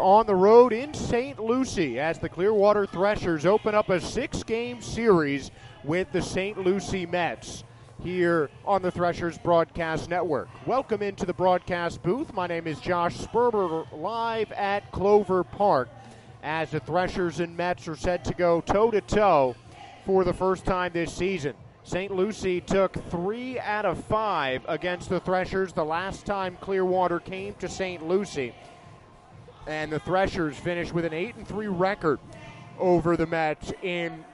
on the road in St. Lucie as the Clearwater Threshers open up a 6-game series with the St. Lucie Mets here on the Threshers Broadcast Network. Welcome into the broadcast booth. My name is Josh Sperber, live at Clover Park as the Threshers and Mets are set to go toe-to-toe for the first time this season. St. Lucie took 3 out of 5 against the Threshers the last time Clearwater came to St. Lucie. And the Threshers finished with an 8-3 record over the Mets in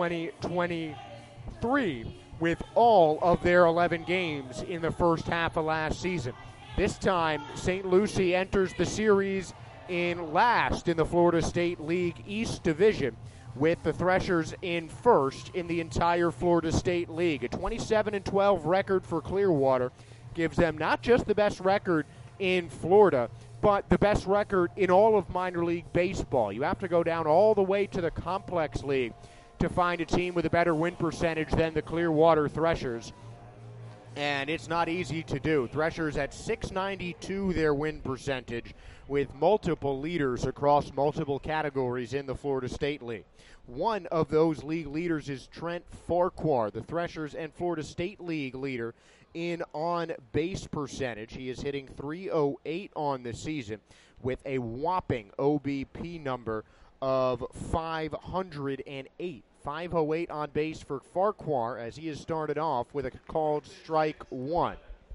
2023 with all of their 11 games in the first half of last season. This time, St. Lucie enters the series in last in the Florida State League East Division, with the Threshers in first in the entire Florida State League. A 27-12 record for Clearwater gives them not just the best record in Florida, but the best record in all of minor league baseball. You have to go down all the way to the Complex League to find a team with a better win percentage than the Clearwater Threshers. And it's not easy to do. Threshers at .692 their win percentage, with multiple leaders across multiple categories in the Florida State League. One of those league leaders is Trent Farquhar, the Threshers and Florida State League leader in on-base percentage. He is hitting .308 on the season with a whopping OBP number of 508. 508 on base for Farquhar as he has started off with a called strike one.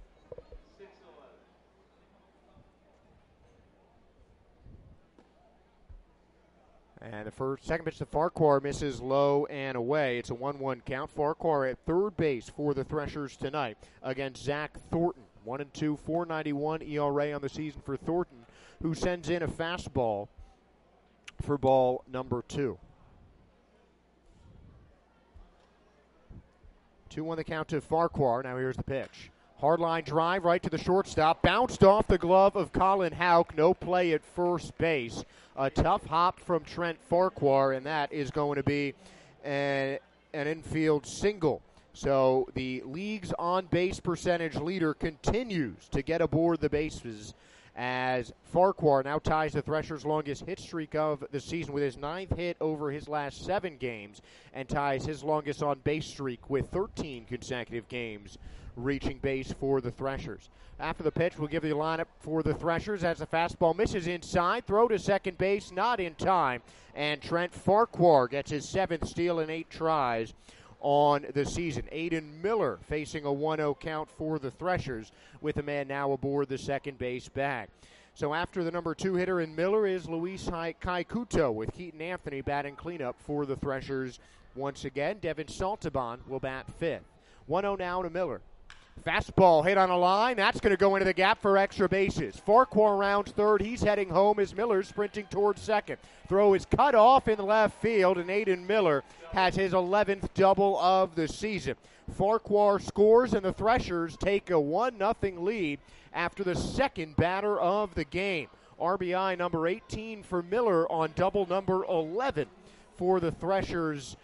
And the second pitch to Farquhar misses low and away. It's a 1-1 count. Farquhar at third base for the Threshers tonight against Zach Thornton. 1-2, 4.91 ERA on the season for Thornton, who sends in a fastball for ball number 2. 2-1 the count to Farquhar. Now here's the pitch. Hard line drive right to the shortstop. Bounced off the glove of Colin Houck. No play at first base. A tough hop from Trent Farquhar, and that is going to be an infield single. So the league's on-base percentage leader continues to get aboard the bases as Farquhar now ties the Threshers' longest hit streak of the season with his 9th hit over his last 7 games, and ties his longest on-base streak with 13 consecutive games reaching base for the Threshers. After the pitch, we'll give you the lineup for the Threshers as the fastball misses inside. Throw to second base, not in time, and Trent Farquhar gets his 7th steal in 8 tries on the season. Aiden Miller facing a 1-0 count for the Threshers, with a man now aboard the second base bag. So after the number 2 hitter in Miller is Luis Kaikuto, with Keaton Anthony batting cleanup for the Threshers once again. Devin Saltaban will bat 5th. 1-0 now to Miller. Fastball hit on a line. That's going to go into the gap for extra bases. Farquhar rounds third. He's heading home as Miller's sprinting towards second. Throw is cut off in the left field, and Aiden Miller has his 11th double of the season. Farquhar scores, and the Threshers take a 1-0 lead after the second batter of the game. RBI number 18 for Miller on double number 11 for the Threshers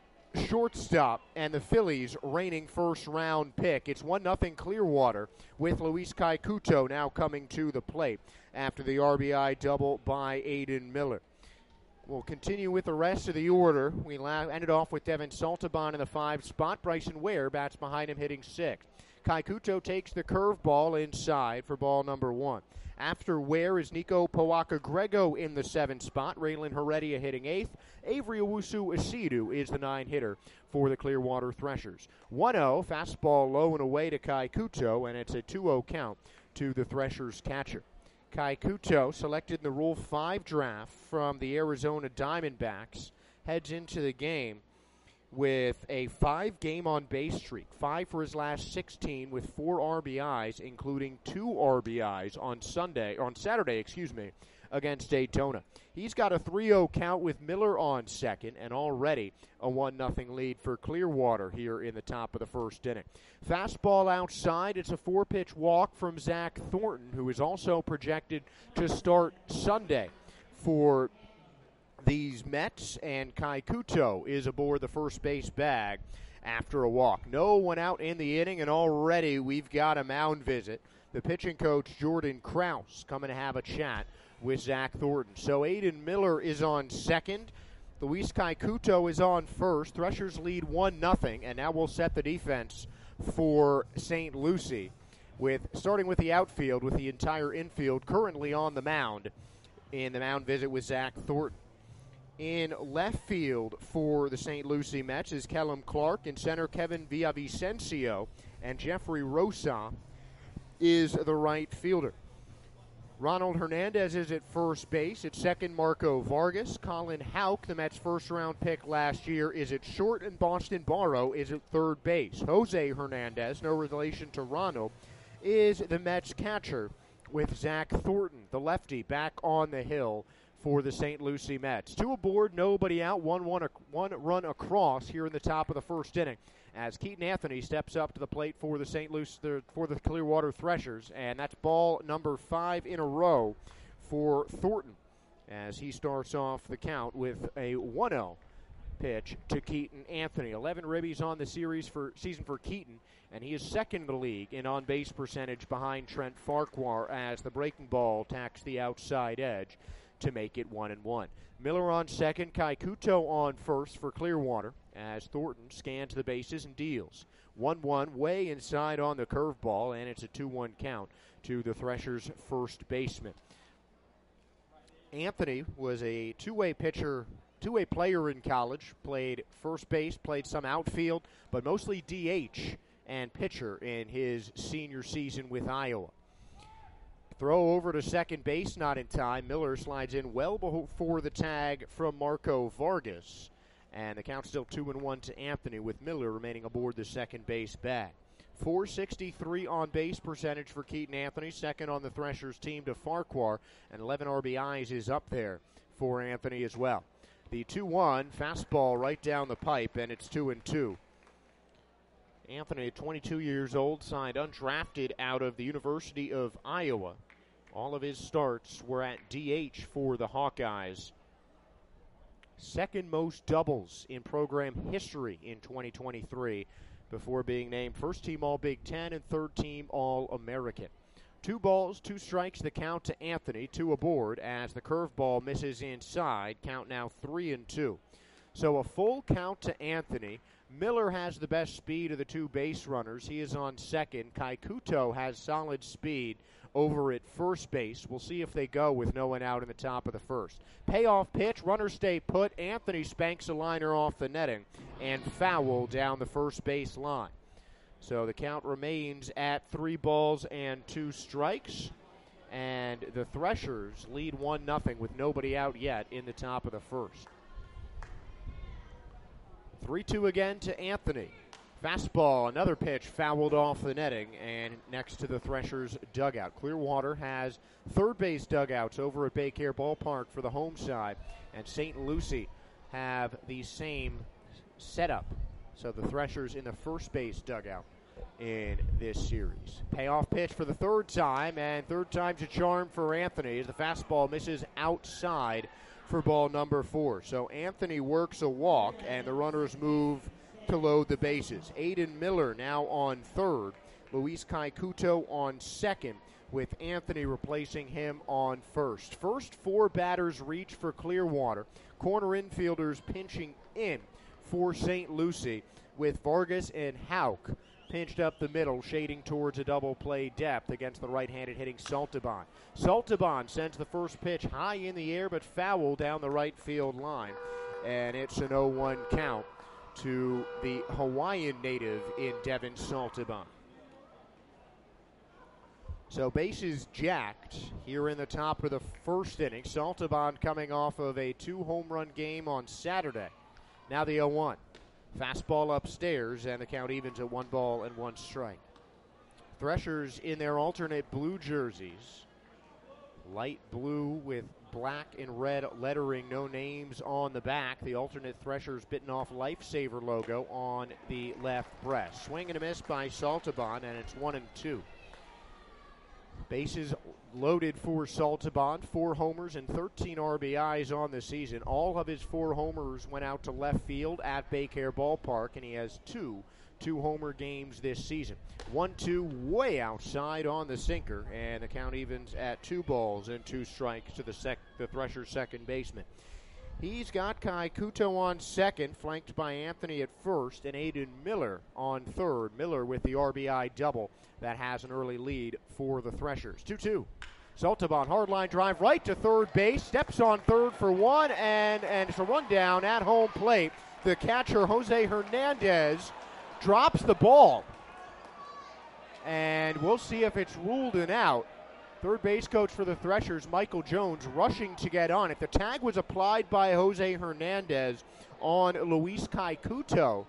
shortstop and the Phillies' reigning first-round pick. It's 1-0 Clearwater, with Luis Kaikuto now coming to the plate after the RBI double by Aiden Miller. We'll continue with the rest of the order. We ended off with Devin Saltaban in the 5 spot. Bryson Ware bats behind him, hitting 6th. Kaikuto takes the curveball inside for ball number 1. After Ware is Nico Powaka-Grego in the 7 spot. Raylan Heredia hitting 8th. Avery Owusu-Asidu is the 9 hitter for the Clearwater Threshers. 1-0, fastball low and away to Kaikuto, and it's a 2-0 count to the Threshers catcher. Kaikuto, selected in the Rule 5 draft from the Arizona Diamondbacks, heads into the game with a 5-game on-base streak, 5 for his last 16 with 4 RBIs, including 2 RBIs on Saturday, against Daytona. He's got a 3-0 count with Miller on second, and already a 1-0 lead for Clearwater here in the top of the first inning. Fastball outside. It's a 4-pitch walk from Zach Thornton, who is also projected to start Sunday for these Mets, and Kaikuto is aboard the first base bag after a walk. No one out in the inning, and already we've got a mound visit. The pitching coach, Jordan Krause, coming to have a chat with Zach Thornton. So Aiden Miller is on second. Luis Kaikuto is on first. Threshers lead 1-0, and now we'll set the defense for St. Lucie, starting with the outfield with the entire infield currently on the mound in the mound visit with Zach Thornton. In left field for the St. Lucie Mets is Kellum Clark. In center, Kevin Villavicencio, and Jeffrey Rosa is the right fielder. Ronald Hernandez is at first base. At second, Marco Vargas. Colin Houck, the Mets' first-round pick last year, is at short, and Boston Barrow is at third base. Jose Hernandez, no relation to Ronald, is the Mets' catcher, with Zach Thornton, the lefty, back on the hill for the St. Lucie Mets. 2 aboard, nobody out, one run across here in the top of the first inning, as Keaton Anthony steps up to the plate for the Clearwater Threshers, and that's ball number 5 in a row for Thornton, as he starts off the count with a 1-0 pitch to Keaton Anthony. 11 ribbies on the season for Keaton, and he is second in the league in on-base percentage behind Trent Farquhar, as the breaking ball attacks the outside edge to make it 1-1. Miller on second, Kaikuto on first for Clearwater, as Thornton scans the bases and deals. 1-1 way inside on the curveball, and it's a 2-1 count to the Threshers' first baseman. Anthony was a two-way player in college, played first base, played some outfield, but mostly DH and pitcher in his senior season with Iowa. Throw over to second base, not in time. Miller slides in well before the tag from Marco Vargas. And the count's still 2-1 to Anthony, with Miller remaining aboard the second base bag. .463 on base percentage for Keaton Anthony, second on the Threshers team to Farquhar, and 11 RBIs is up there for Anthony as well. The 2-1 fastball right down the pipe, and it's 2-2. Anthony, 22 years old, signed undrafted out of the University of Iowa. All of his starts were at DH for the Hawkeyes. Second most doubles in program history in 2023, before being named first team All-Big Ten and third team All-American. 2 balls, 2 strikes, the count to Anthony, 2 aboard as the curveball misses inside. Count now 3-2. So a full count to Anthony. Miller has the best speed of the 2 base runners. He is on second. Kaikuto has solid speed over at first base. We'll see if they go with no one out in the top of the first. Payoff pitch, runners stay put. Anthony spanks a liner off the netting and foul down the first base line. So the count remains at 3 balls and 2 strikes. And the Threshers lead 1-0 with nobody out yet in the top of the first. 3-2 again to Anthony. Fastball, another pitch fouled off the netting and next to the Threshers dugout. Clearwater has third base dugouts over at Baycare Ballpark for the home side, and St. Lucie have the same setup. So the Threshers in the first base dugout in this series. Payoff pitch for the third time, and third time's a charm for Anthony as the fastball misses outside for ball number 4. So Anthony works a walk, and the runners move to load the bases. Aiden Miller now on third. Luis Kaikuto on second, with Anthony replacing him on first. First 4 batters reach for Clearwater. Corner infielders pinching in for St. Lucie, with Vargas and Houck pinched up the middle, shading towards a double play depth against the right-handed hitting Saltaban. Saltaban sends the first pitch high in the air, but foul down the right field line. And it's an 0-1 count to the Hawaiian native in Devin Saltaban. So bases jacked here in the top of the first inning. Saltaban coming off of a 2-home-run game on Saturday. Now the 0-1. Fastball upstairs, and the count evens at 1 ball and 1 strike. Threshers in their alternate blue jerseys. Light blue with black and red lettering, no names on the back. The alternate Threshers bitten off Lifesaver logo on the left breast. Swing and a miss by Saltaban, and it's 1-2. Bases loaded for Saltaban, 4 homers and 13 RBIs on the season. All of his 4 homers went out to left field at Baycare Ballpark, and he has 2 2-homer games this season. 1-2 way outside on the sinker, and the count evens at 2 balls and 2 strikes to the Threshers' second baseman. He's got Kai Kuto on second, flanked by Anthony at first, and Aiden Miller on third. Miller with the RBI double that has an early lead for the Threshers. 2-2. Saltabon, hard line drive right to third base, steps on third for one, and it's a run down at home plate. The catcher, Jose Hernandez, drops the ball, and we'll see if it's ruled an out. Third base coach for the Threshers, Michael Jones, rushing to get on it. The tag was applied by Jose Hernandez on Luis Kaikuto,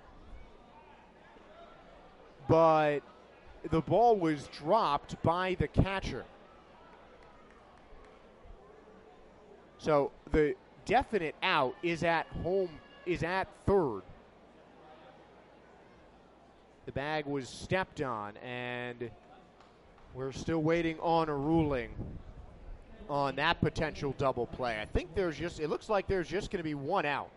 but the ball was dropped by the catcher. So the definite out is at third. The bag was stepped on, and we're still waiting on a ruling on that potential double play. I think it looks like there's just going to be one out.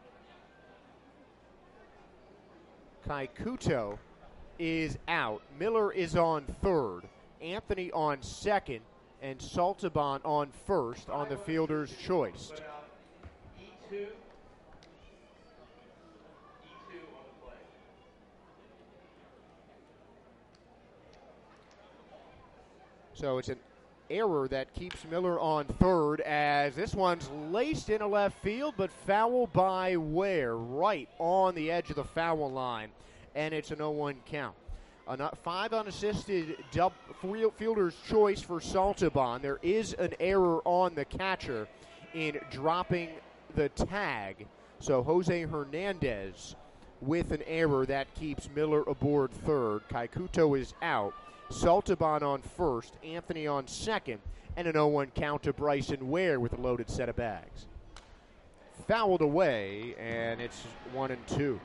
Kaikuto is out. Miller is on third. Anthony on second. And Saltabon on first on the fielder's choice. E2 on the play. So it's an error that keeps Miller on third, as this one's laced into left field, but foul by Ware, right on the edge of the foul line, and it's an 0-1 count. 5 unassisted fielder's choice for Saltabon. There is an error on the catcher in dropping the tag. So Jose Hernandez with an error that keeps Miller aboard third. Kaikuto is out. Saltabon on first. Anthony on second. And an 0-1 count to Bryson Ware with a loaded set of bags. Fouled away, and it's 1-2.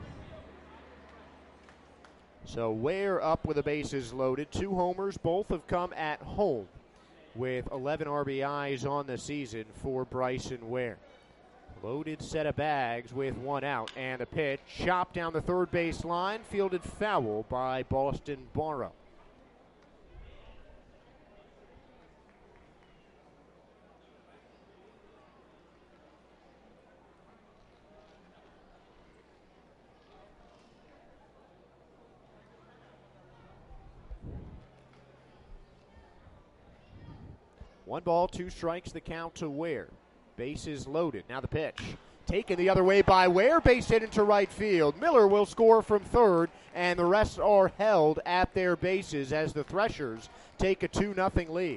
So Ware up with the bases loaded. 2 homers, both have come at home with 11 RBIs on the season for Bryson Ware. Loaded set of bags with 1 out, and a pitch chopped down the third base line, fielded foul by Boston Barrow. One ball, 2 strikes, the count to Ware. Bases loaded. Now the pitch. Taken the other way by Ware. Base hit into right field. Miller will score from third, and the rest are held at their bases as the Threshers take a 2-0 lead.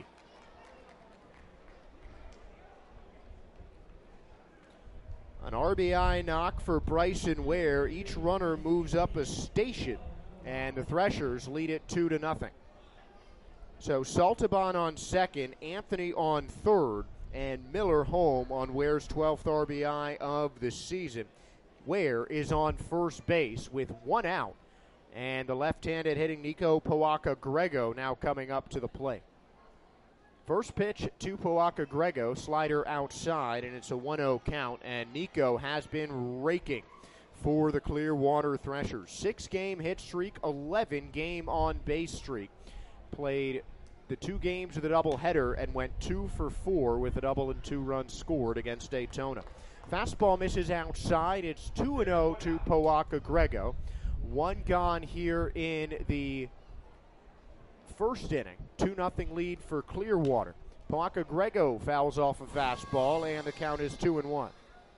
An RBI knock for Bryson Ware. Each runner moves up a station, and the Threshers lead it 2-0. So Saltabon on second, Anthony on third, and Miller home on Ware's 12th RBI of the season. Ware is on first base with 1 out, and the left-handed hitting Nico Poaka-Grego now coming up to the plate. First pitch to Poaka-Grego, slider outside, and it's a 1-0 count, and Nico has been raking for the Clearwater Threshers. 6-game hit streak, 11-game on-base streak. Played the 2 games of the doubleheader and went 2 for 4 with a double and 2 runs scored against Daytona. Fastball misses outside. It's 2-0 to Poaka-Grego. 1 gone here in the first inning. 2-0 lead for Clearwater. Poaka-Grego fouls off a fastball, and the count is 2-1.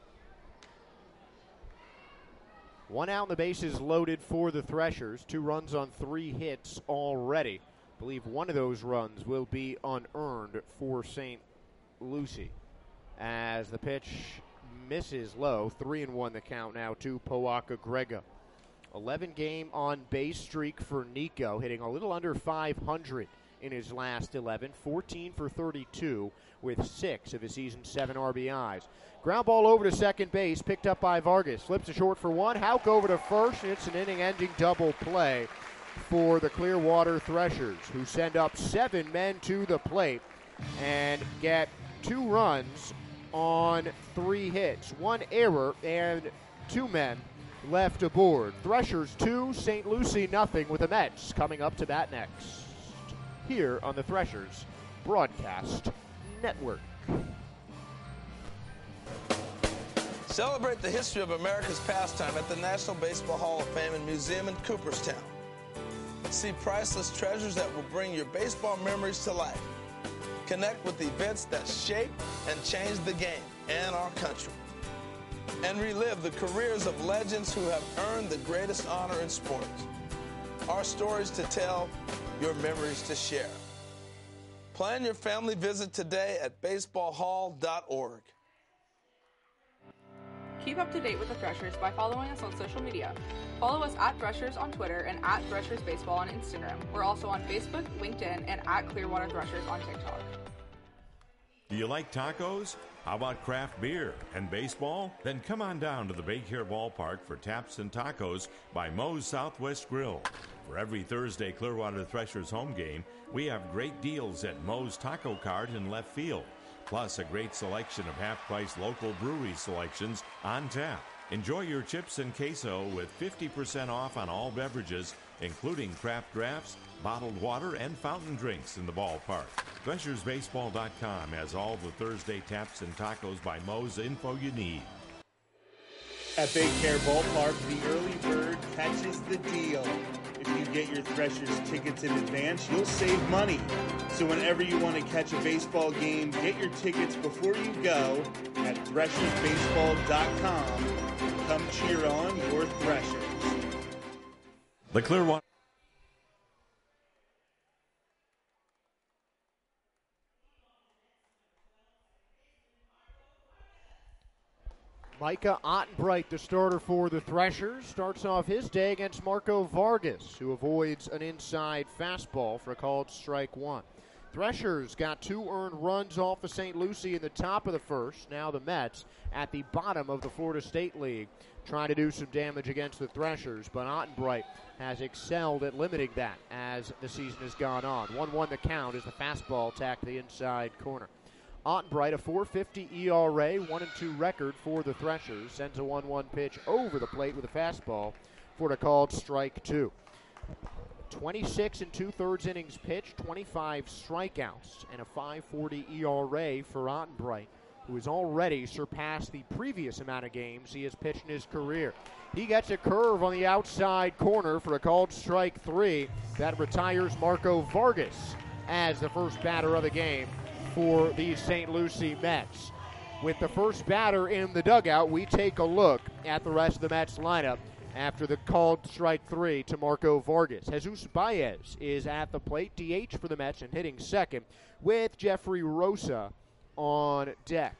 1 out and the bases loaded for the Threshers. 2 runs on 3 hits already. I believe one of those runs will be unearned for St. Lucie as the pitch misses low. 3-1 the count now to Poaka-Grego. 11-game on-base streak for Nico, hitting a little under 500 in his last 11. 14 for 32 with 6 of his season's 7 RBIs. Ground ball over to second base, picked up by Vargas. Flips to short for 1. Houck over to first, and it's an inning-ending double play for the Clearwater Threshers, who send up 7 men to the plate and get 2 runs on 3 hits. 1 error and 2 men left aboard. Threshers 2, St. Lucie nothing with the Mets coming up to bat next. Here on the Threshers Broadcast Network. Celebrate the history of America's pastime at the National Baseball Hall of Fame and Museum in Cooperstown. See priceless treasures that will bring your baseball memories to life. Connect with events that shape and change the game and our country. And relive the careers of legends who have earned the greatest honor in sports. Our stories to tell, your memories to share. Plan your family visit today at baseballhall.org. Keep up to date with the Threshers by following us on social media. Follow us at Threshers on Twitter and at Threshers Baseball on Instagram. We're also on Facebook, LinkedIn, and at Clearwater Threshers on TikTok. Do you like tacos? How about craft beer and baseball? Then come on down to the Bay Care Ballpark for Taps and Tacos by Moe's Southwest Grill. For every Thursday Clearwater Threshers home game, we have great deals at Moe's Taco Cart in left field. Plus a great selection of half-price local brewery selections on tap. Enjoy your chips and queso with 50% off on all beverages, including craft drafts, bottled water, and fountain drinks in the ballpark. ThreshersBaseball.com has all the Thursday Taps and Tacos by Moe's info you need. At Bay Care Ballpark, the early bird catches the deal. If you get your Threshers tickets in advance, you'll save money. So whenever you want to catch a baseball game, get your tickets before you go at ThreshersBaseball.com. Come cheer on your Threshers. The Clearwater. Micah Ottenbright, the starter for the Threshers, starts off his day against Marco Vargas, who avoids an inside fastball for a called strike one. Threshers got 2 earned runs off of St. Lucie in the top of the first. Now the Mets at the bottom of the Florida State League trying to do some damage against the Threshers, but Ottenbright has excelled at limiting that as the season has gone on. 1-1 the count as the fastball attacked the inside corner. Ottenbright, a .450 ERA, 1-2 record for the Threshers, sends a 1-1 pitch over the plate with a fastball for the called strike two. 26 2/3 innings pitched, 25 strikeouts, and a .540 ERA for Ottenbright, who has already surpassed the previous amount of games he has pitched in his career. He gets a curve on the outside corner for a called strike three that retires Marco Vargas as the first batter of the game for the St. Lucie Mets. With the first batter in the dugout, we take a look at the rest of the Mets lineup after the called strike three to Marco Vargas. Jesus Baez is at the plate, DH for the Mets and hitting second, with Jeffrey Rosa on deck.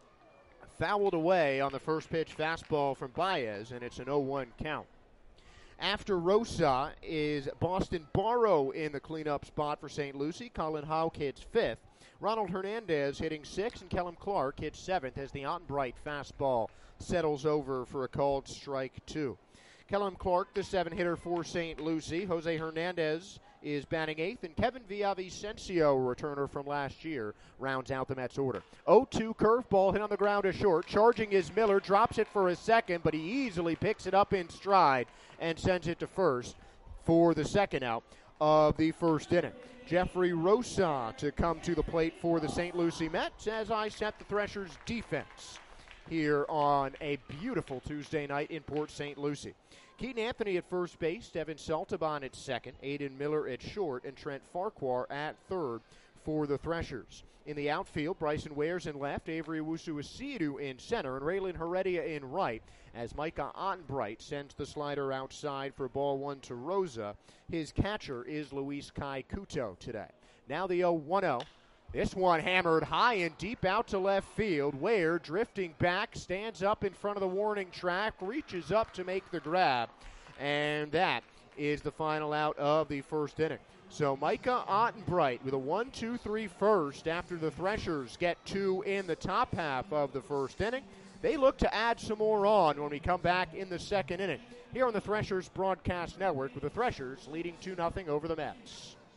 Fouled away on the first pitch fastball from Baez, and it's an 0-1 count. After Rosa is Boston Barrow in the cleanup spot for St. Lucie. Colin Houck hits fifth. Ronald Hernandez hitting sixth, and Kellum Clark hits seventh as the Ottenbright fastball settles over for a called strike two. Kellum Clark, the 7-hitter for St. Lucie. Jose Hernandez is batting eighth, and Kevin Villavicencio, returner from last year, rounds out the Mets order. 0-2 curveball hit on the ground to short. Charging is Miller, drops it for a second, but he easily picks it up in stride and sends it to first for the second out of the first inning. Jeffrey Rosa to come to the plate for the St. Lucie Mets as I set the Threshers defense here on a beautiful Tuesday night in Port St. Lucie. Keaton Anthony at first base, Devin Saltaban at second, Aiden Miller at short, and Trent Farquhar at third for the Threshers. In the outfield, Bryson Wares in left, Avery Owusu-Asiedu in center, and Raylan Heredia in right, as Micah Ottenbright sends the slider outside for ball one to Rosa. His catcher is Luis Caikuto today. Now the 0-1-0. This one hammered high and deep out to left field. Ware drifting back, stands up in front of the warning track, reaches up to make the grab, and that is the final out of the first inning. So Micah Ottenbright with a 1-2-3 first after the Threshers get two in the top half of the first inning. They look to add some more on when we come back in the second inning here on the Threshers Broadcast Network, with the Threshers leading 2-0 over the Mets.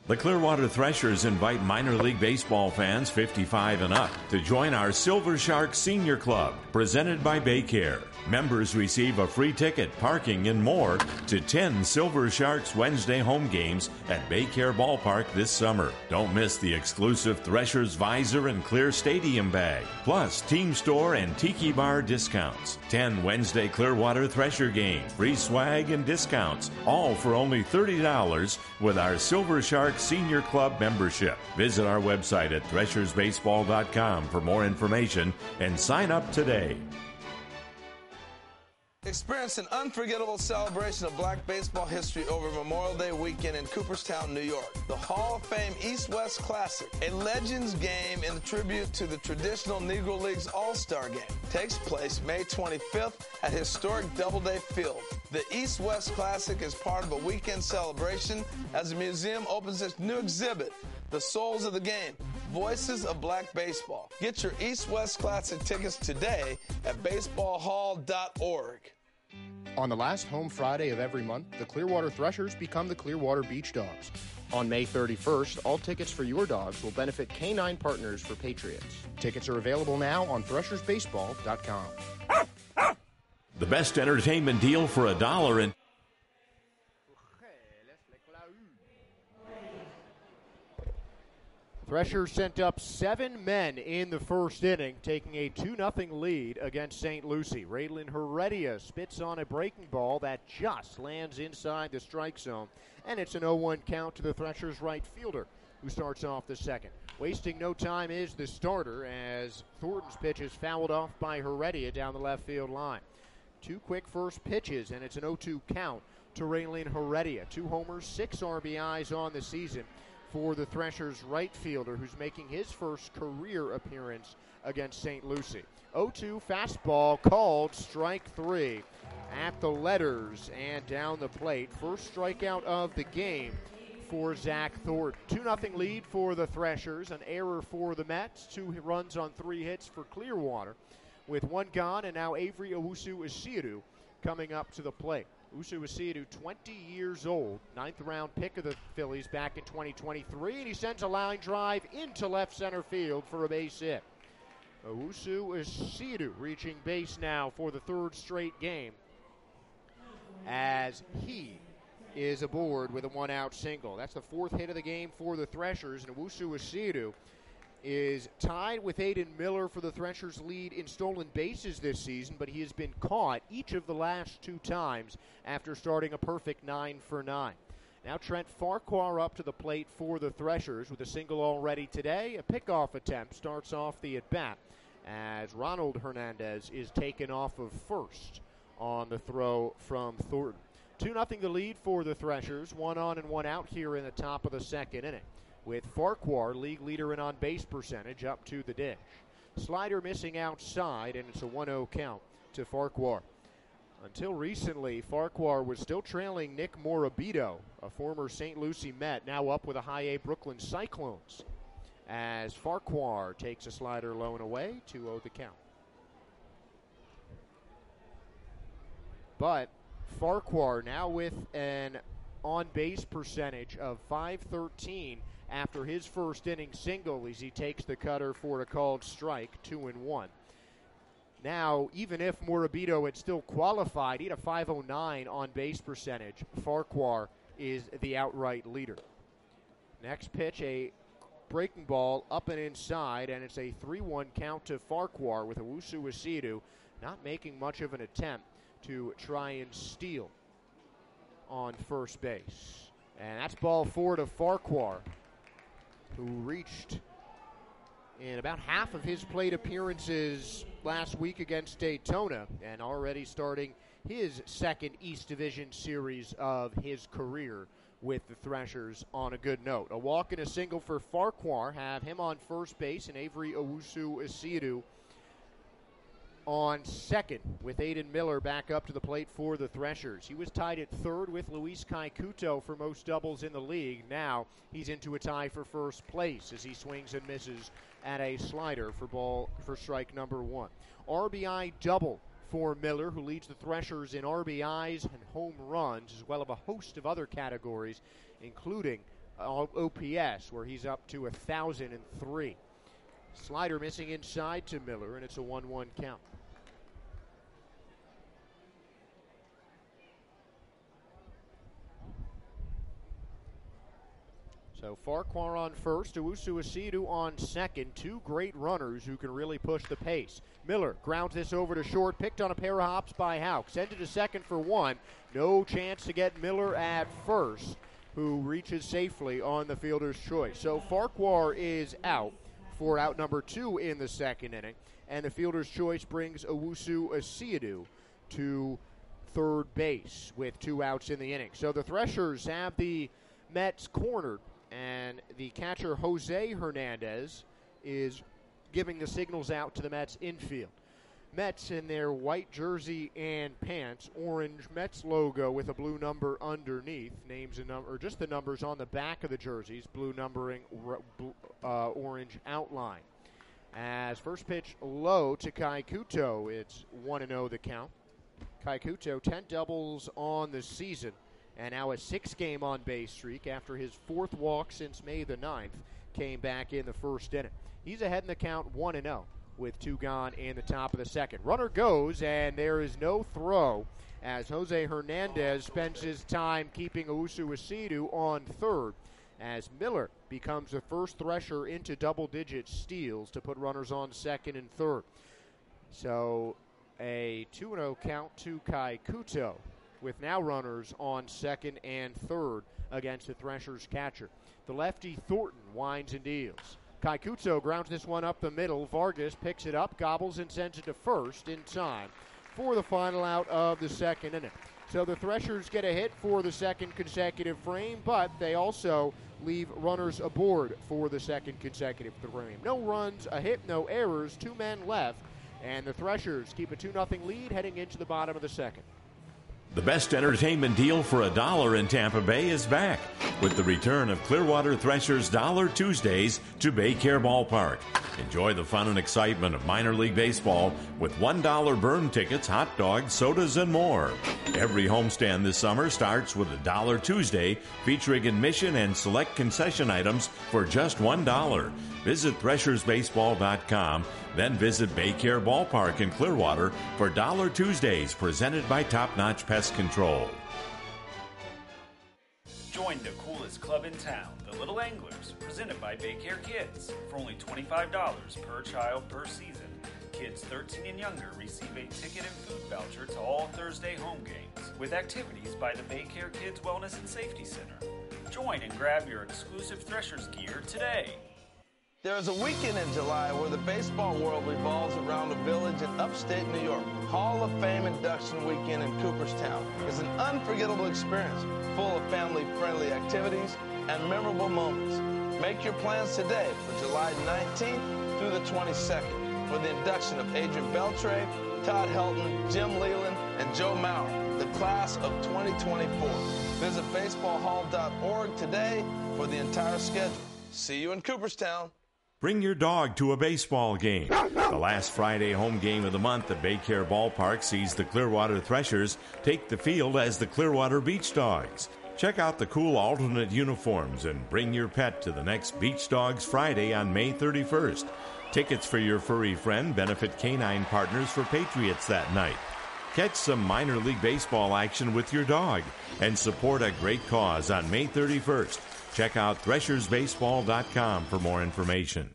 The Clearwater Threshers invite minor league baseball fans 55 and up to join our Silver Shark Senior Club, presented by Baycare. Members receive a free ticket, parking, and more to 10 Silver Sharks Wednesday home games at Baycare Ballpark this summer. Don't miss the exclusive Threshers Visor and Clear Stadium bag, plus Team Store and Tiki Bar discounts. 10 Wednesday Clearwater Thresher games, free swag and discounts, all for only $30 with our Silver Shark Senior Club membership. Visit our website at threshersbaseball.com for more information and sign up today. Experience an unforgettable celebration of black baseball history over Memorial Day weekend in Cooperstown, New York. The Hall of Fame East-West Classic, a Legends game in tribute to the traditional Negro Leagues All-Star Game, takes place May 25th at historic Doubleday Field. The East-West Classic is part of a weekend celebration as the museum opens its new exhibit, The Souls of the Game, Voices of Black Baseball. Get your East-West Classic tickets today at baseballhall.org. On the last home Friday of every month, the Clearwater Threshers become the Clearwater Beach Dogs. On May 31st, all tickets for your dogs will benefit Canine Partners for Patriots. Tickets are available now on threshersbaseball.com. The best entertainment deal for $1 and Threshers sent up 7 men in the first inning, taking a 2-0 lead against St. Lucie. Raylan Heredia spits on a breaking ball that just lands inside the strike zone, and it's an 0-1 count to the Threshers' right fielder, who starts off the second. Wasting no time is the starter as Thornton's pitch is fouled off by Heredia down the left field line. 2 quick first pitches, and it's an 0-2 count to Raylan Heredia. 2 homers, 6 RBIs on the season for the Threshers' right fielder, who's making his first career appearance against St. Lucie. 0-2 fastball called, strike 3 at the letters and down the plate. First strikeout of the game for Zach Thornton. 2-0 lead for the Threshers, an error for the Mets, 2 runs on 3 hits for Clearwater. With 1 gone, and now Avery Owusu-Isiru coming up to the plate. Owusu-Isiru, 20 years old, 9th round pick of the Phillies back in 2023, and he sends a line drive into left center field for a base hit. Owusu-Isiru reaching base now for the 3rd straight game as he is aboard with a 1-out single. That's the 4th hit of the game for the Threshers, and Owusu-Isiru is tied with Aiden Miller for the Threshers' lead in stolen bases this season, but he has been caught each of the last 2 times after starting a perfect 9 for 9. Now Trent Farquhar up to the plate for the Threshers with a single already today. A pickoff attempt starts off the at-bat as Ronald Hernandez is taken off of first on the throw from Thornton. 2-0 the lead for the Threshers, 1 on and 1 out here in the top of the second inning, with Farquhar, league leader in on-base percentage, up to the dish. Slider missing outside, and it's a 1-0 count to Farquhar. Until recently, Farquhar was still trailing Nick Morabito, a former St. Lucie Met, now up with a high-A Brooklyn Cyclones, as Farquhar takes a slider low and away, 2-0 the count. But Farquhar now with an on-base percentage of .513 after his first inning single as he takes the cutter for a called strike, 2-1. Now, even if Morabito had still qualified, he had a .509 on-base percentage. Farquhar is the outright leader. Next pitch, a breaking ball up and inside, and it's a 3-1 count to Farquhar with Owusu-Isiru not making much of an attempt to try and steal on first base. And that's ball 4 to Farquhar, who reached in about half of his plate appearances last week against Daytona and already starting his second East Division series of his career with the Threshers on a good note. A walk and a single for Farquhar have him on first base, and Avery Owusu-Isiru on second, with Aiden Miller back up to the plate for the Threshers. He was tied at third with Luis Kaikuto for most doubles in the league. Now he's into a tie for first place as he swings and misses at a slider for strike number 1. RBI double for Miller, who leads the Threshers in RBIs and home runs, as well as a host of other categories, including OPS, where he's up to 1,003. Slider missing inside to Miller, and it's a 1-1 count. So Farquhar on first, Owusu-Asiedu on second. Two great runners who can really push the pace. Miller grounds this over to short, picked on a pair of hops by Houck. Sends it to second for one. No chance to get Miller at first, who reaches safely on the fielder's choice. So Farquhar is out for out number 2 in the second inning, and the fielder's choice brings Owusu-Asiedu to third base with 2 outs in the inning. So the Threshers have the Mets cornered, and the catcher Jose Hernandez is giving the signals out to the Mets infield. Mets in their white jersey and pants, orange Mets logo with a blue number underneath, names and number, or just the numbers on the back of the jerseys, blue numbering, orange outline. As first pitch low to Kai Kuto, it's 1-0 the count. Kai Kuto, 10 doubles on the season, and now a 6-game on-base streak after his 4th walk since May the 9th came back in the first inning. He's ahead in the count 1-0 with 2 gone in the top of the second. Runner goes, and there is no throw as Jose Hernandez spends his time keeping Owusu-Asiedu on third as Miller becomes the first Thresher into double-digit steals to put runners on second and third. So a 2-0 count to Kai Kuto, with now runners on second and third against the Threshers catcher. The lefty Thornton winds and deals. Kai Kuto grounds this one up the middle. Vargas picks it up, gobbles, and sends it to first in time for the final out of the second inning. So the Threshers get a hit for the second consecutive frame, but they also leave runners aboard for the second consecutive frame. No runs, a hit, no errors, 2 men left, and the Threshers keep a 2-0 lead heading into the bottom of the second. The best entertainment deal for $1 in Tampa Bay is back with the return of Clearwater Threshers Dollar Tuesdays to Baycare Ballpark. Enjoy the fun and excitement of minor league baseball with $1 burn tickets, hot dogs, sodas, and more. Every homestand this summer starts with a Dollar Tuesday featuring admission and select concession items for just $1. Visit ThreshersBaseball.com, then visit Baycare Ballpark in Clearwater for Dollar Tuesdays presented by Top Notch Pest Control. Join the coolest club in town, the Little Anglers, presented by Baycare Kids. For only $25 per child per season, kids 13 and younger receive a ticket and food voucher to all Thursday home games, with activities by the Baycare Kids Wellness and Safety Center. Join and grab your exclusive Threshers gear today. There's a weekend in July where the baseball world revolves around a village in upstate New York. Hall of Fame induction weekend in Cooperstown is an unforgettable experience full of family-friendly activities and memorable moments. Make your plans today for July 19th through the 22nd for the induction of Adrian Beltre, Todd Helton, Jim Leland, and Joe Mauer, the class of 2024. Visit baseballhall.org today for the entire schedule. See you in Cooperstown. Bring your dog to a baseball game. The last Friday home game of the month at Baycare Ballpark sees the Clearwater Threshers take the field as the Clearwater Beach Dogs. Check out the cool alternate uniforms and bring your pet to the next Beach Dogs Friday on May 31st. Tickets for your furry friend benefit Canine Partners for Patriots that night. Catch some minor league baseball action with your dog and support a great cause on May 31st. Check out ThreshersBaseball.com for more information.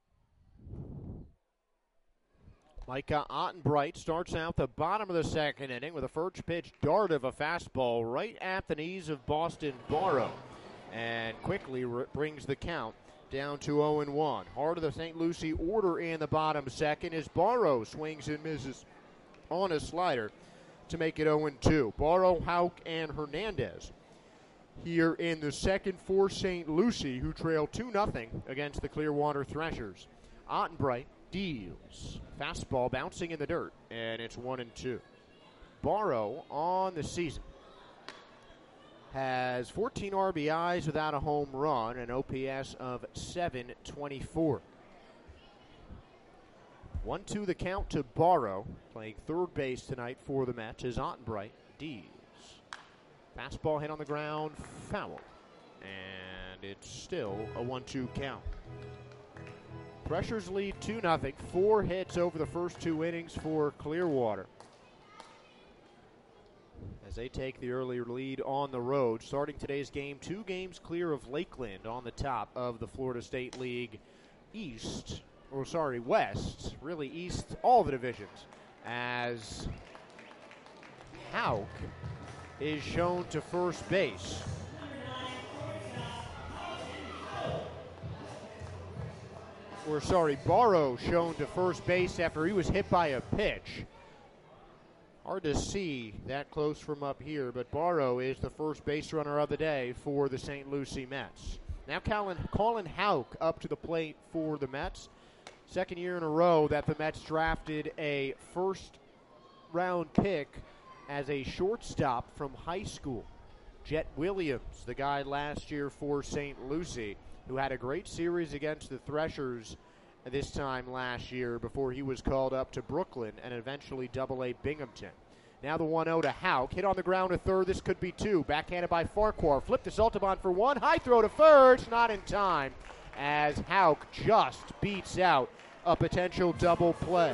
Micah Ottenbright starts out the bottom of the second inning with a first pitch dart of a fastball right at the knees of Boston Barrow, and quickly brings the count down to 0-1. Heart of the St. Lucie order in the bottom second as Barrow swings and misses on a slider to make it 0-2. Barrow, Houck, and Hernandez here in the second for St. Lucie, who trail 2-0 against the Clearwater Threshers. Ottenbright deals. Fastball bouncing in the dirt, and it's 1-2. Barrow on the season has 14 RBIs without a home run, an OPS of 724. 1-2 the count to Barrow, playing third base tonight for the Mets as Ottenbright deals. Fastball hit on the ground, foul. And it's still a 1-2 count. Threshers lead 2-0. 4 hits over the first 2 innings for Clearwater, as they take the early lead on the road. Starting today's game, 2 games clear of Lakeland on the top of the Florida State League West, really East, all the divisions, as Hauk is shown to first base. Barrow shown to first base after he was hit by a pitch. Hard to see that close from up here, but Barrow is the first base runner of the day for the St. Lucie Mets. Now Colin Hauk up to the plate for the Mets. Second year in a row that the Mets drafted a first-round pick as a shortstop from high school. Jet Williams, the guy last year for St. Lucie, who had a great series against the Threshers this time last year before he was called up to Brooklyn and eventually Double-A Binghamton. Now the 1-0 to Hauk. Hit on the ground to third. This could be 2. Backhanded by Farquhar. Flipped to Saltaban for 1. High throw to first. Not in time, as Hauk just beats out a potential double play.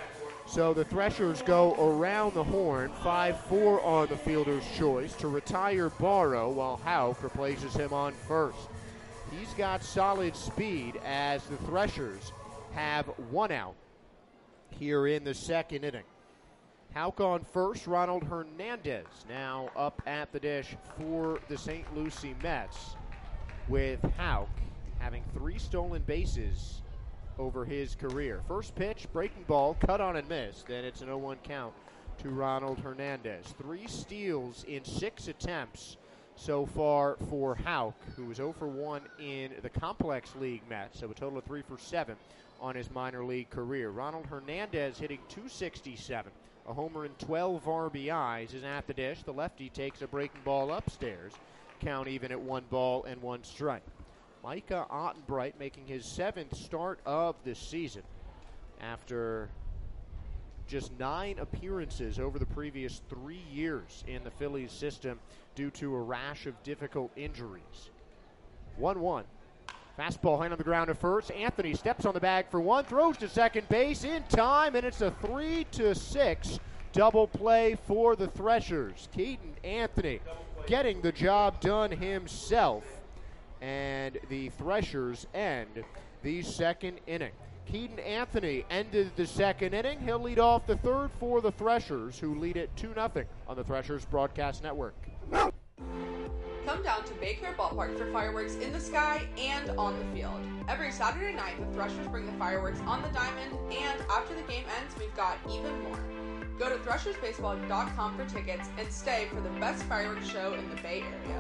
So the Threshers go around the horn, 5-4 on the fielder's choice to retire Barrow, while Hauk replaces him on first. He's got solid speed, as the Threshers have 1 out here in the second inning. Hauk on first. Ronald Hernandez now up at the dish for the St. Lucie Mets, with Hauk having 3 stolen bases over his career. First pitch, breaking ball, cut on and missed, and it's an 0-1 count to Ronald Hernandez. 3 steals in 6 attempts so far for Hauk, who was 0 for 1 in the Complex League Mets, so a total of 3 for 7 on his minor league career. Ronald Hernandez hitting .267, a homer and 12 RBIs, is at the dish. The lefty takes a breaking ball upstairs. Count even at 1 ball and 1 strike. Micah Ottenbright making his 7th start of the season after just 9 appearances over the previous 3 years in the Phillies system due to a rash of difficult injuries. 1-1. Fastball high on the ground at first. Anthony steps on the bag for 1, throws to second base in time, and it's a 3-6 double play for the Threshers. Keaton Anthony getting the job done himself, and the Threshers end the second inning. Keaton Anthony ended the second inning. He'll lead off the third for the Threshers, who lead it 2-0 on the Threshers Broadcast Network. Come down to Baycare Ballpark for fireworks in the sky and on the field. Every Saturday night, the Threshers bring the fireworks on the diamond, and after the game ends, we've got even more. Go to threshersbaseball.com for tickets and stay for the best fireworks show in the Bay Area.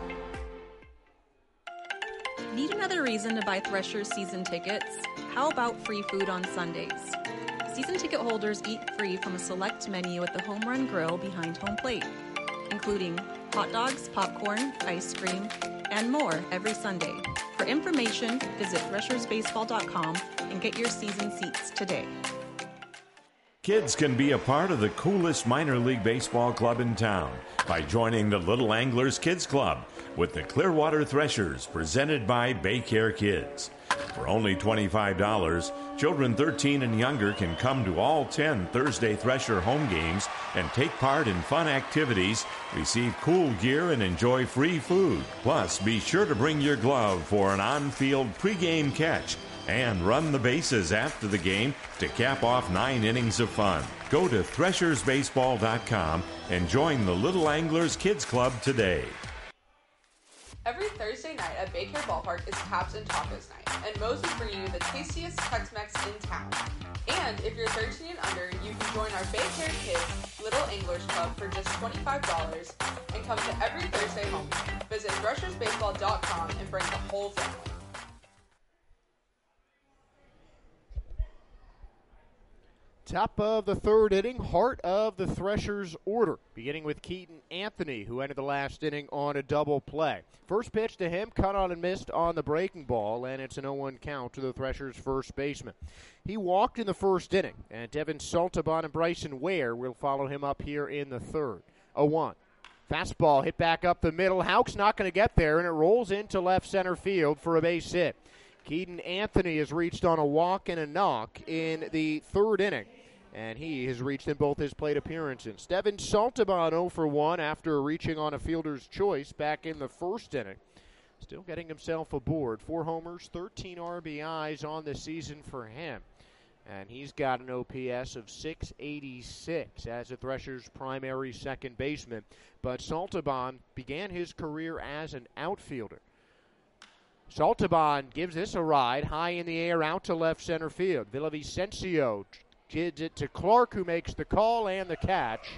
Need another reason to buy Threshers season tickets? How about free food on Sundays? Season ticket holders eat free from a select menu at the Home Run Grill behind home plate, including hot dogs, popcorn, ice cream, and more every Sunday. For information, visit threshersbaseball.com and get your season seats today. Kids can be a part of the coolest minor league baseball club in town by joining the Little Anglers Kids Club with the Clearwater Threshers, presented by Baycare Kids. For only $25, children 13 and younger can come to all 10 Thursday Thresher home games and take part in fun activities, receive cool gear, and enjoy free food. Plus, be sure to bring your glove for an on-field pregame catch and run the bases after the game to cap off 9 innings of fun. Go to threshersbaseball.com and join the Little Anglers Kids Club today. Every Thursday night at Baycare Ballpark is Taps and Tacos night, and Moe's is bringing you the tastiest Tex-Mex in town. And if you're 13 and under, you can join our Baycare Kids Little Anglers Club for just $25 and come to every Thursday home game. Visit threshersbaseball.com and bring the whole family. Top of the third inning, heart of the Threshers order, beginning with Keaton Anthony, who ended the last inning on a double play. First pitch to him, cut on and missed on the breaking ball, and it's an 0-1 count to the Threshers' first baseman. He walked in the first inning, and Devin Saltaban and Bryson Ware will follow him up here in the third. 0-1. Fastball hit back up the middle. Houck's not going to get there, and it rolls into left center field for a base hit. Keaton Anthony has reached on a walk and a knock in the third inning, and he has reached in both his plate appearances. Devin Saltaban 0 for 1 after reaching on a fielder's choice back in the first inning. Still getting himself aboard. 4 homers, 13 RBIs on the season for him. And he's got an OPS of 686 as the Threshers' primary second baseman. But Saltaban began his career as an outfielder. Saltaban gives this a ride, high in the air, out to left center field. Villavicencio gives it to Clark, who makes the call and the catch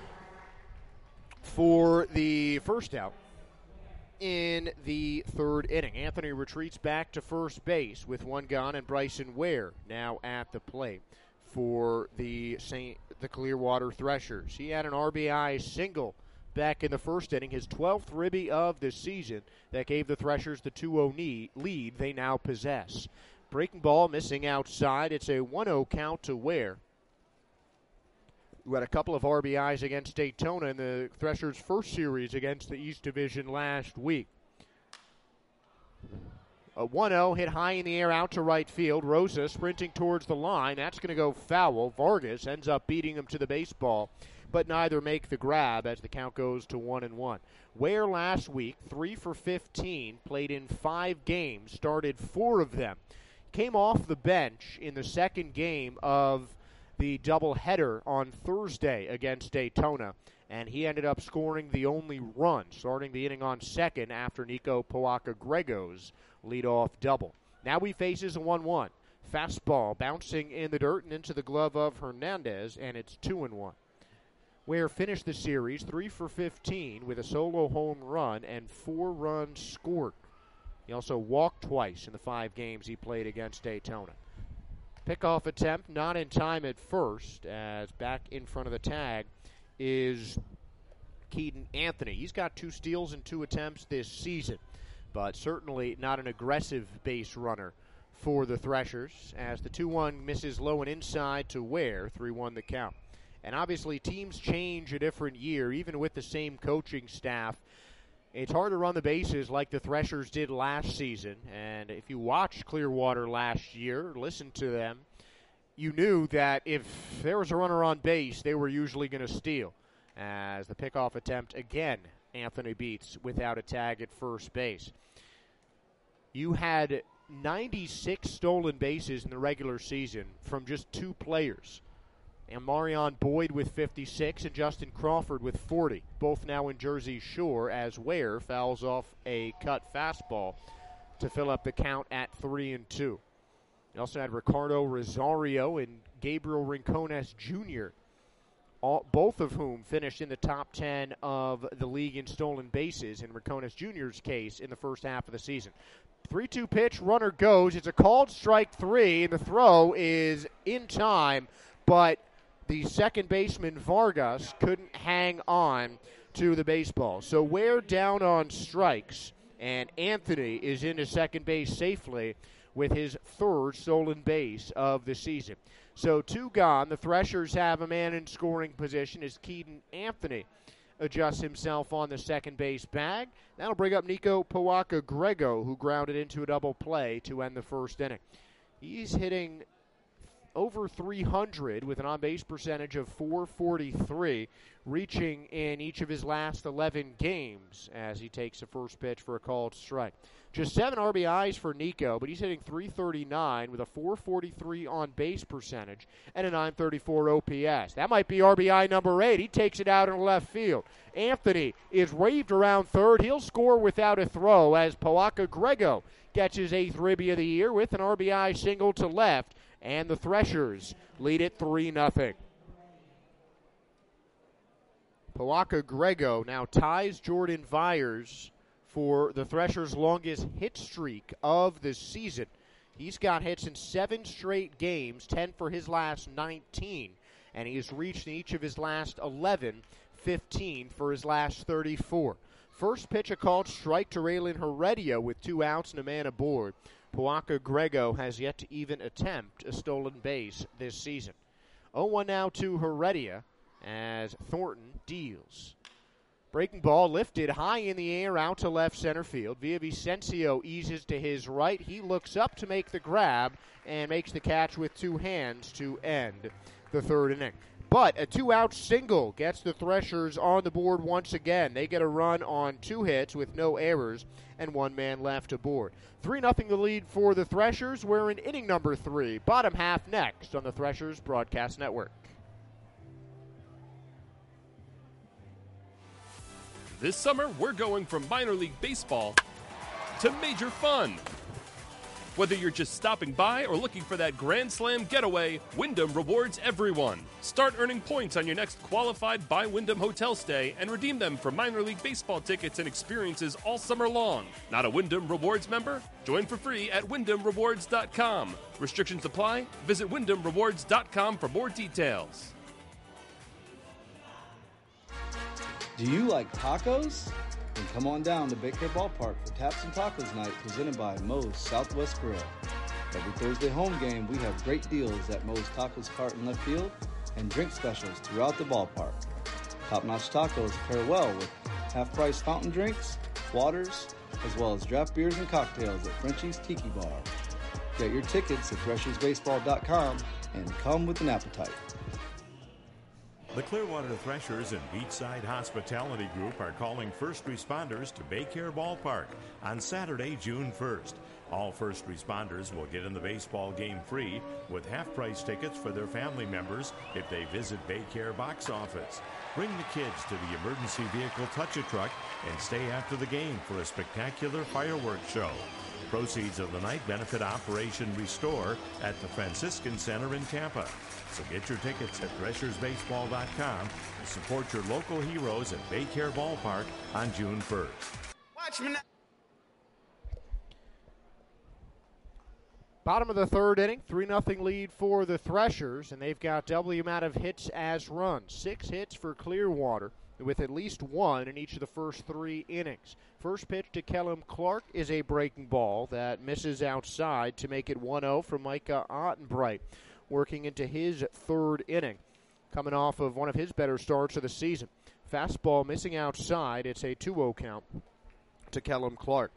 for the first out in the third inning. Anthony retreats back to first base with 1 gone, and Bryson Ware now at the plate for the Clearwater Threshers. He had an RBI single back in the first inning, his 12th ribby of the season, that gave the Threshers the 2-0 lead they now possess. Breaking ball missing outside. It's a 1-0 count to Ware, who had a couple of RBIs against Daytona in the Threshers' first series against the East Division last week. A 1-0 hit high in the air out to right field. Rosa sprinting towards the line. That's going to go foul. Vargas ends up beating him to the baseball, but neither make the grab as the count goes to 1-1. Ware last week, 3 for 15, played in 5 games, started 4 of them. Came off the bench in the second game of the doubleheader on Thursday against Daytona, and he ended up scoring the only run, starting the inning on second after Nico Poaka-Grego's leadoff double. Now he faces a 1-1. Fastball bouncing in the dirt and into the glove of Hernandez, and it's 2-1. Ware finished the series 3 for 15 with a solo home run and 4 runs scored. He also walked twice in the 5 games he played against Daytona. Pickoff attempt not in time at first, as back in front of the tag is Keaton Anthony. He's got 2 steals and 2 attempts this season, but certainly not an aggressive base runner for the Threshers, as the 2-1 misses low and inside to Ware, 3-1 the count. And obviously teams change a different year, even with the same coaching staff. It's hard to run the bases like the Threshers did last season. And if you watched Clearwater last year, listen to them, you knew that if there was a runner on base, they were usually going to steal. As the pickoff attempt, again, Anthony beats without a tag at first base. You had 96 stolen bases in the regular season from just 2 players. And Marion Boyd with 56 and Justin Crawford with 40, both now in Jersey Shore, as Ware fouls off a cut fastball to fill up the count at 3-2. You also had Ricardo Rosario and Gabriel Rincones Jr., both of whom finished in the top 10 of the league in stolen bases, in Rincones Jr.'s case, in the first half of the season. 3-2 pitch, runner goes. It's a called strike 3, and the throw is in time, but the second baseman, Vargas, couldn't hang on to the baseball. So Ware down on strikes, and Anthony is into second base safely with his 3rd stolen base of the season. So 2 gone. The Threshers have a man in scoring position as Keaton Anthony adjusts himself on the second base bag. That'll bring up Nico Poaka-Grego, who grounded into a double play to end the first inning. He's hitting over 300 with an on-base percentage of .443, reaching in each of his last 11 games as he takes the first pitch for a called strike. Just 7 RBIs for Nico, but he's hitting .339 with a .443 on-base percentage and a .934 OPS. That might be RBI number 8. He takes it out in left field. Anthony is waved around third. He'll score without a throw as Poaka-Grego gets his 8th ribby of the year with an RBI single to left, and the Threshers lead it 3-0. Poaka-Grego now ties Jordan Vyers for the Threshers' longest hit streak of the season. He's got hits in 7 straight games, 10 for his last 19, and he's reached in each of his last 11, 15 for his last 34. First pitch, a called strike to Raylan Heredia with 2 outs and a man aboard. Poaka-Grego has yet to even attempt a stolen base this season. 0-1 now to Heredia as Thornton deals. Breaking ball lifted high in the air out to left center field. Villavicencio eases to his right. He looks up to make the grab and makes the catch with two hands to end the third inning. But a two-out single gets the Threshers on the board once again. They get a run on 2 hits with no errors and 1 man left aboard. 3-0 the lead for the Threshers. We're in inning number 3. Bottom half next on the Threshers Broadcast Network. This summer, we're going from minor league baseball to major fun. Whether you're just stopping by or looking for that Grand Slam getaway, Wyndham rewards everyone. Start earning points on your next qualified by Wyndham hotel stay and redeem them for minor league baseball tickets and experiences all summer long. Not a Wyndham Rewards member? Join for free at WyndhamRewards.com. Restrictions apply. Visit WyndhamRewards.com for more details. Do you like tacos? Then come on down to Big Care Ballpark for Taps and Tacos Night presented by Moe's Southwest Grill. Every Thursday home game, we have great deals at Moe's Tacos Cart in left field and drink specials throughout the ballpark. Top-notch tacos pair well with half-price fountain drinks, waters, as well as draft beers and cocktails at Frenchie's Tiki Bar. Get your tickets at threshersbaseball.com and come with an appetite. The Clearwater Threshers and Beachside Hospitality Group are calling first responders to Baycare Ballpark on Saturday, June 1st. All first responders will get in the baseball game free with half-price tickets for their family members if they visit Baycare box office. Bring the kids to the emergency vehicle touch-a-truck and stay after the game for a spectacular fireworks show. Proceeds of the night benefit Operation Restore at the Franciscan Center in Tampa. So get your tickets at threshersbaseball.com and support your local heroes at Baycare Ballpark on June 1st. Watch me now. Bottom of the third inning, 3-0 lead for the Threshers, and they've got double the amount of hits as runs. 6 hits for Clearwater, with at least 1 in each of the first 3 innings. First pitch to Kellum Clark is a breaking ball that misses outside to make it 1-0 for Micah Ottenbright, working into his third inning, coming off of one of his better starts of the season. Fastball missing outside. It's a 2-0 count to Kellum Clark.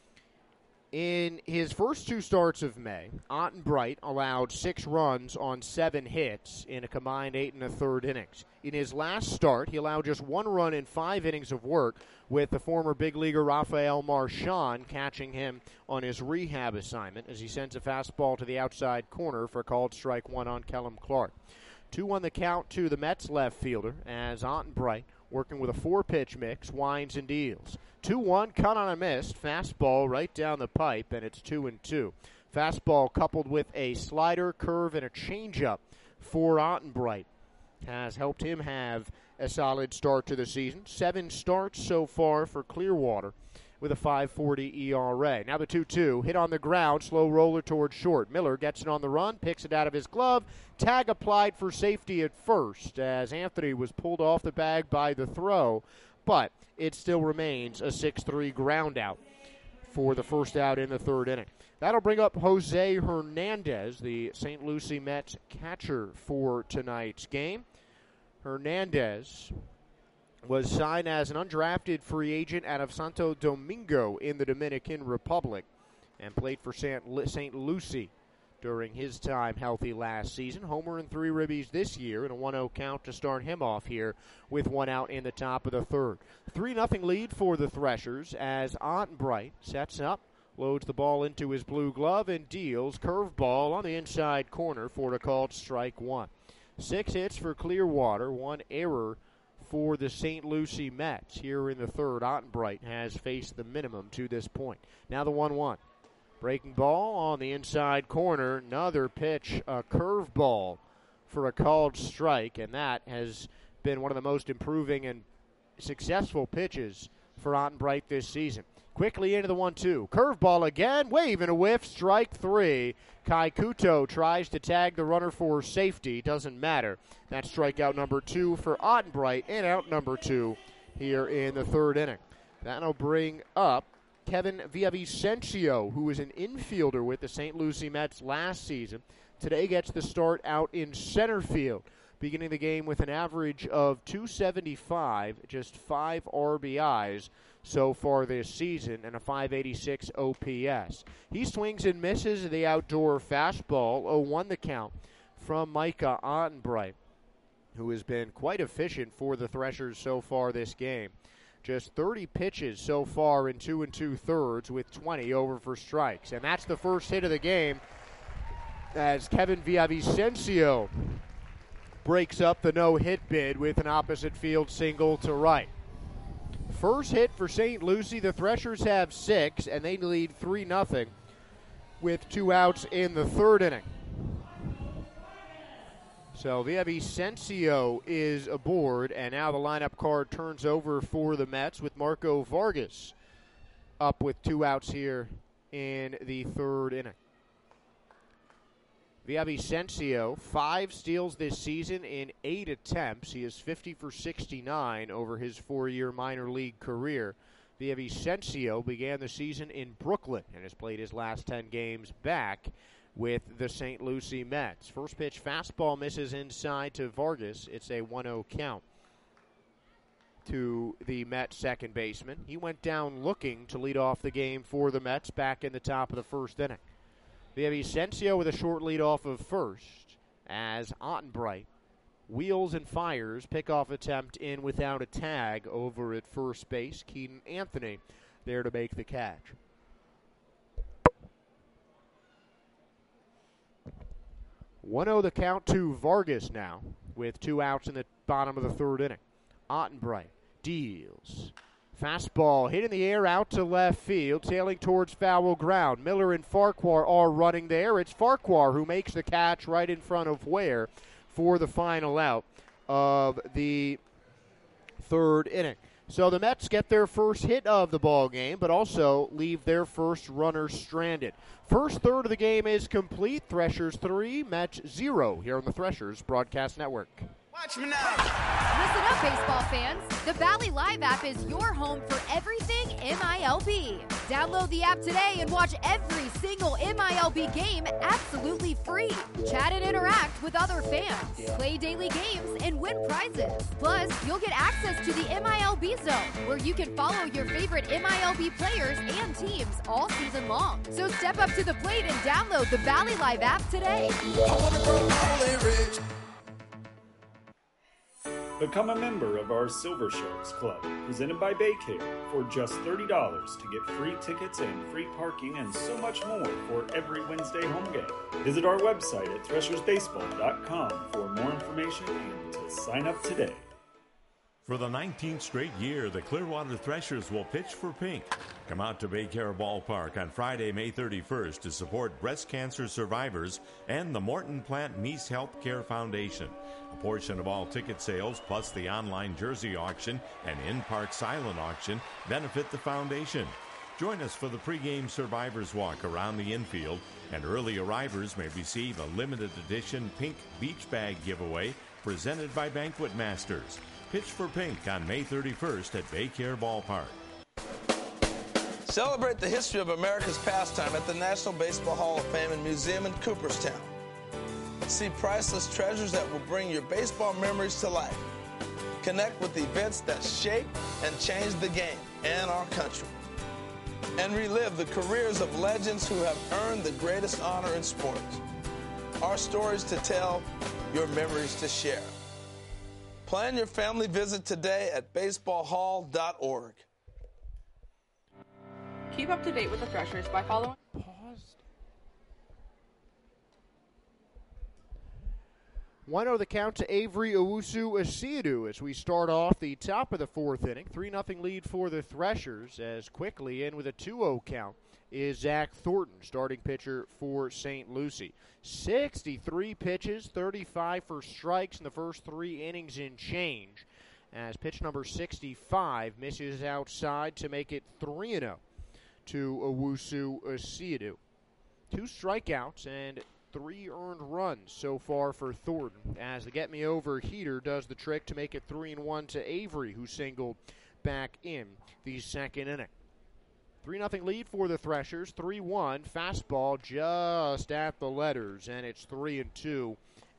In his first 2 starts of May, Ottenbright allowed 6 runs on 7 hits in a combined 8 1/3 innings. In his last start, he allowed just 1 run in 5 innings of work, with the former big leaguer Rafael Marchand catching him on his rehab assignment as he sends a fastball to the outside corner for a called strike 1 on Kellum Clark. 2-1 the count to the Mets left fielder as Ottenbright, working with a 4-pitch mix, winds and deals. 2-1, cut on a miss, fastball right down the pipe, and it's 2-2. Fastball coupled with a slider, curve, and a changeup for Ottenbright has helped him have a solid start to the season. 7 starts so far for Clearwater with a 5.40 ERA. Now the 2-2, hit on the ground, slow roller towards short. Miller gets it on the run, picks it out of his glove. Tag applied for safety at first as Anthony was pulled off the bag by the throw, but it still remains a 6-3 ground out for the first out in the third inning. That'll bring up Jose Hernandez, the St. Lucie Mets catcher for tonight's game. Hernandez was signed as an undrafted free agent out of Santo Domingo in the Dominican Republic and played for St. Lucie during his time healthy last season. Homer and 3 ribbies this year and a 1-0 count to start him off here with 1 out in the top of the third. 3-0 lead for the Threshers as Ottenbright sets up, loads the ball into his blue glove and deals curveball on the inside corner for a called strike 1. 6 hits for Clearwater, 1 error for the St. Lucie Mets. Here in the third, Ottenbright has faced the minimum to this point. Now the 1-1. Breaking ball on the inside corner. Another pitch, a curveball for a called strike, and that has been one of the most improving and successful pitches for Ottenbright this season. Quickly into the 1-2. Curveball again, wave and a whiff, strike 3. Kai Kuto tries to tag the runner for safety. Doesn't matter. That's strikeout number 2 for Ottenbright and out number 2 here in the third inning. That'll bring up Kevin Villavicencio, who was an infielder with the St. Lucie Mets last season. Today gets the start out in center field. beginning the game with an average of 275, just 5 RBIs so far this season, and a 586 OPS. He swings and misses the outdoor fastball, 0-1 the count from Micah Ottenbright, who has been quite efficient for the Threshers so far this game. Just 30 pitches so far in 2 2/3 with 20 over for strikes. And that's the first hit of the game as Kevin Villavicencio breaks up the no-hit bid with an opposite field single to right. First hit for St. Lucie. The Threshers have 6, and they lead 3-0 with 2 outs in the 3rd inning. So Villavicencio is aboard, and now the lineup card turns over for the Mets with Marco Vargas up with 2 outs here in the 3rd inning. Villavicencio, 5 steals this season in 8 attempts. He is 50 for 69 over his 4-year minor league career. Villavicencio began the season in Brooklyn and has played his last 10 games back with the St. Lucie Mets. First pitch fastball misses inside to Vargas. It's a 1-0 count to the Mets second baseman. He went down looking to lead off the game for the Mets back in the top of the 1st inning. Villavicencio with a short lead off of first as Ottenbright wheels and fires. Pickoff attempt in without a tag over at first base. Keaton Anthony there to make the catch. 1-0 the count to Vargas now with 2 outs in the bottom of the 3rd inning. Ottenbright deals. Fastball hit in the air out to left field, sailing towards foul ground. Miller and Farquhar are running there. It's Farquhar who makes the catch right in front of Ware for the final out of the 3rd inning. So the Mets get their first hit of the ball game, but also leave their first runner stranded. First third of the game is complete. Threshers 3, Mets 0 here on the Threshers Broadcast Network. Watch me now. Listen up, baseball fans. The Valley Live app is your home for everything MILB. Download the app today and watch every single MILB game absolutely free. Chat and interact with other fans. Play daily games and win prizes. Plus, you'll get access to the MILB Zone, where you can follow your favorite MILB players and teams all season long. So step up to the plate and download the Valley Live app today. Become a member of our Silver Sharks Club, presented by Baycare, for just $30 to get free tickets and free parking and so much more for every Wednesday home game. Visit our website at threshersbaseball.com for more information and to sign up today. For the 19th straight year, the Clearwater Threshers will pitch for pink. Come out to Baycare Ballpark on Friday, May 31st to support breast cancer survivors and the Morton Plant Niece Healthcare Foundation. A portion of all ticket sales, plus the online jersey auction and in-park silent auction, benefit the foundation. Join us for the pregame Survivors Walk around the infield, and early arrivers may receive a limited edition pink beach bag giveaway presented by Banquet Masters. Pitch for pink on May 31st at Baycare Ballpark. Celebrate the history of America's pastime at the National Baseball Hall of Fame and Museum in Cooperstown. See priceless treasures that will bring your baseball memories to life. Connect with events that shaped and changed the game and our country. And relive the careers of legends who have earned the greatest honor in sports. Our stories to tell, your memories to share. Plan your family visit today at baseballhall.org. Keep up to date with the Threshers by following. 1-0 the count to Avery Owusu-Asiadu as we start off the top of the 4th inning. 3-0 lead for the Threshers as quickly in with a 2-0 count is Zach Thornton, starting pitcher for St. Lucie. 63 pitches, 35 for strikes in the first 3 innings and change, as pitch number 65 misses outside to make it 3-0 to Owusu-Asiadu. 2 strikeouts and 3 earned runs so far for Thornton, as the get-me-over heater does the trick to make it 3-1 to Avery, who singled back in the 2nd inning. 3-0 lead for the Threshers. 3-1 fastball just at the letters, and it's 3-2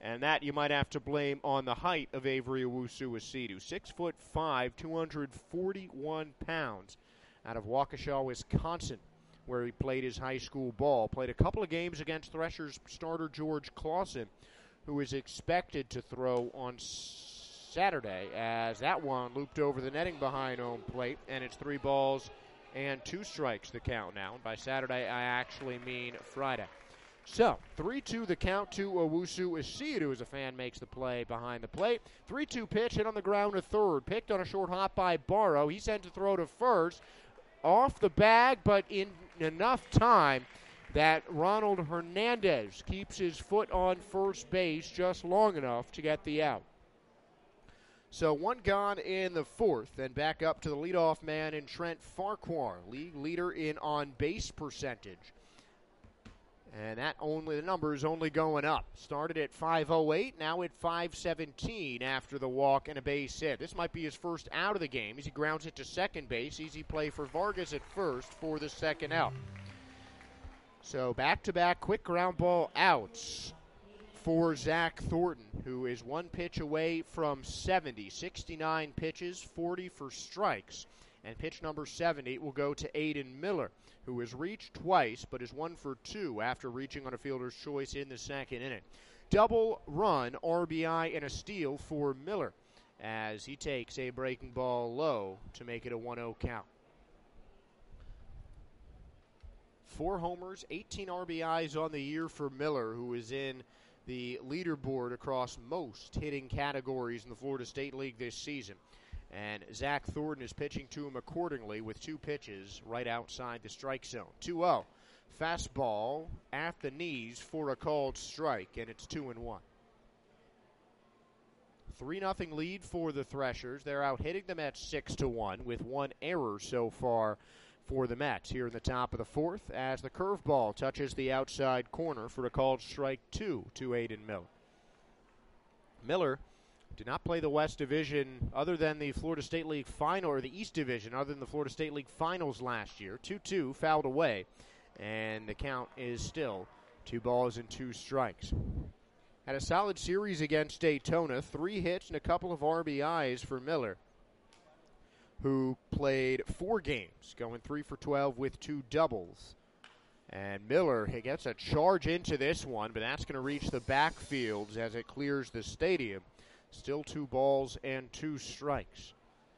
And that you might have to blame on the height of Avery Owusu-Asidu. 6'5", 241 pounds, out of Waukesha, Wisconsin, where he played his high school ball. Played a couple of games against Threshers starter George Clausen, who is expected to throw on Saturday, as that one looped over the netting behind home plate, and it's 3 balls and 2 strikes the count now. And by Saturday, I actually mean Friday. So, 3-2 the count to Owusu-Asidu as a fan makes the play behind the plate. 3-2 pitch, hit on the ground to third. Picked on a short hop by Barrow. He sent to throw to first. Off the bag, but in enough time that Ronald Hernandez keeps his foot on first base just long enough to get the out. So 1 gone in the 4th, and back up to the leadoff man in Trent Farquhar, league leader in on-base percentage. And the number is only going up. Started at 508, now at 517 after the walk and a base hit. This might be his first out of the game as he grounds it to second base. Easy play for Vargas at first for the second out. So back-to-back quick ground ball outs for Zach Thornton, who is 1 pitch away from 70. 69 pitches, 40 for strikes. And pitch number 70 will go to Aiden Miller, who has reached twice but is 1 for 2 after reaching on a fielder's choice in the second inning. Double run, RBI, and a steal for Miller as he takes a breaking ball low to make it a 1-0 count. 4 homers, 18 RBIs on the year for Miller, who is in the leaderboard across most hitting categories in the Florida State League this season. And Zach Thornton is pitching to him accordingly with 2 pitches right outside the strike zone. 2-0. Fastball at the knees for a called strike, and it's 2-1. 3-0 lead for the Threshers. They're out hitting the Mets 6-1 with 1 error so far for the Mets here in the top of the 4th as the curveball touches the outside corner for a called strike 2 to Aiden Miller. Miller did not play the West Division other than the Florida State League Final, or the East Division other than the Florida State League Finals last year. 2-2, fouled away, and the count is still 2 balls and 2 strikes. Had a solid series against Daytona, 3 hits and a couple of RBIs for Miller, who played 4 games, going 3 for 12 with 2 doubles. And Miller, he gets a charge into this one, but that's going to reach the backfields as it clears the stadium. Still 2 balls and 2 strikes.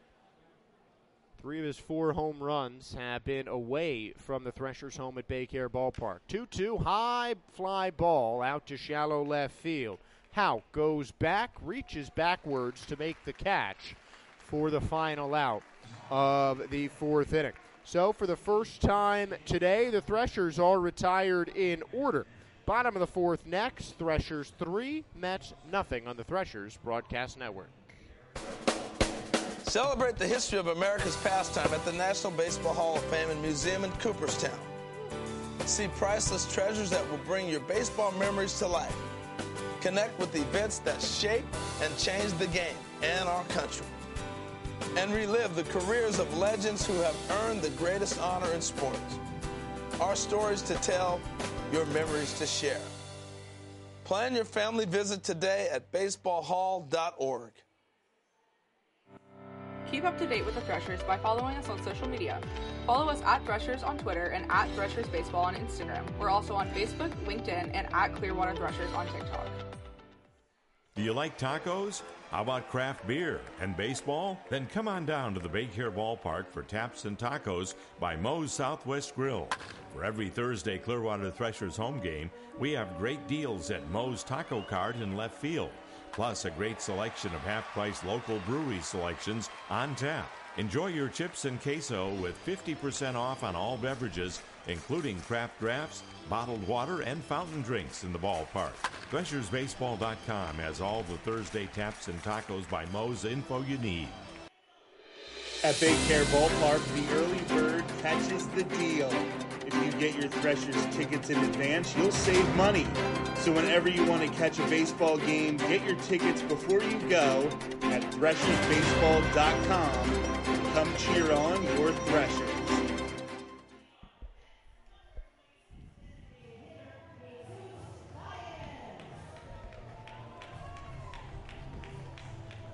3 of his 4 home runs have been away from the Threshers' home at Baycare Ballpark. 2-2, high fly ball out to shallow left field. Houck goes back, reaches backwards to make the catch for the final out of the 4th inning. So for the first time today, the Threshers are retired in order. Bottom of the 4th next, Threshers 3, Mets nothing on the Threshers Broadcast Network. Celebrate the history of America's pastime at the National Baseball Hall of Fame and Museum in Cooperstown. See priceless treasures that will bring your baseball memories to life. Connect with events that shape and change the game and our country. And relive the careers of legends who have earned the greatest honor in sports. Our stories to tell, your memories to share. Plan your family visit today at baseballhall.org. Keep up to date with the Threshers by following us on social media. Follow us at Threshers on Twitter and at Threshers Baseball on Instagram. We're also on Facebook, LinkedIn, and at Clearwater Threshers on TikTok. Do you like tacos? How about craft beer and baseball? Then come on down to the Baycare Ballpark for Taps and Tacos by Moe's Southwest Grill. For every Thursday Clearwater Threshers home game, we have great deals at Moe's Taco Cart in left field, plus a great selection of half-price local brewery selections on tap. Enjoy your chips and queso with 50% off on all beverages, including craft drafts, bottled water, and fountain drinks in the ballpark. ThreshersBaseball.com has all the Thursday Taps and Tacos by Moe's info you need. At Baycare Ballpark, the early bird catches the deal. If you get your Threshers tickets in advance, you'll save money. So whenever you want to catch a baseball game, get your tickets before you go at ThreshersBaseball.com. Come cheer on your Threshers.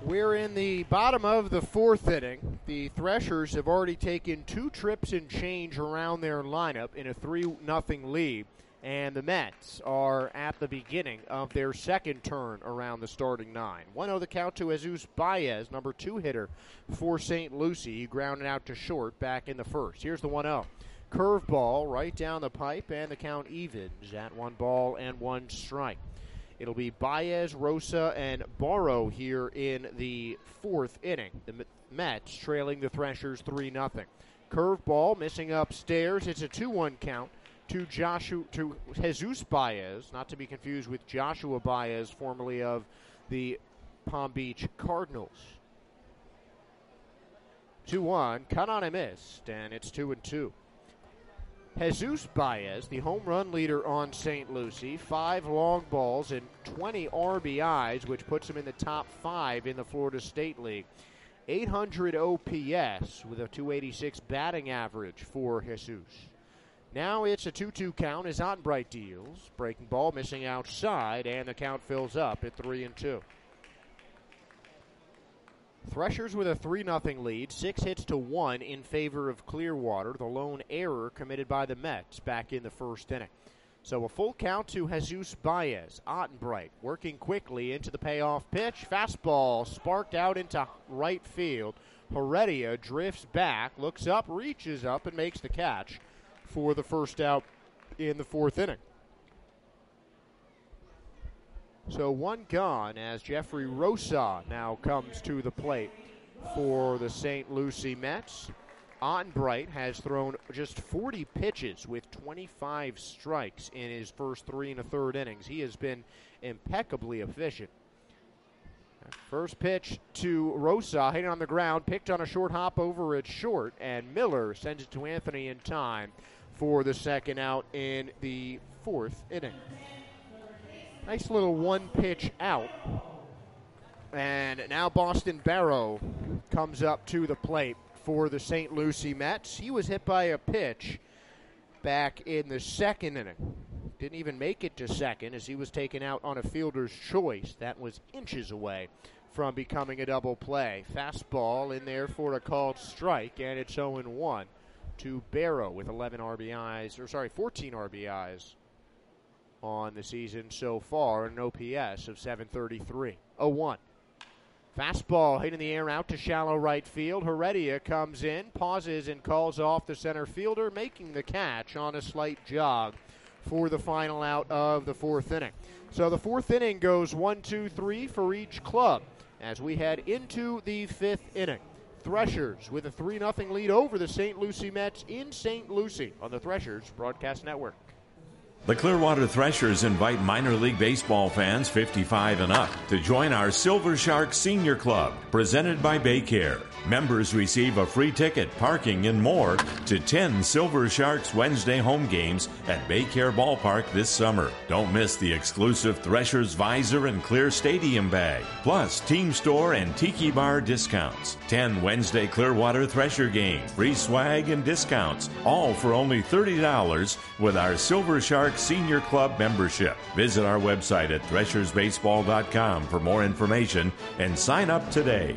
We're in the bottom of the fourth inning. The Threshers have already taken 2 trips and change around their lineup in a 3-0 lead. And the Mets are at the beginning of their second turn around the starting 9. 1-0 the count to Jesus Baez, number 2 hitter for St. Lucie. He grounded out to short back in the first. Here's the 1-0. Curveball right down the pipe, and the count evens at 1 ball and 1 strike. It'll be Baez, Rosa, and Barrow here in the fourth inning. The Mets trailing the Threshers 3-0. Curveball missing upstairs. It's a 2-1 count to Jesus Baez, not to be confused with Joshua Baez, formerly of the Palm Beach Cardinals. 2-1, cut on and missed, and it's 2-2. Jesus Baez, the home run leader on St. Lucie, 5 long balls and 20 RBIs, which puts him in the top 5 in the Florida State League. 800 OPS with a 286 batting average for Jesus. Now it's a 2-2 count as Ottenbright deals. Breaking ball missing outside, and the count fills up at 3-2. Threshers with a 3-0 lead, 6 hits to 1 in favor of Clearwater. The lone error committed by the Mets back in the first inning. So a full count to Jesus Baez. Ottenbright working quickly into the payoff pitch. Fastball sparked out into right field. Heredia drifts back, looks up, reaches up, and makes the catch for the first out in the fourth inning. So 1 gone as Jeffrey Rosa now comes to the plate for the St. Lucie Mets. Ottenbright has thrown just 40 pitches with 25 strikes in his first 3 1/3 innings. He has been impeccably efficient. First pitch to Rosa, hit on the ground, picked on a short hop over at short, and Miller sends it to Anthony in time for the second out in the fourth inning. Nice little 1-pitch out. And now Boston Barrow comes up to the plate for the St. Lucie Mets. He was hit by a pitch back in the second inning. Didn't even make it to second as he was taken out on a fielder's choice. That was inches away from becoming a double play. Fastball in there for a called strike, and it's 0-1 to Barrow with 14 RBIs on the season so far, an OPS of 733. 0-1. Fastball hit in the air out to shallow right field. Heredia comes in, pauses, and calls off the center fielder, making the catch on a slight jog for the final out of the fourth inning. So the fourth inning goes 1, 2, 3 for each club as we head into the fifth inning. Threshers with a 3-0 lead over the St. Lucie Mets in St. Lucie on the Threshers Broadcast Network. The Clearwater Threshers invite minor league baseball fans 55 and up to join our Silver Shark Senior Club, presented by Baycare. Members receive a free ticket, parking, and more to 10 Silver Sharks Wednesday home games at Baycare Ballpark this summer. Don't miss the exclusive Threshers Visor and Clear Stadium bag, plus Team Store and Tiki Bar discounts. 10 Wednesday Clearwater Thresher games, free swag and discounts, all for only $30 with our Silver Shark Senior Club membership. Visit our website at threshersbaseball.com for more information and sign up today.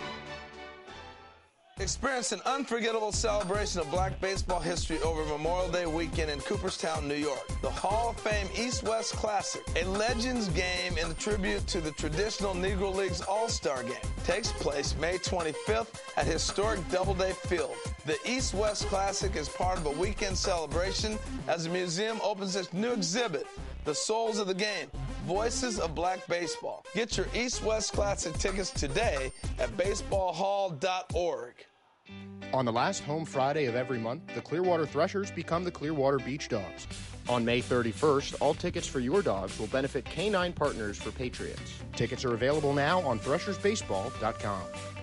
Experience an unforgettable celebration of black baseball history over Memorial Day weekend in Cooperstown, New York. The Hall of Fame East-West Classic, a Legends game in tribute to the traditional Negro Leagues All-Star Game, takes place May 25th at historic Doubleday Field. The East-West Classic is part of a weekend celebration as the museum opens its new exhibit, The Souls of the Game, Voices of Black Baseball. Get your East-West Classic tickets today at baseballhall.org. On the last home Friday of every month, the Clearwater Threshers become the Clearwater Beach Dogs. On May 31st, all tickets for your dogs will benefit K9 Partners for Patriots. Tickets are available now on threshersbaseball.com.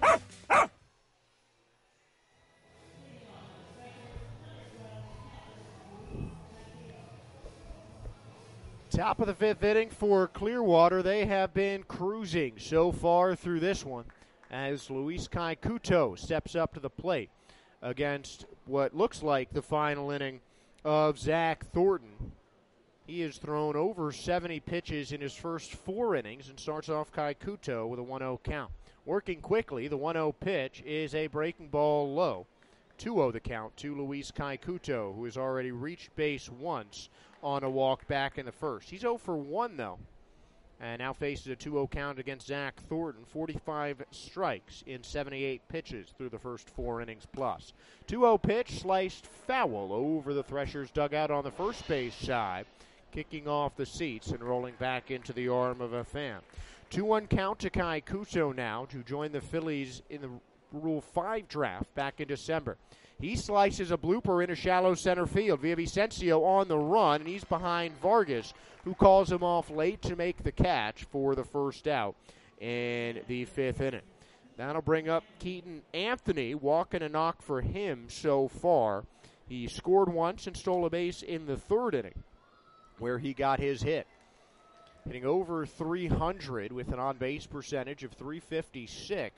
Top of the fifth inning for Clearwater. They have been cruising so far through this one as Luis Caikuto steps up to the plate against what looks like the final inning of Zach Thornton. He has thrown over 70 pitches in his first 4 innings and starts off Caikuto with a 1-0 count. Working quickly, the 1-0 pitch is a breaking ball low. 2-0 the count to Luis Kaikuto, who has already reached base once on a walk back in the first. He's 0 for 1, though, and now faces a 2-0 count against Zach Thornton. 45 strikes in 78 pitches through the first 4 innings plus. 2-0 pitch, sliced foul over the Threshers dugout on the first base side, kicking off the seats and rolling back into the arm of a fan. 2-1 count to Kaikuto now to join the Phillies in the Rule 5 draft back in December. He slices a blooper into shallow center field. Villavicencio on the run, and he's behind Vargas, who calls him off late to make the catch for the first out in the 5th inning. That'll bring up Keaton Anthony, walking a knock for him so far. He scored once and stole a base in the 3rd inning, where he got his hit. Hitting over 300 with an on-base percentage of .356,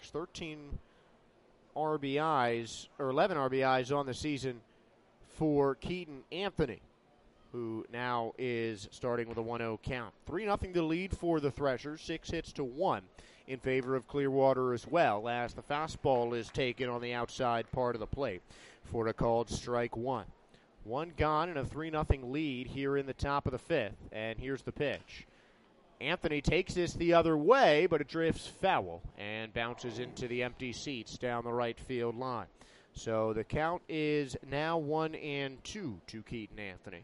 11 RBIs on the season for Keaton Anthony, who now is starting with a 1-0 count. 3-0 the lead for the Threshers, 6 hits to 1 in favor of Clearwater as well, as the fastball is taken on the outside part of the plate for a called strike 1. 1 gone and a 3-0 lead here in the top of the 5th, and here's the pitch. Anthony takes this the other way, but it drifts foul and bounces into the empty seats down the right field line. So the count is now 1-2 to Keaton Anthony.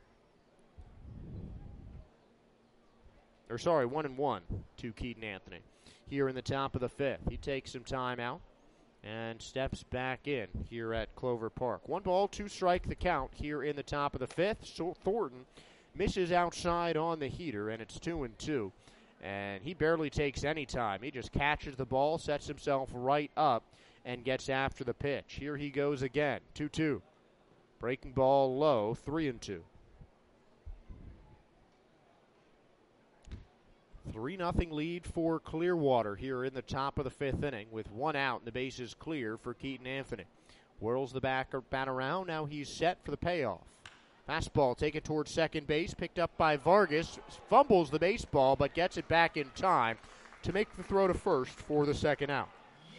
1-1 to Keaton Anthony here in the top of the 5th. He takes some time out and steps back in here at Clover Park. 1 ball, 2 strike the count here in the top of the 5th. So Thornton misses outside on the heater, and it's 2-2. And he barely takes any time. He just catches the ball, sets himself right up, and gets after the pitch. Here he goes again, 2-2. Breaking ball low, 3-2. 3-0 lead for Clearwater here in the top of the 5th inning with 1 out and the bases clear for Keaton Anthony. Whirls the bat around. Now he's set for the payoff. Fastball taken towards second base, picked up by Vargas, fumbles the baseball, but gets it back in time to make the throw to first for the 2nd out.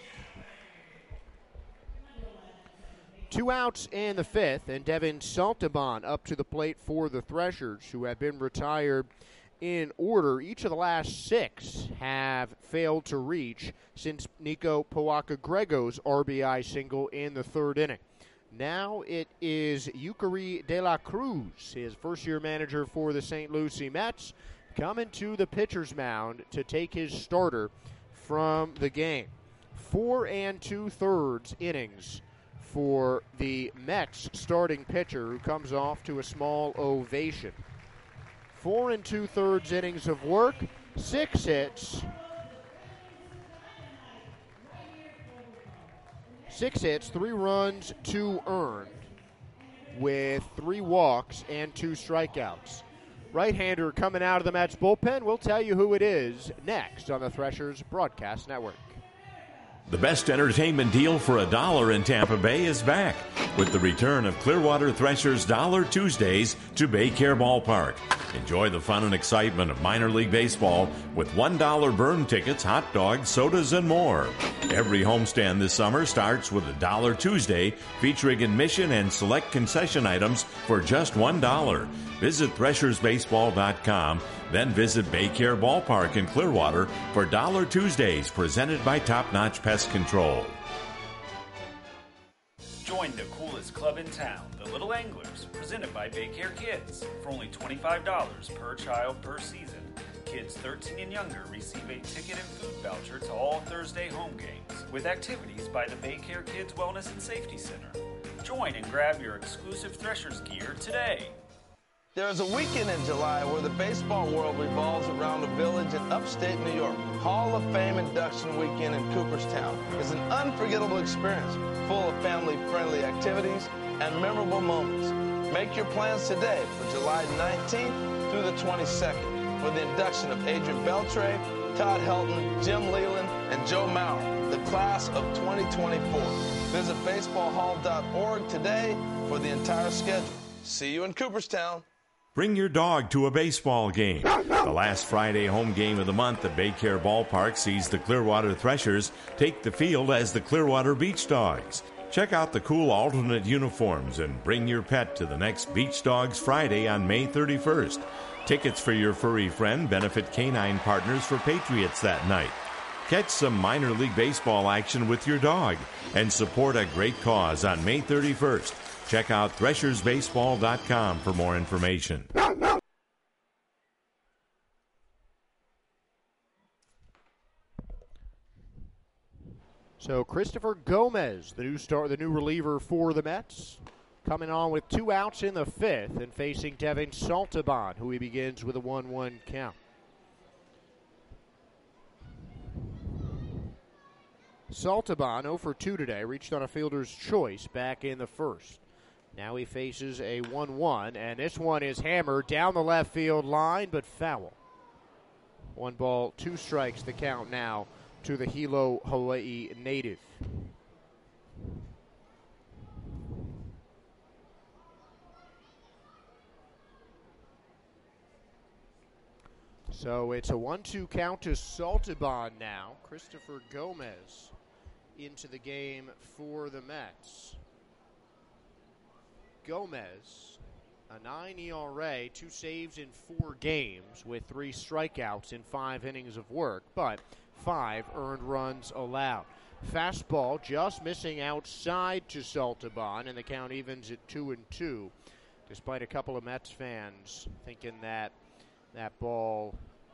2 outs in the 5th, and Devin Saltaban up to the plate for the Threshers, who have been retired in order. Each of the last 6 have failed to reach since Nico Poaka-Grego's RBI single in the 3rd inning. Now it is Eucuri De La Cruz, his first-year manager for the St. Lucie Mets, coming to the pitcher's mound to take his starter from the game. 4 2/3 innings for the Mets starting pitcher, who comes off to a small ovation. 4 2/3 innings of work, 6 hits. 6 hits, 3 runs, 2 earned, with 3 walks and 2 strikeouts. Right-hander coming out of the Mets bullpen. We'll tell you who it is next on the Threshers Broadcast Network. The best entertainment deal for $1 in Tampa Bay is back with the return of Clearwater Threshers Dollar Tuesdays to Baycare Ballpark. Enjoy the fun and excitement of minor league baseball with $1 burn tickets, hot dogs, sodas, and more. Every homestand this summer starts with a Dollar Tuesday featuring admission and select concession items for just $1. Visit ThreshersBaseball.com, then visit Baycare Ballpark in Clearwater for Dollar Tuesdays presented by Top Notch Pest Control. Join the coolest club in town, the Little Anglers, presented by Baycare Kids. For only $25 per child per season, kids 13 and younger receive a ticket and food voucher to all Thursday home games, with activities by the Baycare Kids Wellness and Safety Center. Join and grab your exclusive Threshers gear today. There's a weekend in July where the baseball world revolves around a village in upstate New York. Hall of Fame Induction Weekend in Cooperstown is an unforgettable experience full of family-friendly activities and memorable moments. Make your plans today for July 19th through the 22nd for the induction of Adrian Beltre, Todd Helton, Jim Leland, and Joe Mauer, the class of 2024. Visit baseballhall.org today for the entire schedule. See you in Cooperstown. Bring your dog to a baseball game. The last Friday home game of the month at Baycare Ballpark sees the Clearwater Threshers take the field as the Clearwater Beach Dogs. Check out the cool alternate uniforms and bring your pet to the next Beach Dogs Friday on May 31st. Tickets for your furry friend benefit Canine Partners for Patriots that night. Catch some minor league baseball action with your dog and support a great cause on May 31st. Check out threshersbaseball.com for more information. So Christopher Gomez, the new reliever for the Mets, coming on with 2 outs in the 5th and facing Devin Saltaban, who he begins with a 1-1 count. Saltaban, 0 for 2 today, reached on a fielder's choice back in the 1st. Now he faces a 1-1, and this one is hammered down the left field line, but foul. 1 ball, 2 strikes, the count now to the Hilo, Hawaii native. So it's a 1-2 count to Saltaban now. Christopher Gomez into the game for the Mets. Gomez, a 9 ERA, 2 saves in 4 games with 3 strikeouts in 5 innings of work, but 5 earned runs allowed. Fastball just missing outside to Saltaban, and the count evens at 2-2, despite a couple of Mets fans thinking that ball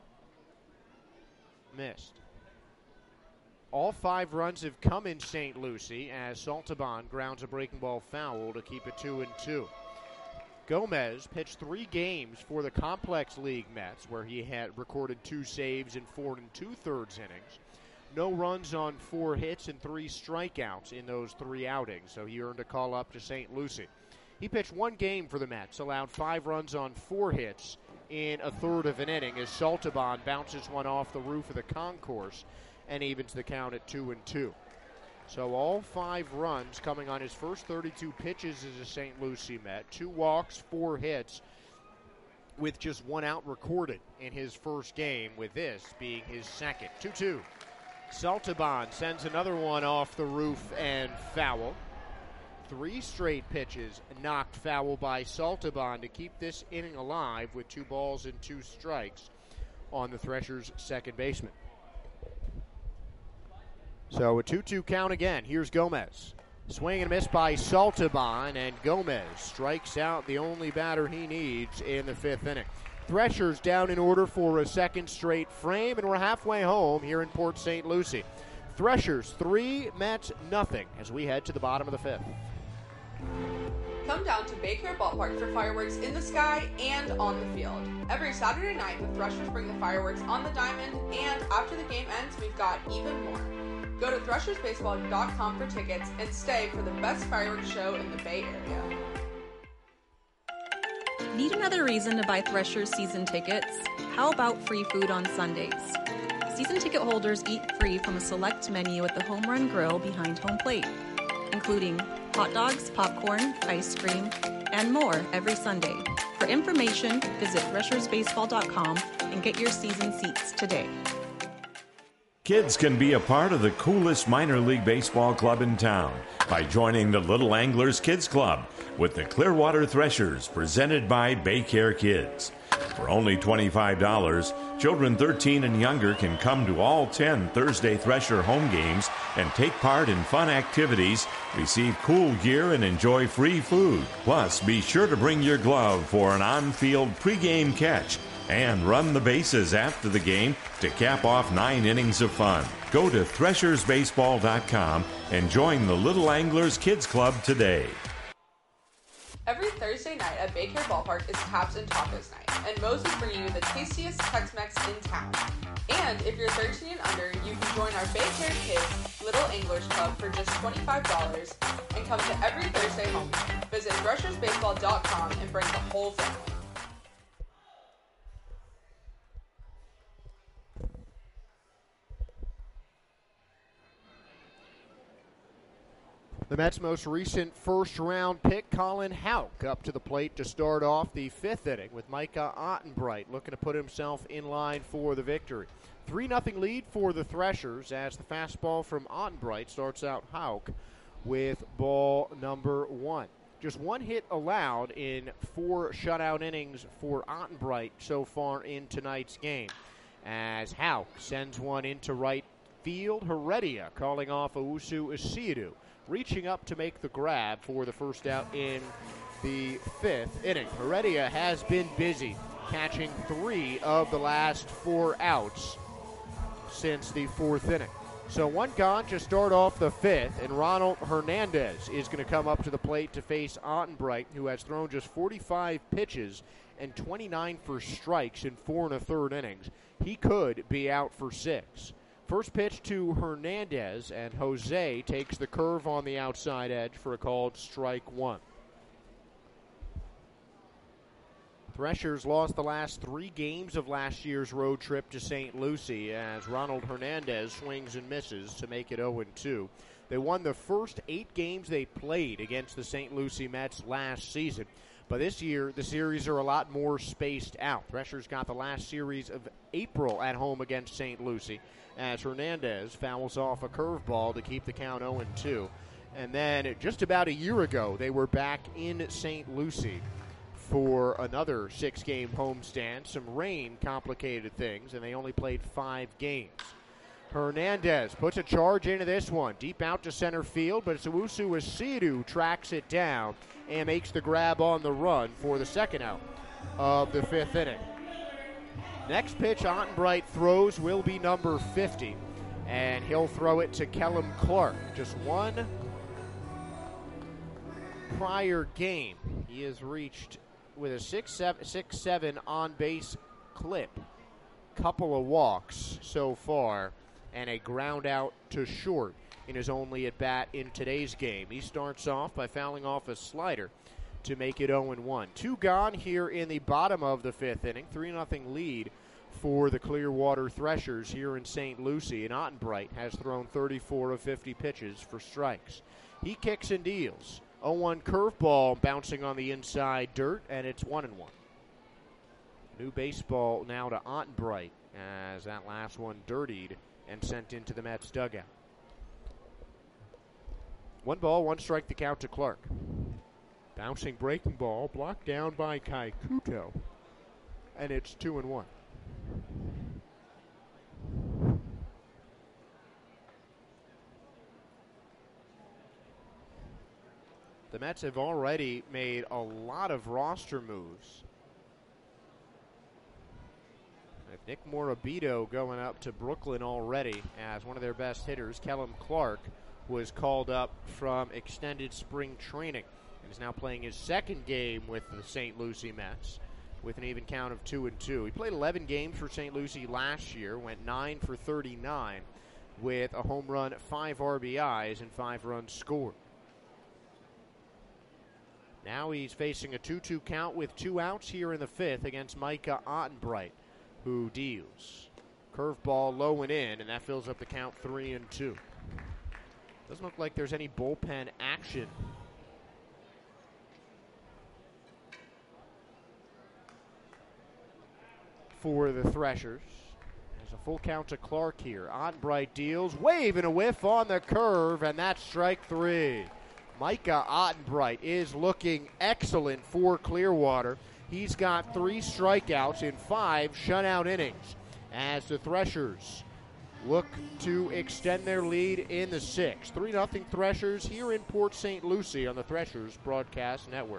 missed. All 5 runs have come in St. Lucie as Saltaban grounds a breaking ball foul to keep it 2-2. Gomez pitched 3 games for the Complex League Mets, where he had recorded 2 saves in 4 2/3 innings. No runs on 4 hits and 3 strikeouts in those 3 outings, so he earned a call up to St. Lucie. He pitched 1 game for the Mets, allowed 5 runs on 4 hits in a third of an inning as Saltaban bounces one off the roof of the concourse and evens the count at 2-2. So all 5 runs coming on his first 32 pitches as a St. Lucie Met. 2 walks, 4 hits, with just 1 out recorded in his first game, with this being his second. 2-2. Saltaban sends another one off the roof and foul. 3 straight pitches knocked foul by Saltaban to keep this inning alive with 2 balls and 2 strikes on the Threshers' second baseman. So a 2-2 count again. Here's Gomez. Swing and miss by Saltaban, and Gomez strikes out the only batter he needs in the 5th inning. Threshers down in order for a second straight frame, and we're halfway home here in Port St. Lucie. Threshers 3, Mets nothing as we head to the bottom of the 5th. Come down to Baycare Ballpark for fireworks in the sky and on the field. Every Saturday night, the Threshers bring the fireworks on the diamond, and after the game ends, we've got even more. Go to threshersbaseball.com for tickets and stay for the best fireworks show in the Bay Area. Need another reason to buy Threshers season tickets? How about free food on Sundays? Season ticket holders eat free from a select menu at the Home Run Grill behind home plate, including hot dogs, popcorn, ice cream, and more every Sunday. For information, visit threshersbaseball.com and get your season seats today. Kids can be a part of the coolest minor league baseball club in town by joining the Little Anglers Kids Club with the Clearwater Threshers, presented by Baycare Kids. For only $25, children 13 and younger can come to all 10 Thursday Thresher home games and take part in fun activities, receive cool gear, and enjoy free food. Plus, be sure to bring your glove for an on-field pregame catch and run the bases after the game to cap off 9 innings of fun. Go to threshersbaseball.com and join the Little Anglers Kids Club today. Every Thursday night at Baycare Ballpark is Taps and Tacos night, and Moe's is bringing you the tastiest Tex-Mex in town. And if you're 13 and under, you can join our Baycare Kids Little Anglers Club for just $25 and come to every Thursday home game. Visit threshersbaseball.com and bring the whole family. The Mets' most recent first-round pick, Colin Houck, up to the plate to start off the fifth inning with Micah Ottenbright looking to put himself in line for the victory. 3-0 lead for the Threshers as the fastball from Ottenbright starts out Houck with ball number 1. Just one hit allowed in 4 shutout innings for Ottenbright so far in tonight's game. As Houck sends one into right field, Heredia calling off Owusu Isidu, reaching up to make the grab for the first out in the 5th inning. Heredia has been busy, catching 3 of the last 4 outs since the 4th inning. So 1 gone to start off the 5th, and Ronald Hernandez is going to come up to the plate to face Ottenbright, who has thrown just 45 pitches and 29 for strikes in 4 1/3 innings. He could be out for 6. First pitch to Hernandez, and Jose takes the curve on the outside edge for a called strike 1. Threshers lost the last 3 games of last year's road trip to St. Lucie as Ronald Hernandez swings and misses to make it 0-2. They won the first 8 games they played against the St. Lucie Mets last season. But this year, the series are a lot more spaced out. Threshers got the last series of April at home against St. Lucie as Hernandez fouls off a curveball to keep the count 0-2. And then just about a year ago, they were back in St. Lucie for another 6-game homestand. Some rain complicated things, and they only played 5 games. Hernandez puts a charge into this one, deep out to center field, but it's Owusu Isidu tracks it down and makes the grab on the run for the second out of the 5th inning. Next pitch Ottenbright throws will be number 50, and he'll throw it to Kellum Clark. Just one prior game, he has reached with a 6-7 on-base clip. Couple of walks so far, and a ground out to short in his only at-bat in today's game. He starts off by fouling off a slider to make it 0-1. 2 gone here in the bottom of the 5th inning. 3-0 lead for the Clearwater Threshers here in St. Lucie, and Ottenbright has thrown 34 of 50 pitches for strikes. He kicks and deals. 0-1 curveball bouncing on the inside dirt, and it's 1-1. New baseball now to Ottenbright as that last one dirtied and sent into the Mets dugout. 1 ball, 1 strike, the count to Clark. Bouncing breaking ball blocked down by Kaikuto, and it's 2-1. The Mets have already made a lot of roster moves. Nick Morabito going up to Brooklyn already as one of their best hitters. Kellum Clark was called up from extended spring training and is now playing his 2nd game with the St. Lucie Mets with an even count of 2-2. He played 11 games for St. Lucie last year, went 9 for 39 with a home run, 5 RBIs, and 5 runs scored. Now he's facing a 2-2 count with 2 outs here in the 5th against Micah Ottenbright, who deals. Curveball low and in, and that fills up the count 3-2. Doesn't look like there's any bullpen action for the Threshers. There's a full count to Clark here. Ottenbright deals, wave and a whiff on the curve, and that's strike 3. Micah Ottenbright is looking excellent for Clearwater. He's got 3 strikeouts in 5 shutout innings as the Threshers look to extend their lead in the 6th. 3-0 Threshers here in Port St. Lucie on the Threshers Broadcast Network.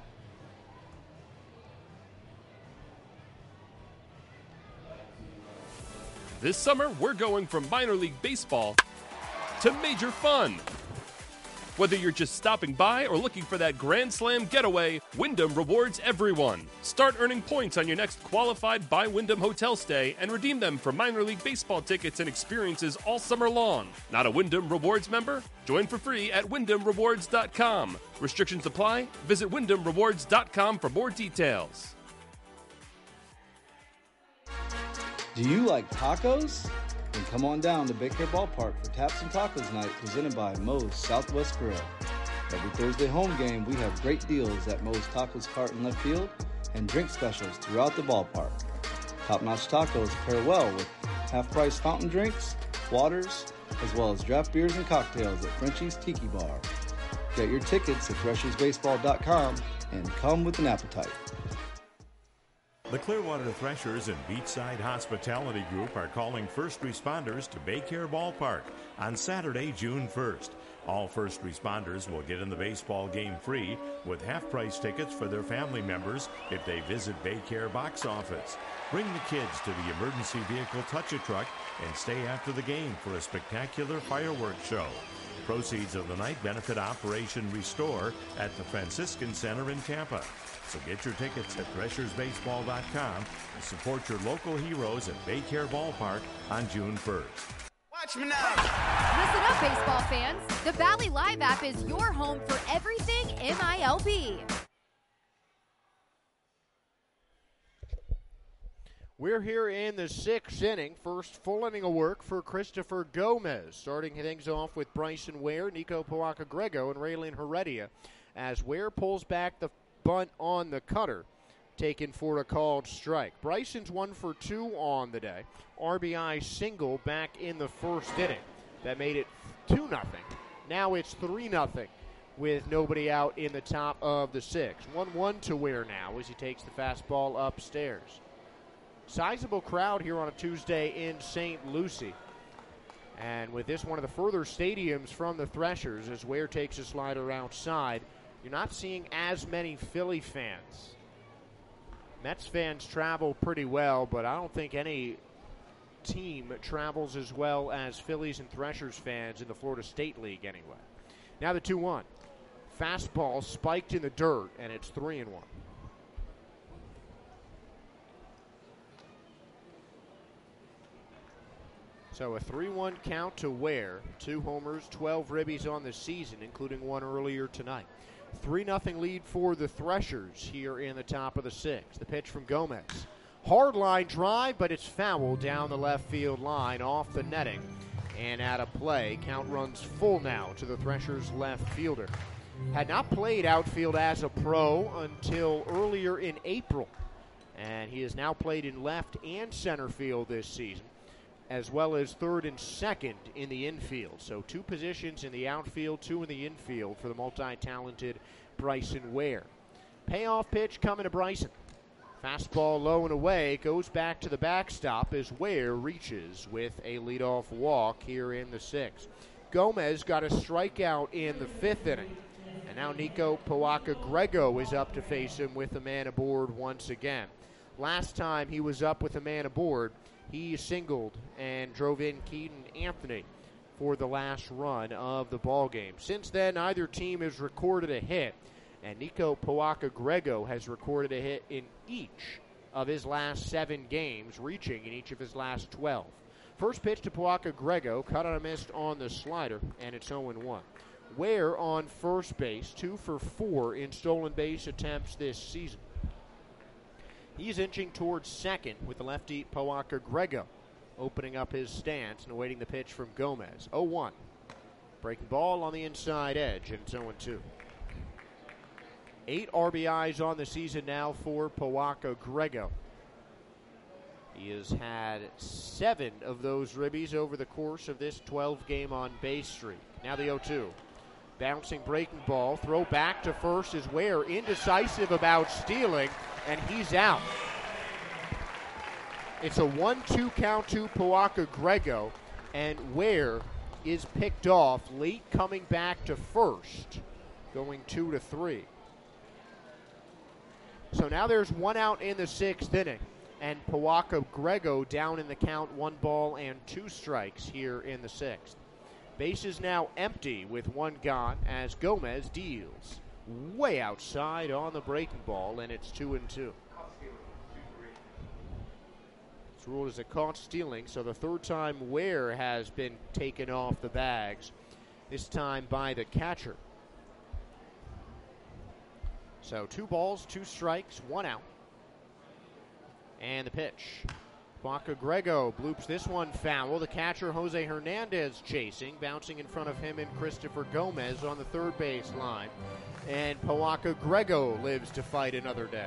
This summer, we're going from minor league baseball to major fun. Whether you're just stopping by or looking for that Grand Slam getaway, Wyndham rewards everyone. Start earning points on your next qualified by Wyndham hotel stay and redeem them for minor league baseball tickets and experiences all summer long. Not a Wyndham Rewards member? Join for free at WyndhamRewards.com. Restrictions apply. Visit WyndhamRewards.com for more details. Do you like tacos? Then come on down to Big Hair Ballpark for Taps and Tacos Night presented by Moe's Southwest Grill. Every Thursday home game, we have great deals at Moe's Tacos Cart in left field and drink specials throughout the ballpark. Top-notch tacos pair well with half-price fountain drinks, waters, as well as draft beers and cocktails at Frenchie's Tiki Bar. Get your tickets at threshersbaseball.com and come with an appetite. The Clearwater Threshers and Beachside Hospitality Group are calling first responders to Baycare Ballpark on Saturday, June 1st. All first responders will get in the baseball game free with half-price tickets for their family members if they visit Baycare box office. Bring the kids to the emergency vehicle Touch-A-Truck and stay after the game for a spectacular fireworks show. Proceeds of the night benefit Operation Restore at the Franciscan Center in Tampa. So get your tickets at threshersbaseball.com and support your local heroes at Baycare Ballpark on June 1st. Watch me now. Listen up, baseball fans. The Valley Live app is your home for everything MILB. We're here in the sixth inning. First full inning of work for Christopher Gomez. Starting things off with Bryson Ware, Nico Poaca-Grego, and Raylene Heredia as Ware pulls back the bunt on the cutter, taken for a called strike. Bryson's 1 for 2 on the day. RBI single back in the first inning. That made it 2-0. Now it's 3-0 with nobody out in the top of the sixth. 1-1 to Ware now as he takes the fastball upstairs. Sizable crowd here on a Tuesday in St. Lucie. And with this one of the further stadiums from the Threshers, as Ware takes a slider outside, you're not seeing as many Philly fans. Mets fans travel pretty well, but I don't think any team travels as well as Phillies and Threshers fans in the Florida State League anyway. Now the 2-1. Fastball spiked in the dirt, and it's 3-1. So a 3-1 count to Ware. 2 homers, 12 ribbies on the season, including one earlier tonight. 3-0 lead for the Threshers here in the top of the sixth. The pitch from Gomez. Hard line drive, but it's foul down the left field line off the netting and out of play. Count runs full now to the Threshers left fielder. Had not played outfield as a pro until earlier in April, and he has now played in left and center field this season, as well as third and second in the infield. So 2 positions in the outfield, 2 in the infield for the multi-talented Bryson Ware. Payoff pitch coming to Bryson. Fastball low and away, goes back to the backstop as Ware reaches with a leadoff walk here in the sixth. Gomez got a strikeout in the fifth inning. And now Nico Poaca-Grego is up to face him with a man aboard once again. Last time he was up with a man aboard, he singled and drove in Keaton Anthony for the last run of the ballgame. Since then, either team has recorded a hit, and Nico Poaca-Grego has recorded a hit in each of his last 7 games, reaching in each of his last 12. First pitch to Poaca-Grego, cut on a miss on the slider, and it's 0-1. Ware on first base, 2 for 4 in stolen base attempts this season. He's inching towards second with the lefty Poaca-Grego opening up his stance and awaiting the pitch from Gomez. 0-1. Breaking ball on the inside edge, and it's 0-2. 8 RBIs on the season now for Poaca-Grego. He has had 7 of those ribbies over the course of this 12-game on-base streak. Now the 0-2. Bouncing breaking ball, throw back to first is Ware, indecisive about stealing, and he's out. It's a 1-2 count to Poaca-Grego, and Ware is picked off late, coming back to first, going 2-3. So now there's 1 out in the sixth inning, and Poaca-Grego down in the count, 1 ball and 2 strikes here in the sixth. Base is now empty with 1 gone as Gomez deals way outside on the breaking ball, and it's 2-2. It's ruled as a caught stealing, so the third time Ware has been taken off the bags, this time by the catcher. So 2 balls, 2 strikes, 1 out. And the pitch. Waka Grego bloops this one foul. The catcher, Jose Hernandez, chasing. Bouncing in front of him and Christopher Gomez on the third base line. And Pawaka Grego lives to fight another day.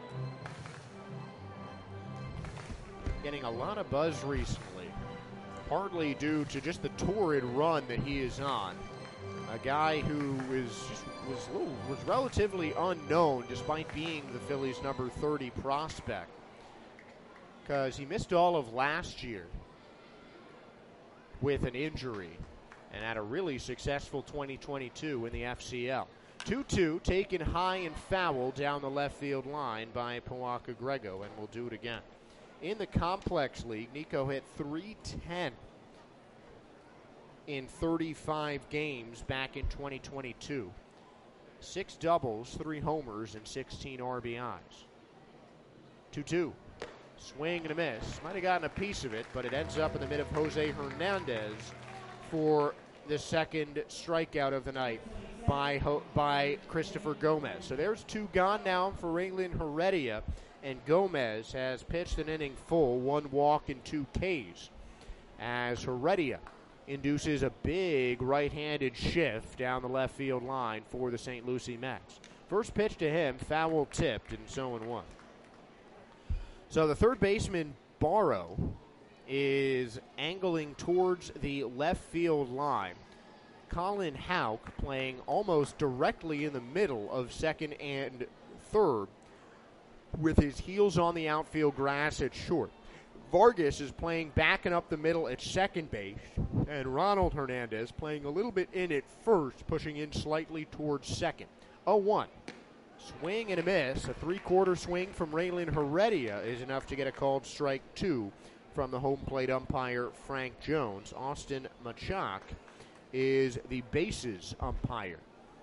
Getting a lot of buzz recently, partly due to just the torrid run that he is on. A guy who was relatively unknown despite being the Phillies' number 30 prospect, because he missed all of last year with an injury and had a really successful 2022 in the FCL. 2-2 taken high and foul down the left field line by Pawaka Grego, and we'll do it again. In the Complex League, Nico hit .310 in 35 games back in 2022. 6 doubles, 3 homers, and 16 RBIs. 2-2. Swing and a miss. Might have gotten a piece of it, but it ends up in the mid of Jose Hernandez for the second strikeout of the night by Christopher Gomez. So there's 2 gone now for Raylan Heredia, and Gomez has pitched an inning full, 1 walk and 2 Ks, as Heredia induces a big right-handed shift down the left field line for the St. Lucie Mets. First pitch to him, foul tipped, and so and 1. So the third baseman, Barrow, is angling towards the left field line. Colin Houck playing almost directly in the middle of second and third with his heels on the outfield grass at short. Vargas is playing backing up the middle at second base, and Ronald Hernandez playing a little bit in at first, pushing in slightly towards second. 0-1. Swing and a miss. A 3/4 swing from Raylan Heredia is enough to get a called strike 2 from the home plate umpire, Frank Jones. Austin Machak is the bases umpire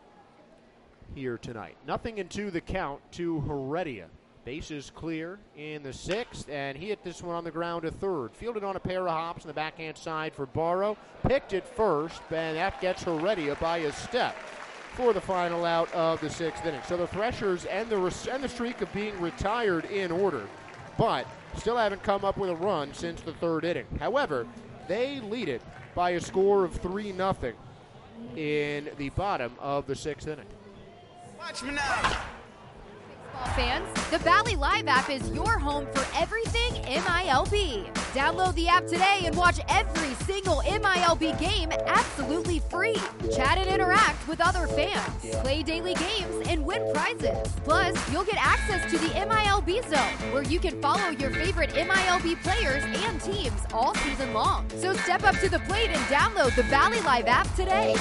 here tonight. 0-2 the count to Heredia. Bases clear in the 6th, and he hit this one on the ground to third. Fielded on a pair of hops on the backhand side for Barrow. Picked it first, and that gets Heredia by a step for the final out of the 6th inning. So the Threshers and the streak of being retired in order, but still haven't come up with a run since the 3rd inning. However, they lead it by a score of 3-0 in the bottom of the 6th inning. Watch me now. Fans, the Valley Live app is your home for everything MILB. Download the app today and watch every single MILB game absolutely free. Chat and interact with other fans, play daily games, and win prizes. Plus, you'll get access to the MILB Zone, where you can follow your favorite MILB players and teams all season long. So step up to the plate and download the Valley Live app today.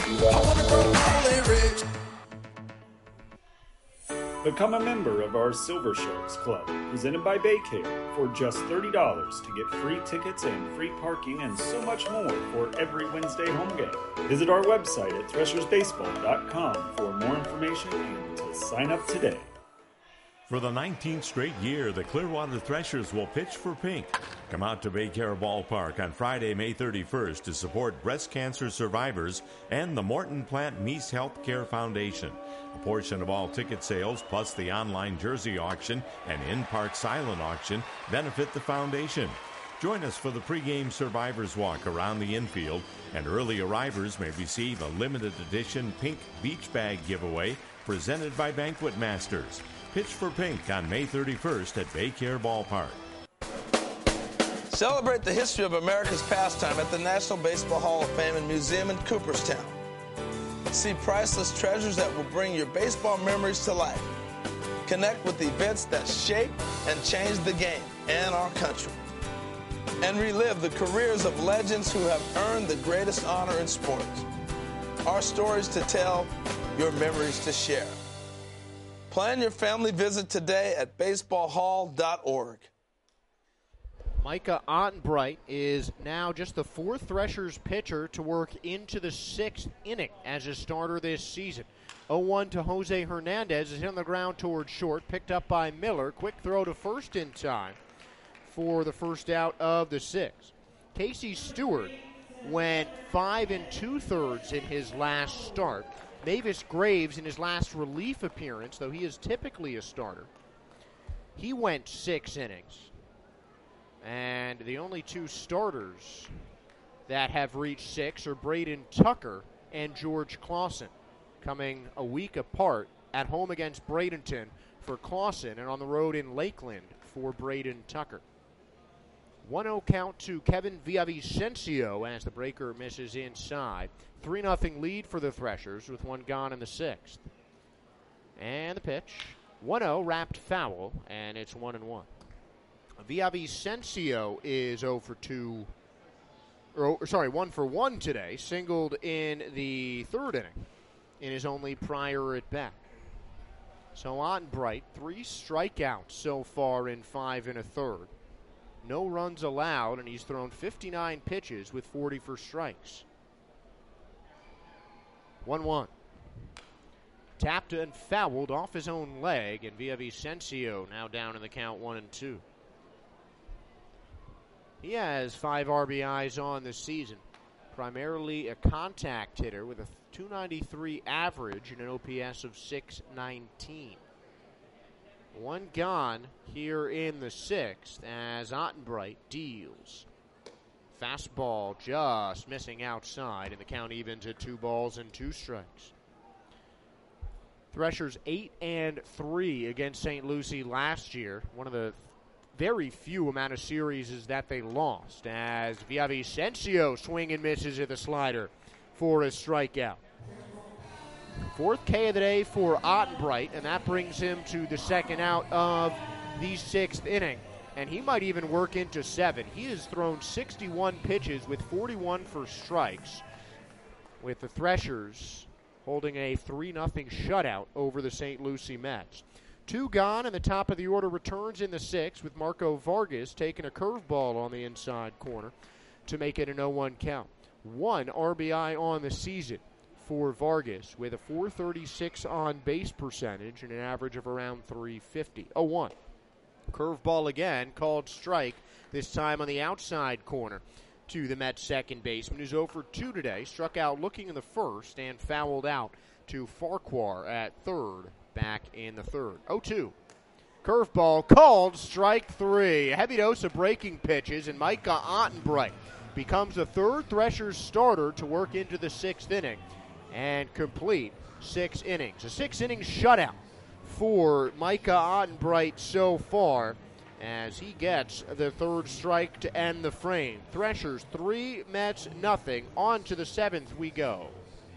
Become a member of our Silver Sharks Club, presented by Baycare, for just $30 to get free tickets and free parking and so much more for every Wednesday home game. Visit our website at threshersbaseball.com for more information and to sign up today. For the 19th straight year, the Clearwater Threshers will pitch for pink. Come out to Baycare Ballpark on Friday, May 31st to support breast cancer survivors and the Morton Plant Niece Healthcare Foundation. A portion of all ticket sales, plus the online jersey auction and in-park silent auction, benefit the foundation. Join us for the pregame Survivors Walk around the infield, and early arrivers may receive a limited edition pink beach bag giveaway presented by Banquet Masters. Pitch for pink on May 31st at Baycare Ballpark. Celebrate the history of America's pastime at the National Baseball Hall of Fame and Museum in Cooperstown. See priceless treasures that will bring your baseball memories to life. Connect with events that shaped and changed the game and our country. And relive the careers of legends who have earned the greatest honor in sports. Our stories to tell, your memories to share. Plan your family visit today at baseballhall.org. Micah Ottenbright is now just the 4th Threshers pitcher to work into the 6th inning as a starter this season. 0-1 to Jose Hernandez is on the ground towards short, picked up by Miller. Quick throw to first in time for the first out of the 6th. Casey Stewart went 5 2/3 in his last start. Mavis Graves in his last relief appearance, though he is typically a starter, he went 6 innings. And the only two starters that have reached 6 are Braden Tucker and George Clausen, coming a week apart at home against Bradenton for Clausen and on the road in Lakeland for Braden Tucker. 1-0 count to Kevin Villavicencio as the breaker misses inside. 3-0 lead for the Threshers with one gone in the 6th. And the pitch. 1-0 wrapped foul, and it's 1-1. Villavicencio is 0 for 2. 1 for 1 today. Singled in the 3rd inning in his only prior at bat. So Ottenbright, 3 strikeouts so far in 5 1/3. No runs allowed, and he's thrown 59 pitches with 40 for strikes. 1-1. Tapped and fouled off his own leg, and Villavicencio now down in the count 1-2. He has 5 RBIs on this season, primarily a contact hitter with a .293 average and an OPS of .619. One gone here in the 6th as Ottenbright deals. Fastball just missing outside, and the count evens at 2 balls and 2 strikes. Threshers 8-3 against St. Lucie last year. One of the very few amount of series that they lost, as Villavicencio swing and misses at the slider for a strikeout. 4th K of the day for Ottenbright, and that brings him to the 2nd out of the 6th inning. And he might even work into 7. He has thrown 61 pitches with 41 for strikes, with the Threshers holding a 3-0 shutout over the St. Lucie Mets. 2 gone, and the top of the order returns in the 6th with Marco Vargas taking a curveball on the inside corner to make it an 0-1 count. 1 RBI on the season for Vargas with a .436 on base percentage and an average of around .350. 0-1. Curveball again, called strike, this time on the outside corner to the Mets second baseman, who's 0 for 2 today. Struck out looking in the 1st and fouled out to Farquhar at 3rd back in the 3rd. 0-2. Curveball called strike 3. A heavy dose of breaking pitches, and Micah Ottenbright becomes the 3rd Threshers starter to work into the 6th inning and complete 6 innings. A 6-inning shutout for Micah Ottenbright so far, as he gets the 3rd strike to end the frame. Threshers 3, Mets nothing. On to the 7th we go.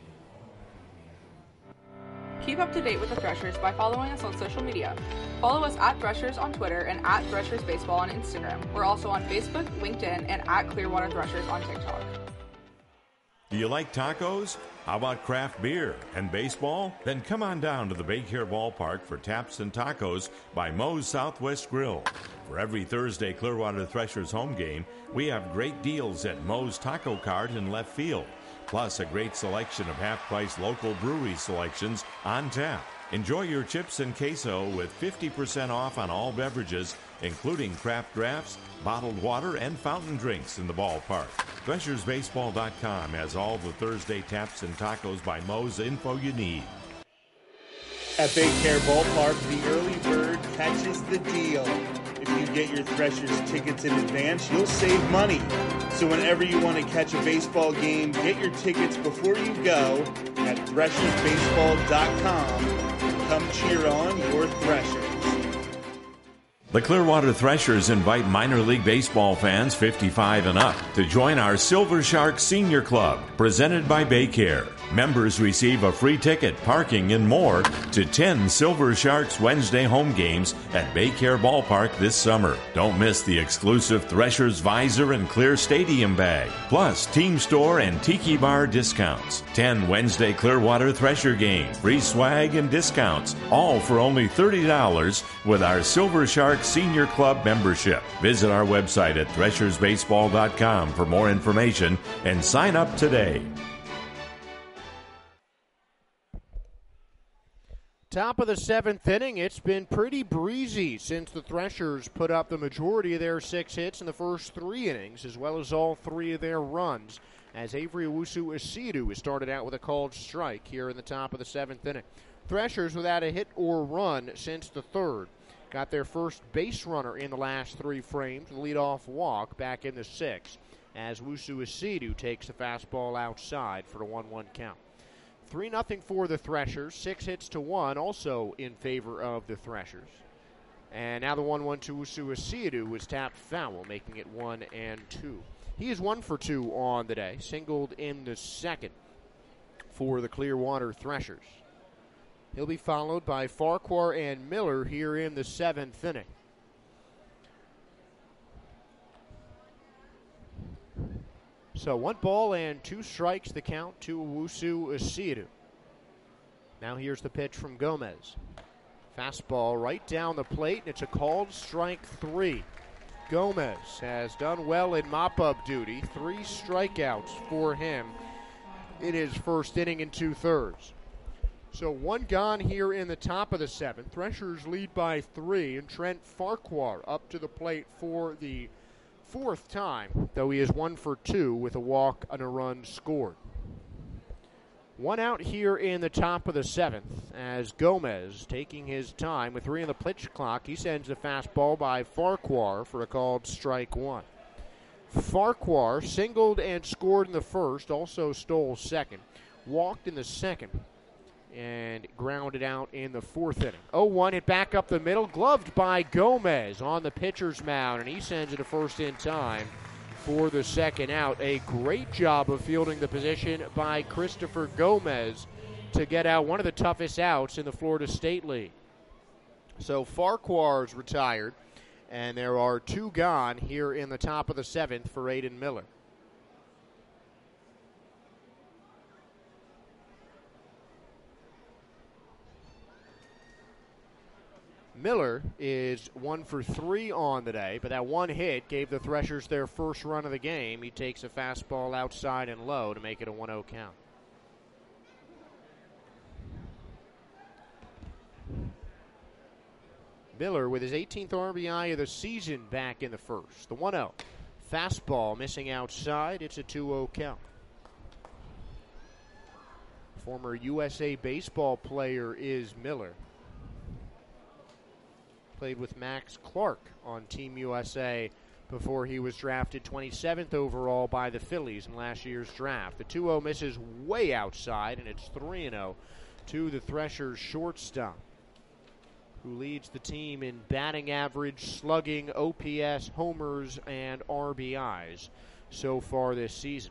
Keep up to date with the Threshers by following us on social media. Follow us at Threshers on Twitter and at Threshers Baseball on Instagram. We're also on Facebook, LinkedIn, and at Clearwater Threshers on TikTok. Do you like tacos? How about craft beer and baseball? Then come on down to the Baycare Ballpark for Taps and Tacos by Moe's Southwest Grill. For every Thursday Clearwater Threshers home game, we have great deals at Moe's Taco Cart in left field, plus a great selection of half-price local brewery selections on tap. Enjoy your chips and queso with 50% off on all beverages, including craft drafts, bottled water, and fountain drinks in the ballpark. ThreshersBaseball.com has all the Thursday Taps and Tacos by Moe's info you need. At Baycare Ballpark, the early bird catches the deal. If you get your Threshers tickets in advance, you'll save money. So whenever you want to catch a baseball game, get your tickets before you go at ThreshersBaseball.com. Come cheer on your Threshers. The Clearwater Threshers invite minor league baseball fans 55 and up to join our Silver Shark Senior Club, presented by Baycare. Members receive a free ticket, parking, and more to 10 Silver Sharks Wednesday home games at Baycare Ballpark this summer. Don't miss the exclusive Threshers Visor and Clear Stadium bag, plus Team Store and Tiki Bar discounts. 10 Wednesday Clearwater Thresher games, free swag and discounts, all for only $30 with our Silver Shark Senior Club membership. Visit our website at ThreshersBaseball.com for more information and sign up today. Top of the 7th inning, it's been pretty breezy since the Threshers put up the majority of their 6 hits in the first 3 innings, as well as all 3 of their runs, as Avery Owusu-Asidu has started out with a called strike here in the top of the 7th inning. Threshers without a hit or run since the 3rd. got their first base runner in the last 3 frames, leadoff walk back in the 6th, as Wusu Asidu takes the fastball outside for the 1-1 count. 3-0 for the Threshers, 6 hits to 1, also in favor of the Threshers. And now the 1-1 to Wusu Asidu was tapped foul, making it 1-2. He is 1 for 2 on the day, singled in the 2nd for the Clearwater Threshers. He'll be followed by Farquhar and Miller here in the 7th inning. So 1 ball and 2 strikes the count to Wusu Asidu. Now here's the pitch from Gomez. Fastball right down the plate, and it's a called strike 3. Gomez has done well in mop-up duty. 3 strikeouts for him in his first inning and 2/3. So 1 gone here in the top of the 7th. Threshers lead by 3, and Trent Farquhar up to the plate for the 4th time, though he is 1 for 2 with a walk and a run scored. 1 out here in the top of the 7th as Gomez, taking his time with 3 on the pitch clock, he sends the fastball by Farquhar for a called strike 1. Farquhar singled and scored in the 1st, also stole 2nd, walked in the 2nd, and grounded out in the 4th inning. 0-1 hit back up the middle, gloved by Gomez on the pitcher's mound, and he sends it to first in time for the 2nd out. A great job of fielding the position by Christopher Gomez to get out one of the toughest outs in the Florida State League. So Farquhar's retired, and there are 2 gone here in the top of the 7th for Aiden Miller. Miller is 1 for 3 on the day, but that 1 hit gave the Threshers their first run of the game. He takes a fastball outside and low to make it a 1-0 count. Miller with his 18th RBI of the season back in the 1st. The 1-0. Fastball missing outside. It's a 2-0 count. Former USA baseball player is Miller. Played with Max Clark on Team USA before he was drafted 27th overall by the Phillies in last year's draft. The 2-0 misses way outside, and it's 3-0 to the Threshers shortstop, who leads the team in batting average, slugging, OPS, homers, and RBIs so far this season.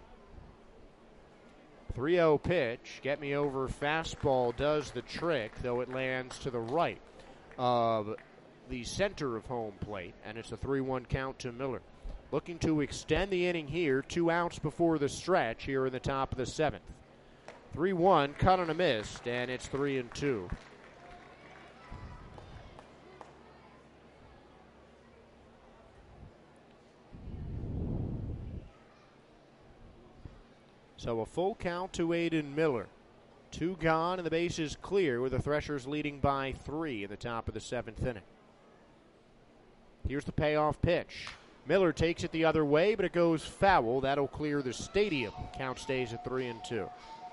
3-0 pitch, get me over fastball does the trick, though it lands to the right of the center of home plate, and it's a 3-1 count to Miller. Looking to extend the inning here, 2 outs before the stretch here in the top of the 7th. 3-1, cut on a miss, and it's 3-2. So a full count to Aiden Miller. 2 gone, and the base is clear with the Threshers leading by 3 in the top of the 7th inning. Here's the payoff pitch. Miller takes it the other way, but it goes foul. That'll clear the stadium. Count stays at 3-2.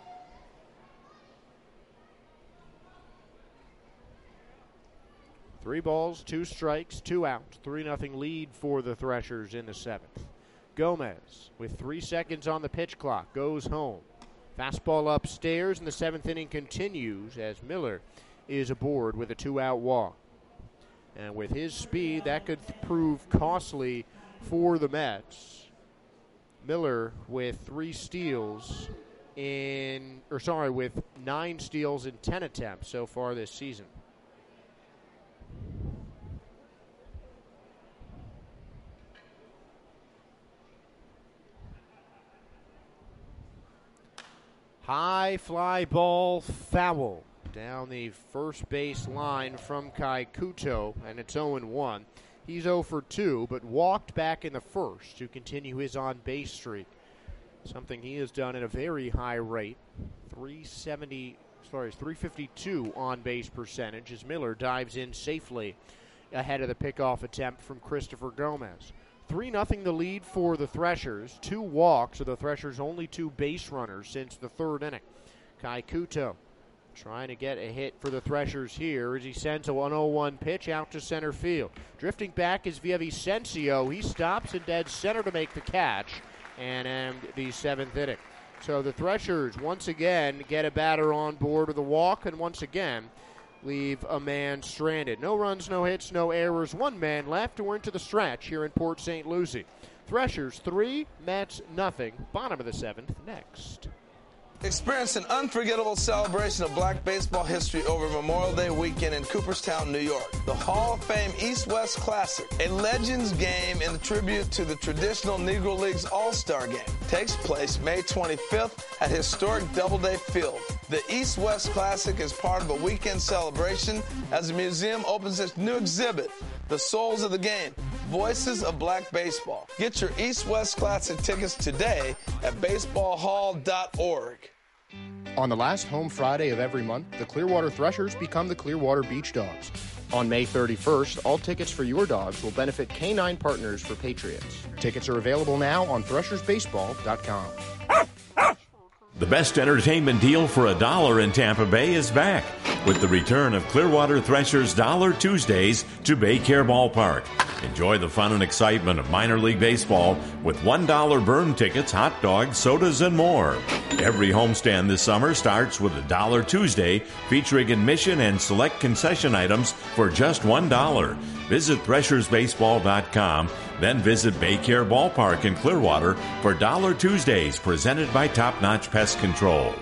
Three balls, 2 strikes, 2 outs. 3-0 lead for the Threshers in the 7th. Gomez, with 3 seconds on the pitch clock, goes home. Fastball upstairs, and the 7th inning continues as Miller is aboard with a 2-out walk. And with his speed, that could prove costly for the Mets. Miller with 9 steals in 10 attempts so far this season. High fly ball foul down the first base line from Kaikuto, and it's 0-1. He's 0 for 2, but walked back in the 1st to continue his on-base streak, something he has done at a very high rate. 352 on-base percentage as Miller dives in safely ahead of the pickoff attempt from Christopher Gomez. 3-0 the lead for the Threshers. 2 walks are the Threshers' only 2 base runners since the 3rd inning. Kaikuto trying to get a hit for the Threshers here as he sends a 1-0-1 pitch out to center field. Drifting back is Villavicencio. He stops in dead center to make the catch and end the 7th inning. So the Threshers once again get a batter on board with a walk and once again leave a man stranded. No runs, no hits, no errors. One man left. We're into the stretch here in Port St. Lucie. Threshers 3, Mets nothing. Bottom of the 7th next. Experience an unforgettable celebration of black baseball history over Memorial Day weekend in Cooperstown, New York. The Hall of Fame East-West Classic, a Legends game in tribute to the traditional Negro Leagues All-Star Game, takes place May 25th at historic Doubleday Field. The East-West Classic is part of a weekend celebration as the museum opens its new exhibit, The Souls of the Game, Voices of Black Baseball. Get your East-West Classic tickets today at baseballhall.org. On the last home Friday of every month, the Clearwater Threshers become the Clearwater Beach Dogs. On May 31st, all tickets for your dogs will benefit K9 Partners for Patriots. Tickets are available now on threshersbaseball.com. The best entertainment deal for $1 in Tampa Bay is back with the return of Clearwater Threshers Dollar Tuesdays to Baycare Ballpark. Enjoy the fun and excitement of minor league baseball with $1 burn tickets, hot dogs, sodas, and more. Every homestand this summer starts with a Dollar Tuesday featuring admission and select concession items for just $1. Visit threshersbaseball.com, then visit Baycare Ballpark in Clearwater for Dollar Tuesdays presented by Top Notch Pest Control.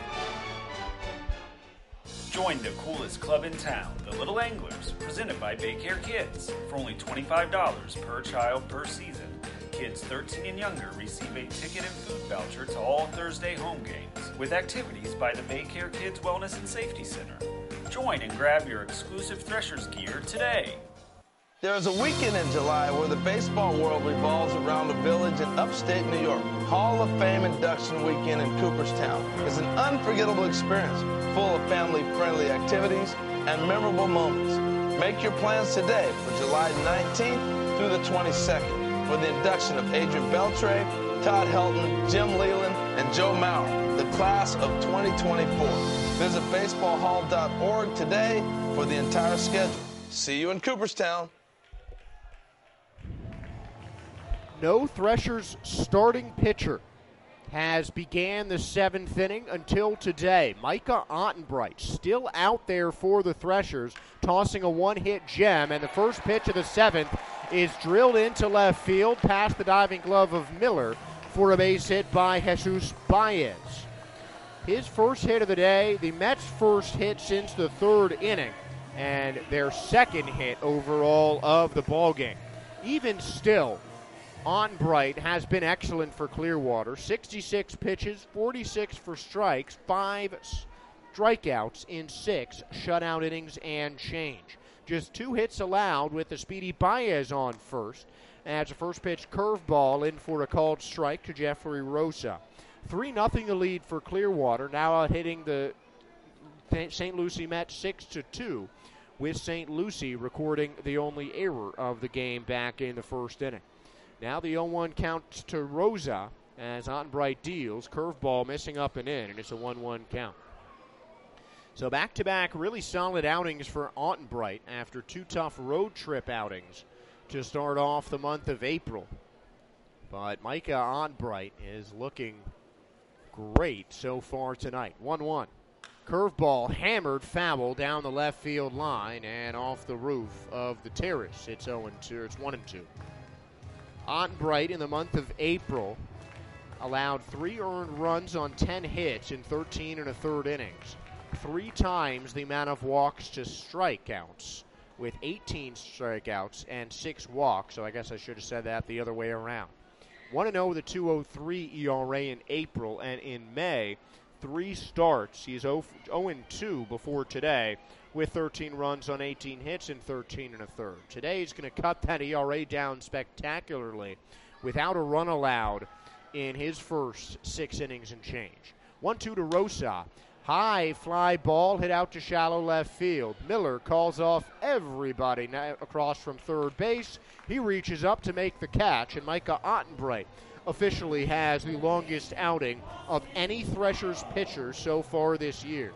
Join the coolest club in town, the Little Anglers, presented by Baycare Kids. For only $25 per child per season, kids 13 and younger receive a ticket and food voucher to all Thursday home games, with activities by the Baycare Kids Wellness and Safety Center. Join and grab your exclusive Threshers gear today. There is a weekend in July where the baseball world revolves around the village in upstate New York. Hall of Fame induction weekend in Cooperstown is an unforgettable experience full of family-friendly activities and memorable moments. Make your plans today for July 19th through the 22nd for the induction of Adrian Beltre, Todd Helton, Jim Leland, and Joe Maurer, the class of 2024. Visit baseballhall.org today for the entire schedule. See you in Cooperstown. No Threshers starting pitcher has began the 7th inning until today. Micah Ottenbright still out there for the Threshers, tossing a one-hit gem, and the first pitch of the 7th is drilled into left field past the diving glove of Miller for a base hit by Jesus Baez. His first hit of the day, the Mets' first hit since the 3rd inning, and their second hit overall of the ballgame. Even still, Ottenbright has been excellent for Clearwater. 66 pitches, 46 for strikes, 5 strikeouts in 6 shutout innings and change. Just 2 hits allowed with the speedy Baez on first. Adds a first pitch curveball in for a called strike to Jeffrey Rosa. 3-0 the lead for Clearwater, now out hitting the St. Lucie Mets 6-2, with St. Lucie recording the only error of the game back in the first inning. Now the 0-1 count to Rosa as Ottenbright deals. Curveball missing up and in, and it's a 1-1 count. So back-to-back really solid outings for Ottenbright after 2 tough road trip outings to start off the month of April. But Micah Ottenbright is looking great so far tonight. 1-1. Curveball hammered foul down the left field line and off the roof of the terrace. It's 0-2. It's 1-2. Ottenbright in the month of April allowed 3 earned runs on 10 hits in 13 1/3 innings. 3 times the amount of walks to strikeouts, with 18 strikeouts and 6 walks. So I guess I should have said that the other way around. 1-0 with a 2.03 ERA in April, and in May, 3 starts. He's 0-2 before today, with 13 runs on 18 hits in 13 1/3. Today he's going to cut that ERA down spectacularly without a run allowed in his first 6 innings and change. 1-2 to Rosa. High fly ball hit out to shallow left field. Miller calls off everybody now across from third base. He reaches up to make the catch, and Micah Ottenbright officially has the longest outing of any Threshers pitcher so far this year.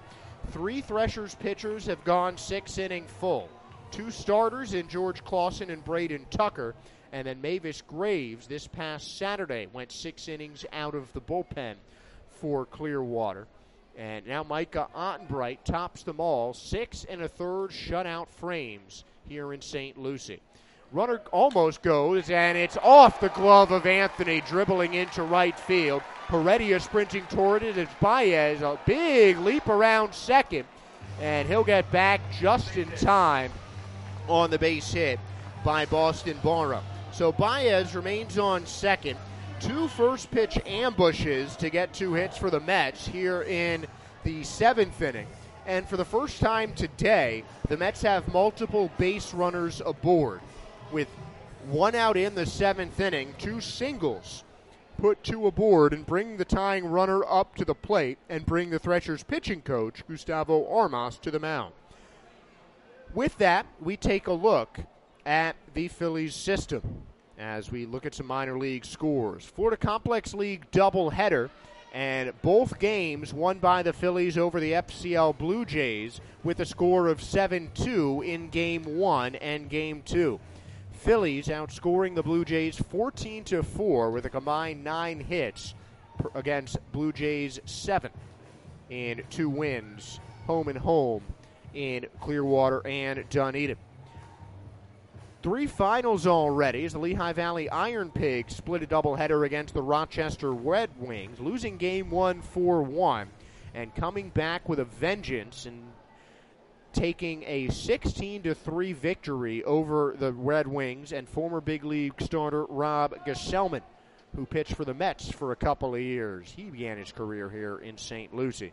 3 Threshers pitchers have gone 6-inning full. 2 starters in George Clausen and Braden Tucker, and then Mavis Graves this past Saturday went 6 innings out of the bullpen for Clearwater. And now Micah Ottenbright tops them all, 6 1/3 shutout frames here in St. Lucie. Runner almost goes, and it's off the glove of Anthony, dribbling into right field. Heredia sprinting toward it. It's Baez, a big leap around second, and he'll get back just in time on the base hit by Boston Barrow. So Baez remains on second. 2 first pitch ambushes to get 2 hits for the Mets here in the 7th inning. And for the first time today, the Mets have multiple base runners aboard. With 1 out in the 7th inning, 2 singles put 2 aboard and bring the tying runner up to the plate and bring the Threshers pitching coach, Gustavo Armas, to the mound. With that, we take a look at the Phillies system as we look at some minor league scores. Florida Complex League doubleheader, and both games won by the Phillies over the FCL Blue Jays with a score of 7-2 in Game 1 and Game 2. Phillies outscoring the Blue Jays 14-4 with a combined 9 hits against Blue Jays 7 in 2 wins, home and home in Clearwater and Dunedin. 3 finals already as the Lehigh Valley Iron Pigs split a doubleheader against the Rochester Red Wings, losing Game 1 4-1 and coming back with a vengeance and taking a 16-3 victory over the Red Wings and former big league starter Rob Gesellman, who pitched for the Mets for a couple of years. He began his career here in St. Lucie.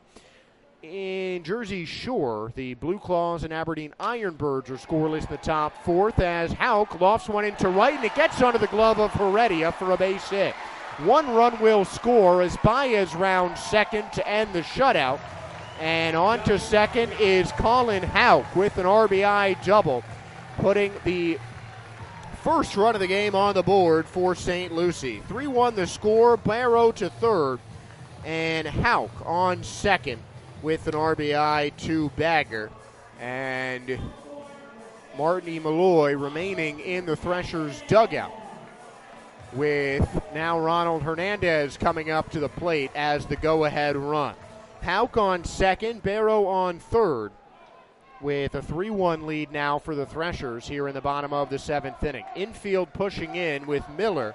In Jersey Shore, the Blue Claws and Aberdeen Ironbirds are scoreless in the top 4th as Houck lofts one into right, and it gets under the glove of Heredia for a base hit. 1 run will score as Baez rounds second to end the shutout. And on to second is Colin Houck with an RBI double, putting the first run of the game on the board for St. Lucie. 3-1 the score, Barrow to third, and Houck on second with an RBI two-bagger. And Martin E. Malloy remaining in the Threshers dugout, with now Ronald Hernandez coming up to the plate as the go-ahead run. Houck on second, Barrow on third, with a 3-1 lead now for the Threshers here in the bottom of the 7th inning. Infield pushing in with Miller,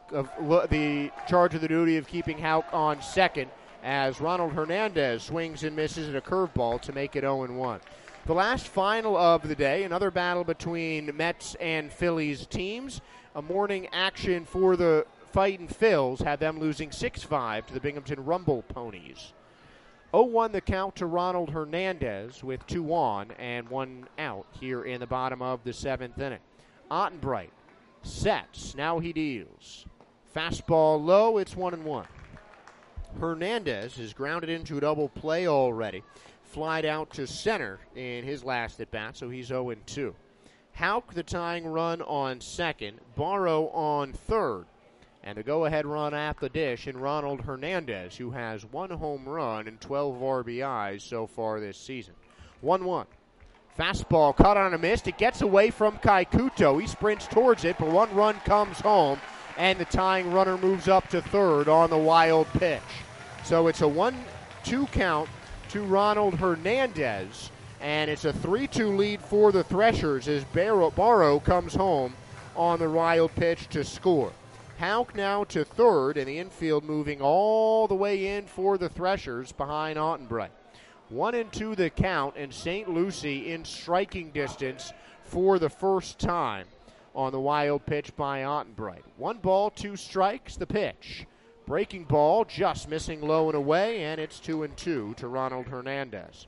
the charge of the duty of keeping Houck on second, as Ronald Hernandez swings and misses at a curveball to make it 0-1. The last final of the day, another battle between Mets and Phillies teams. A morning action for the Fightin' Phils had them losing 6-5 to the Binghamton Rumble Ponies. 0-1 the count to Ronald Hernandez with 2 on and 1 out here in the bottom of the 7th inning. Ottenbright sets. Now he deals. Fastball low. It's 1-1. Hernandez is grounded into a double play already. Flied out to center in his last at bat, so he's 0-2. Houck the tying run on second. Barrow on third. And a go-ahead run at the dish in Ronald Hernandez, who has 1 home run and 12 RBIs so far this season. 1-1. Fastball cut on a miss. It gets away from Kaikuto. He sprints towards it, but 1 run comes home, and the tying runner moves up to third on the wild pitch. So it's a 1-2 count to Ronald Hernandez, and it's a 3-2 lead for the Threshers as Barrow comes home on the wild pitch to score. Houck now to third, and the infield moving all the way in for the Threshers behind Ottenbright. 1-2 the count, and St. Lucie in striking distance for the first time on the wild pitch by Ottenbright. 1 ball, 2 strikes, the pitch. Breaking ball, just missing low and away, and it's 2-2 to Ronald Hernandez.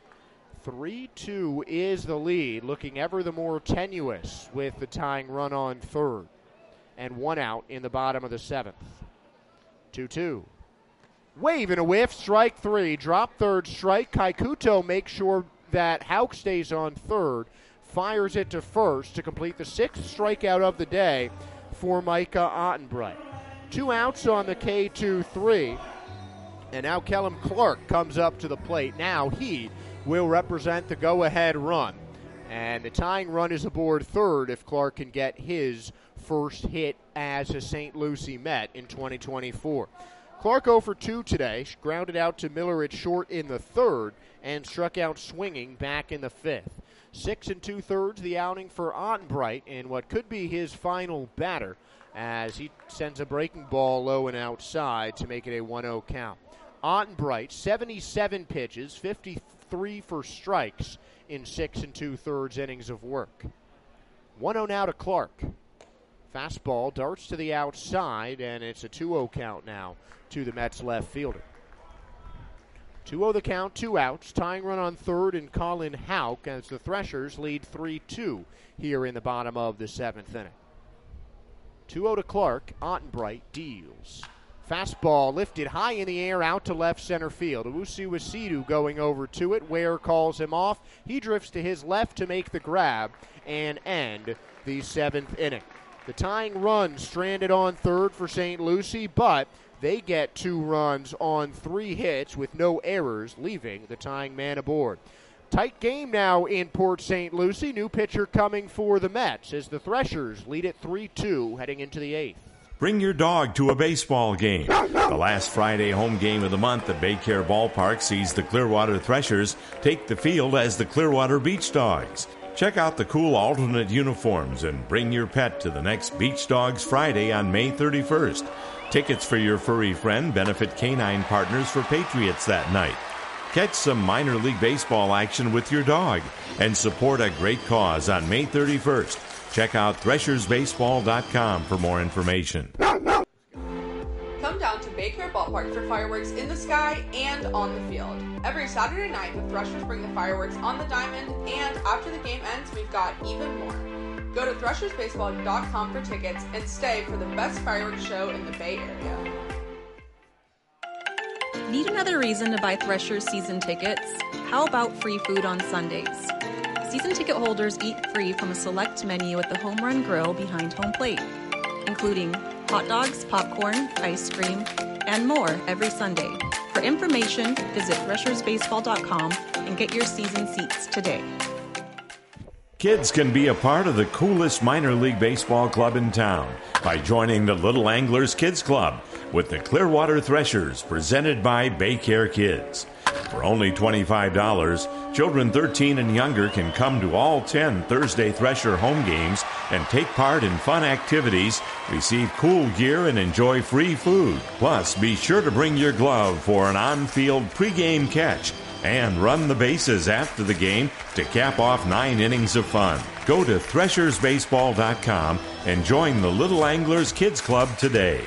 3-2 is the lead, looking ever the more tenuous with the tying run on third. And 1 out in the bottom of the 7th. 2-2. Wave and a whiff, strike 3. Drop third strike. Kaikuto makes sure that Houck stays on third. Fires it to first to complete the 6th strikeout of the day for Micah Ottenbright. 2 outs on the K2-3. And now Kellum Clark comes up to the plate. Now he will represent the go-ahead run. And the tying run is aboard third if Clark can get his first hit as a St. Lucie Met in 2024. Clark 0 for 2 today, grounded out to Miller at short in the third, and struck out swinging back in the fifth. 6 2/3 the outing for Ottenbright in what could be his final batter as he sends a breaking ball low and outside to make it a 1-0 count. Ottenbright, 77 pitches, 53 for strikes in 6 2/3 innings of work. 1-0 now to Clark. Fastball darts to the outside, and it's a 2-0 count now to the Mets left fielder. 2-0 the count, 2 outs. Tying run on third and Colin Houck as the Threshers lead 3-2 here in the bottom of the 7th inning. 2-0 to Clark. Ottenbright deals. Fastball lifted high in the air out to left center field. Owusu-Wasidu going over to it. Ware calls him off. He drifts to his left to make the grab and end the 7th inning. The tying run stranded on third for St. Lucie, but they get 2 runs on 3 hits with no errors, leaving the tying man aboard. Tight game now in Port St. Lucie. New pitcher coming for the Mets as the Threshers lead it 3-2 heading into the 8th. Bring your dog to a baseball game. The last Friday home game of the month at Baycare Ballpark sees the Clearwater Threshers take the field as the Clearwater Beach Dogs. Check out the cool alternate uniforms and bring your pet to the next Beach Dogs Friday on May 31st. Tickets for your furry friend benefit Canine Partners for Patriots that night. Catch some minor league baseball action with your dog and support a great cause on May 31st. Check out threshersbaseball.com for more information. Come down to Baycare Ballpark for fireworks in the sky and on the field. Every Saturday night, the Threshers bring the fireworks on the diamond, and after the game ends, we've got even more. Go to threshersbaseball.com for tickets and stay for the best fireworks show in the Bay Area. Need another reason to buy Threshers season tickets? How about free food on Sundays? Season ticket holders eat free from a select menu at the Home Run Grill behind home plate, including hot dogs, popcorn, ice cream, and more every Sunday. For information, visit threshersbaseball.com and get your season seats today. Kids can be a part of the coolest minor league baseball club in town by joining the Little Anglers Kids Club with the Clearwater Threshers, presented by Baycare Kids. For only $25, children 13 and younger can come to all 10 Thursday Thresher home games and take part in fun activities, receive cool gear, and enjoy free food. Plus, be sure to bring your glove for an on-field pregame catch and run the bases after the game to cap off 9 innings of fun. Go to threshersbaseball.com and join the Little Anglers Kids Club today.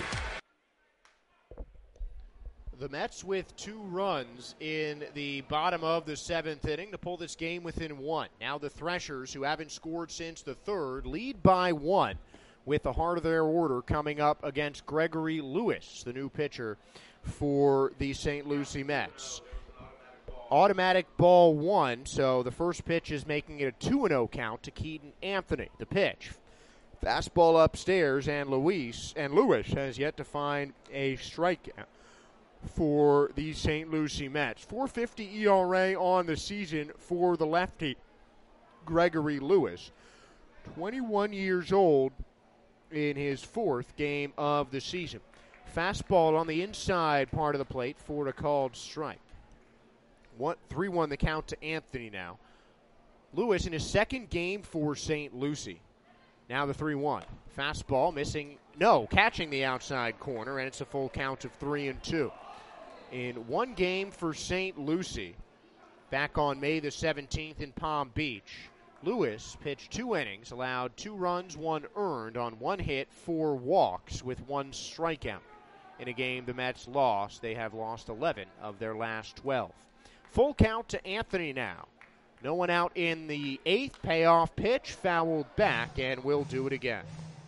The Mets with 2 runs in the bottom of the 7th inning to pull this game within 1. Now the Threshers, who haven't scored since the 3rd, lead by 1 with the heart of their order coming up against Gregory Lewis, the new pitcher for the St. Lucie Mets. Automatic ball 1, so the first pitch is making it a 2-0 count to Keaton Anthony. The pitch. Fastball upstairs, and Lewis has yet to find a strikeout for the St. Lucie Mets. 4.50 ERA on the season for the lefty, Gregory Lewis. 21 years old in his 4th game of the season. Fastball on the inside part of the plate for a called strike. 3-1 the count to Anthony now. Lewis in his 2nd game for St. Lucie. Now the 3-1. Fastball catching the outside corner, and it's a full count of 3-2. In 1 game for St. Lucie, back on May the 17th in Palm Beach, Lewis pitched 2 innings, allowed 2 runs, 1 earned on 1 hit, 4 walks with 1 strikeout. In a game the Mets lost, they have lost 11 of their last 12. Full count to Anthony now. No one out in the 8th. Payoff pitch, fouled back, and will do it again.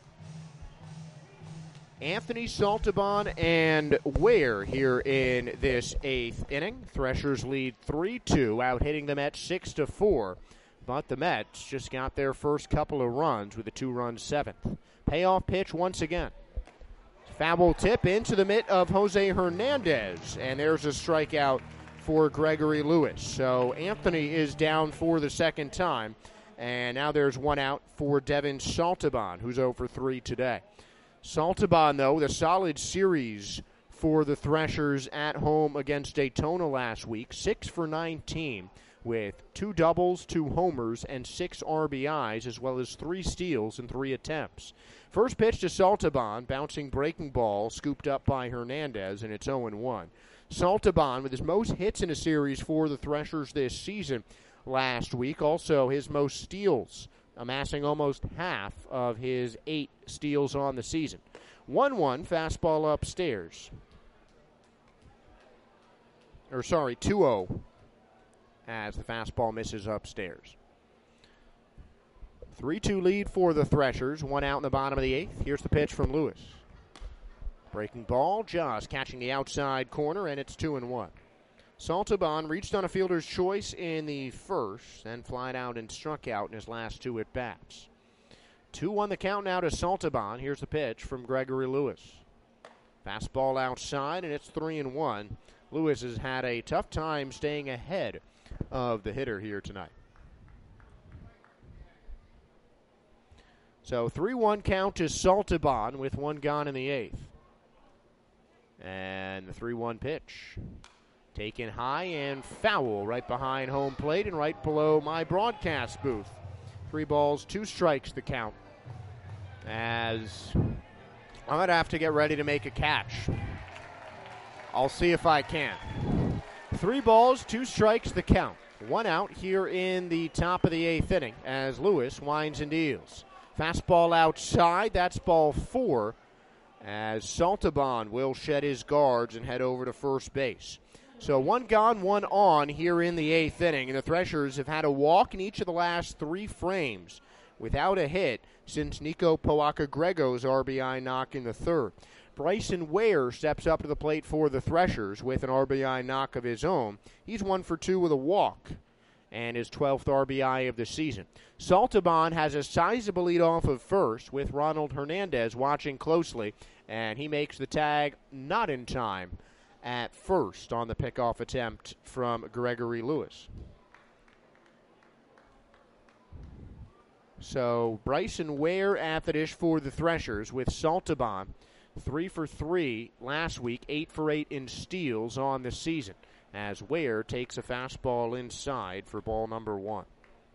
Anthony Saltaban and Ware here in this 8th inning. Threshers lead 3-2, out hitting the Mets 6-4. But the Mets just got their first couple of runs with a 2-run 7th. Payoff pitch once again. Foul tip into the mitt of Jose Hernandez, and there's a strikeout for Gregory Lewis. So Anthony is down for the second time, and now there's one out for Devin Saltaban, who's 0 for 3 today. Saltaban, though, with a solid series for the Threshers at home against Daytona last week, 6 for 19 with 2 doubles, 2 homers, and 6 RBIs, as well as 3 steals in 3 attempts. First pitch to Saltaban, bouncing breaking ball, scooped up by Hernandez, and it's 0-1. Saltaban with his most hits in a series for the Threshers this season last week. Also his most steals, amassing almost half of his 8 steals on the season. 1-1, fastball upstairs. 2-0 as the fastball misses upstairs. 3-2 lead for the Threshers. 1 out in the bottom of the 8th. Here's the pitch from Lewis. Breaking ball, just catching the outside corner, and it's 2-1. Saltaban reached on a fielder's choice in the first, then flied out and struck out in his last 2 at-bats. 2-1 the count now to Saltaban. Here's the pitch from Gregory Lewis. Fastball outside, and it's 3-1. Lewis has had a tough time staying ahead of the hitter here tonight. So 3-1 count to Saltaban with 1 gone in the 8th. And the 3-1 pitch. Taken high and foul right behind home plate and right below my broadcast booth. 3 balls, 2 strikes the count. As I'm going to have to get ready to make a catch. I'll see if I can. 3 balls, 2 strikes the count. 1 out here in the top of the 8th inning as Lewis winds and deals. Fastball outside, that's ball 4, as Saltaban will shed his guards and head over to first base. So 1 gone, 1 on here in the 8th inning, and the Threshers have had a walk in each of the last 3 frames without a hit since Nico Poaka-Grego's RBI knock in the 3rd. Bryson Ware steps up to the plate for the Threshers with an RBI knock of his own. He's 1 for 2 with a walk and his 12th RBI of the season. Saltaban has a sizable lead off of first with Ronald Hernandez watching closely, and he makes the tag not in time at first on the pickoff attempt from Gregory Lewis. So Bryson Ware at the dish for the Threshers with Saltaban 3 for 3 last week, 8 for 8 in steals on the season, as Ware takes a fastball inside for ball number 1.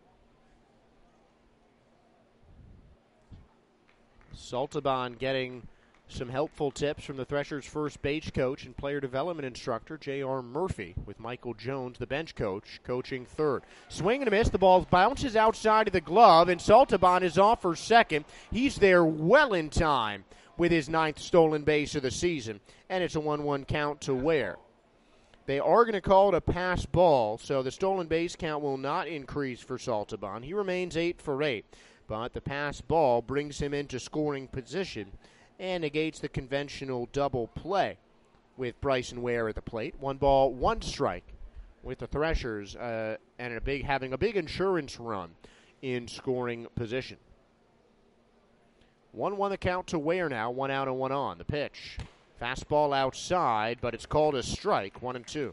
Saltaban getting some helpful tips from the Threshers' first base coach and player development instructor, J.R. Murphy, with Michael Jones, the bench coach, coaching third. Swing and a miss. The ball bounces outside of the glove, and Saltaban is off for second. He's there well in time with his 9th stolen base of the season, and it's a 1-1 count to Ware. They are going to call it a pass ball, so the stolen base count will not increase for Saltaban. He remains 8 for 8, but the pass ball brings him into scoring position and negates the conventional double play with Bryson Ware at the plate. 1 ball, 1 strike with the Threshers and having a big insurance run in scoring position. 1-1 the count to Ware now, 1 out and 1 on. The pitch. Fastball outside, but it's called a strike, 1-2.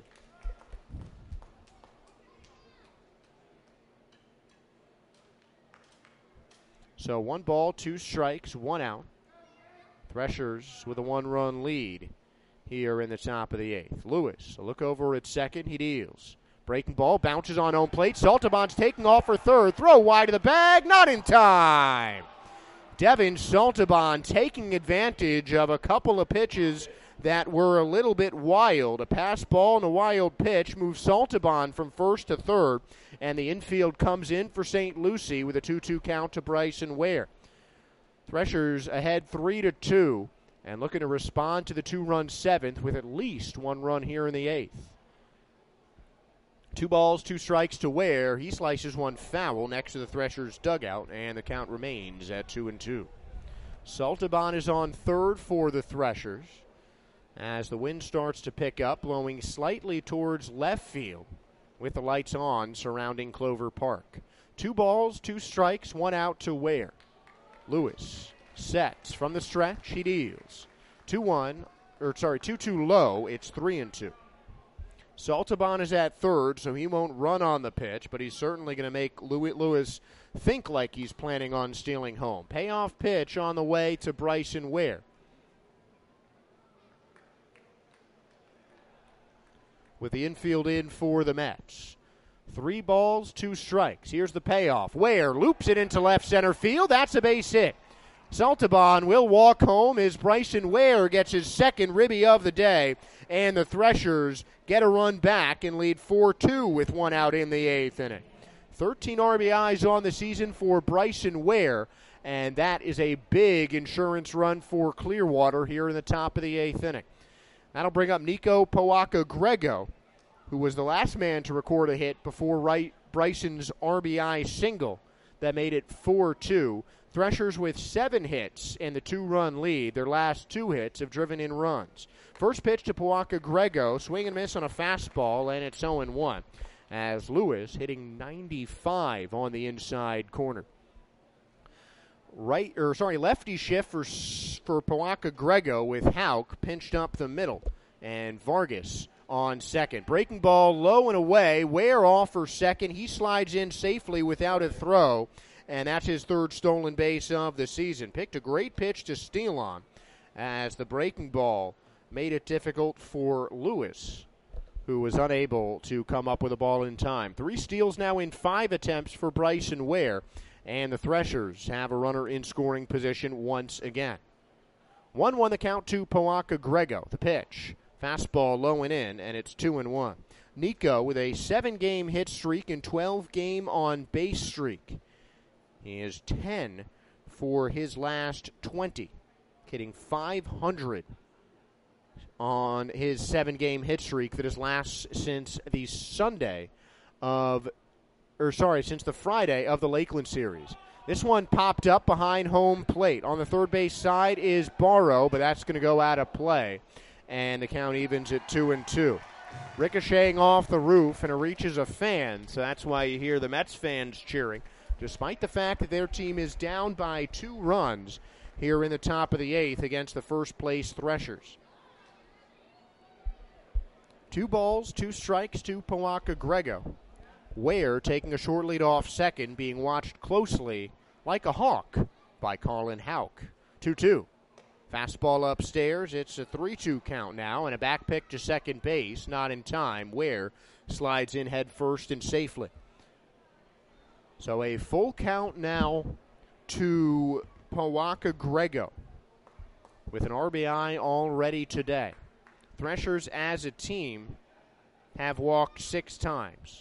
So 1 ball, 2 strikes, 1 out. Threshers with a 1-run lead here in the top of the 8th. Lewis, a look over at second, he deals. Breaking ball, bounces on home plate. Saltaban's taking off for third. Throw wide of the bag, not in time. Devin Saltaban taking advantage of a couple of pitches that were a little bit wild. A pass ball and a wild pitch moves Saltaban from first to third, and the infield comes in for St. Lucie with a 2-2 count to Bryson Ware. Threshers ahead 3-2 and looking to respond to the 2-run 7th with at least 1 run here in the 8th. 2 balls, 2 strikes to Ware. He slices 1 foul next to the Threshers' dugout, and the count remains at 2-2. Saltaban is on third for the Threshers as the wind starts to pick up, blowing slightly towards left field with the lights on surrounding Clover Park. 2 balls, 2 strikes, 1 out to Ware. Lewis sets from the stretch. He deals. 2-2 low. It's 3-2. Saltaban is at third, so he won't run on the pitch, but he's certainly going to make Lewis think like he's planning on stealing home. Payoff pitch on the way to Bryson Ware. With the infield in for the Mets. 3 balls, 2 strikes. Here's the payoff. Ware loops it into left center field. That's a base hit. Saltaban will walk home as Bryson Ware gets his second ribby of the day, and the Threshers get a run back and lead 4-2 with 1 out in the 8th inning. 13 RBIs on the season for Bryson Ware, and that is a big insurance run for Clearwater here in the top of the 8th inning. That'll bring up Nico Poaka-Grego, who was the last man to record a hit before Bryson's RBI single that made it 4-2. Threshers with 7 hits and the 2-run lead. Their last 2 hits have driven in runs. First pitch to Poaka-Grego, swing and miss on a fastball, and it's 0-1. As Lewis hitting 95 on the inside corner. Lefty shift for Poaka-Grego with Houck pinched up the middle, and Vargas on second. Breaking ball low and away. Ware off for second. He slides in safely without a throw, and that's his 3rd stolen base of the season. Picked a great pitch to steal on as the breaking ball made it difficult for Lewis, who was unable to come up with a ball in time. 3 steals now in 5 attempts for Bryson Ware, and the Threshers have a runner in scoring position once again. 1-1 the count to Poaka-Grego. The pitch. Fastball low and in, and it's 2-1. Nico with a 7-game hit streak and 12-game on base streak. He is 10 for his last 20, hitting 500 on his 7-game hit streak that has lasted since the since the Friday of the Lakeland series. This one popped up behind home plate. On the third base side is Barrow, but that's going to go out of play, and the count evens at 2-2. Ricocheting off the roof, and it reaches a fan, so that's why you hear the Mets fans cheering, despite the fact that their team is down by 2 runs here in the top of the 8th against the first-place Threshers. 2 balls, 2 strikes to Poaka-Grego. Ware taking a short lead off second, being watched closely like a hawk by Carlin Houck. 2-2. Fastball upstairs. It's a 3-2 count now, and a back pick to second base. Not in time. Ware slides in head first and safely. So a full count now to Poaka-Grego with an RBI already today. Threshers as a team have walked 6 times.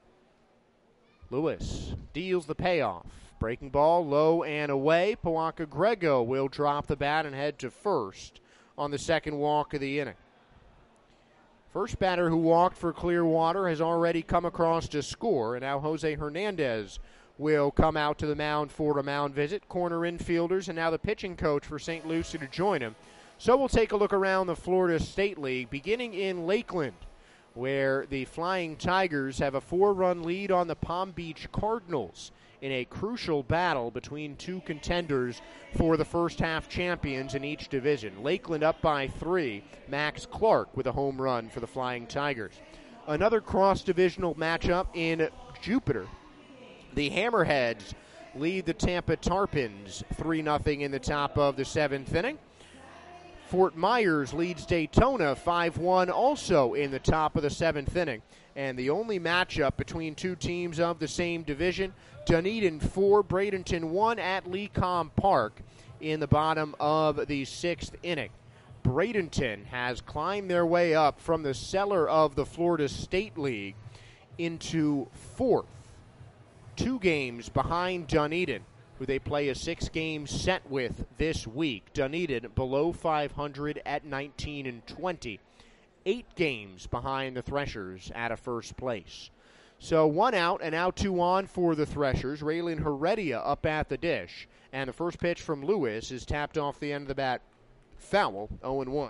Lewis deals the payoff. Breaking ball low and away. Poaka-Grego will drop the bat and head to first on the second walk of the inning. First batter who walked for Clearwater has already come across to score, and now Jose Hernandez will come out to the mound for a mound visit. Corner infielders, and now the pitching coach for St. Lucie to join him. So we'll take a look around the Florida State League, beginning in Lakeland, where the Flying Tigers have a 4-run lead on the Palm Beach Cardinals in a crucial battle between 2 contenders for the first half champions in each division. Lakeland up by 3. Max Clark with a home run for the Flying Tigers. Another cross-divisional matchup in Jupiter. The Hammerheads lead the Tampa Tarpons 3-0 in the top of the 7th inning. Fort Myers leads Daytona 5-1 also in the top of the 7th inning. And the only matchup between 2 teams of the same division, Dunedin 4, Bradenton 1 at Lecom Park in the bottom of the 6th inning. Bradenton has climbed their way up from the cellar of the Florida State League into 4th, 2 games behind Dunedin, who they play a 6-game set with this week. Dunedin below 500 at 19-20. 8 games behind the Threshers at a first place. So 1 out and now 2 on for the Threshers. Raylan Heredia up at the dish. And the first pitch from Lewis is tapped off the end of the bat. Foul, 0-1.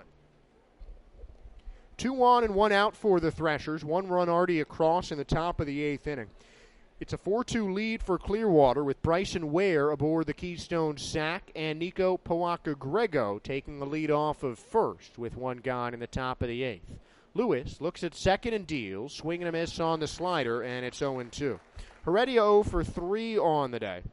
2 on and 1 out for the Threshers. 1 run already across in the top of the 8th inning. It's a 4-2 lead for Clearwater with Bryson Ware aboard the Keystone Sack and Nico Powaka-Grego taking the lead off of first with one gone in the top of the eighth. Lewis looks at second and deals, swing and a miss on the slider, and it's 0-2. Heredia 0 for 3 on the day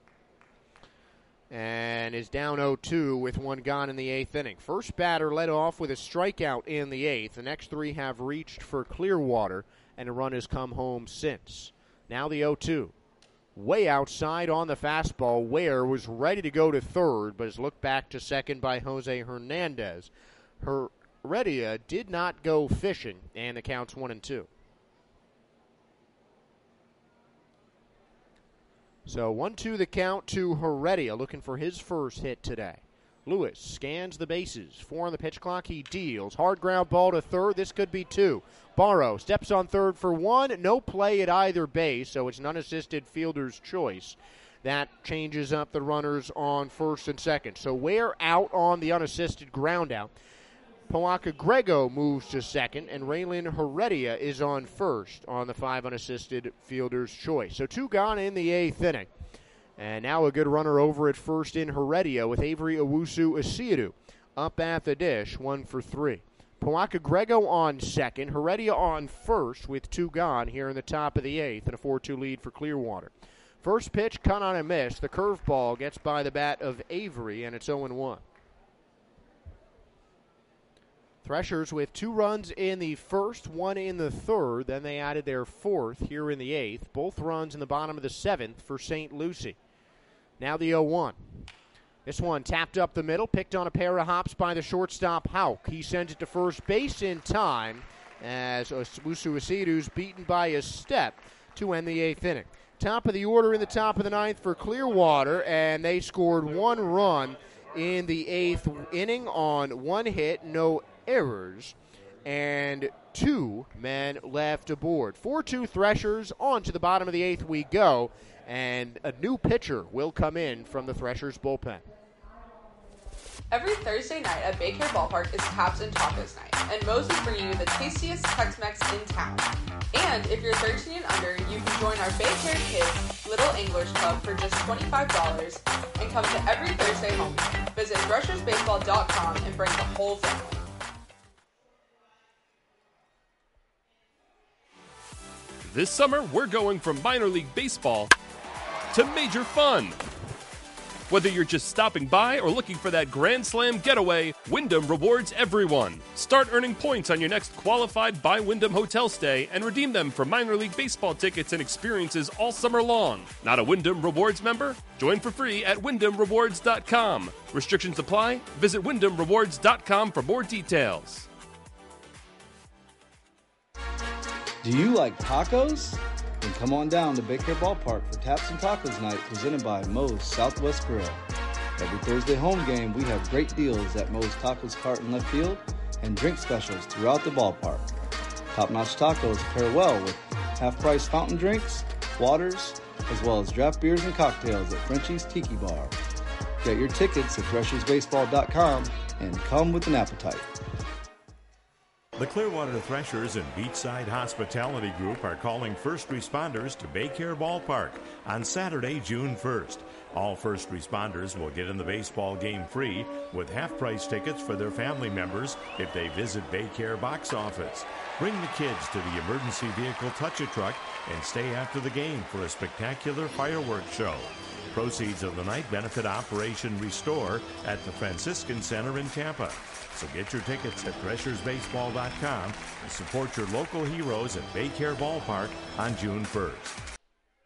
and is down 0-2 with one gone in the eighth inning. First batter led off with a strikeout in the eighth. The next three have reached for Clearwater, and a run has come home since. Now the 0-2. Way outside on the fastball. Ware was ready to go to third, but is looked back to second by Jose Hernandez. Heredia did not go fishing, and the count's 1-2. So 1-2 the count to Heredia, looking for his first hit today. Lewis scans the bases. 4 on the pitch clock. He deals. Hard ground ball to third. This could be 2. Barrow steps on third for 1. No play at either base, so it's an unassisted fielder's choice. That changes up the runners on first and second. So Ware out on the unassisted ground out. Powaka-Grego moves to second, and Raylan Heredia is on first on the 5 unassisted fielder's choice. So 2 gone in the eighth inning. And now a good runner over at first in Heredia with Avery Owusu-Asiadu up at the dish, 1 for 3. Powaka-Grego on second, Heredia on first with 2 gone here in the top of the eighth and a 4-2 lead for Clearwater. First pitch, cut on a miss. The curveball gets by the bat of Avery, and it's 0-1. Threshers with 2 runs in the first, 1 in the third. Then they added their 4th here in the eighth. Both runs in the bottom of the 7th for St. Lucie. Now the 0-1. This one tapped up the middle, picked on a pair of hops by the shortstop Hauk. He sends it to first base in time as Owusu-Asiadu's beaten by a step to end the eighth inning. Top of the order in the top of the ninth for Clearwater, and they scored 1 run in the eighth inning on 1 hit, no errors, and 2 men left aboard. 4-2 Threshers. On to the bottom of the eighth we go, and a new pitcher will come in from the Threshers bullpen. Every Thursday night at Baycare Ballpark is Taps and Tacos night, and Moe's is bringing you the tastiest Tex-Mex in town. And if you're 13 and under, you can join our Baycare Kids Little Anglers Club for just $25 and come to every Thursday home game. Visit threshersbaseball.com and bring the whole family. This summer, we're going from minor league baseball to major fun. Whether you're just stopping by or looking for that Grand Slam getaway, Wyndham rewards everyone. Start earning points on your next qualified by Wyndham hotel stay and redeem them for minor league baseball tickets and experiences all summer long. Not a Wyndham Rewards member? Join for free at WyndhamRewards.com. Restrictions apply. Visit WyndhamRewards.com for more details. Do you like tacos? Then come on down to Baycare Ballpark for Taps and Tacos Night presented by Moe's Southwest Grill. Every Thursday home game, we have great deals at Moe's Tacos Cart in left field and drink specials throughout the ballpark. Top-notch tacos pair well with half-price fountain drinks, waters, as well as draft beers and cocktails at Frenchie's Tiki Bar. Get your tickets at threshersbaseball.com and come with an appetite. The Clearwater Threshers and Beachside Hospitality Group are calling first responders to Baycare Ballpark on Saturday, June 1st. All first responders will get in the baseball game free with half-price tickets for their family members if they visit Baycare box office. Bring the kids to the emergency vehicle touch-a-truck and stay after the game for a spectacular fireworks show. Proceeds of the night benefit Operation Restore at the Franciscan Center in Tampa. So get your tickets at threshersbaseball.com and support your local heroes at Baycare Ballpark on June 1st.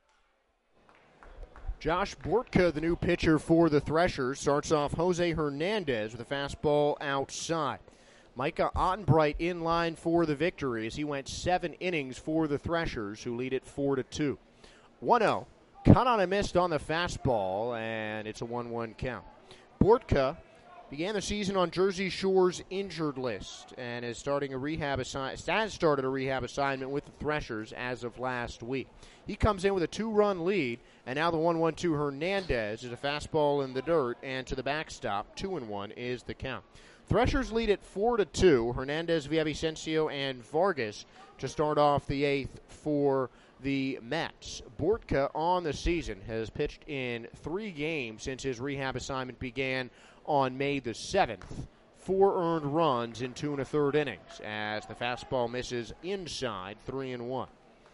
Josh Bortka, the new pitcher for the Threshers, starts off Jose Hernandez with a fastball outside. Micah Ottenbright in line for the victory as he went 7 innings for the Threshers, who lead it 4-2. 1-0. Cut on a miss on the fastball, and it's a 1-1 count. Bortka began the season on Jersey Shore's injured list and is started a rehab assignment with the Threshers as of last week. He comes in with a 2-run lead, and now the 1-1-2 Hernandez is a fastball in the dirt, and to the backstop, 2-1 is the count. Threshers lead at 4-2. Hernandez, Villavicencio, and Vargas to start off the eighth for the Mets. Bortka on the season has pitched in 3 games since his rehab assignment began on May the 7th. 4 earned runs in 2 1/3 innings as the fastball misses inside 3-1.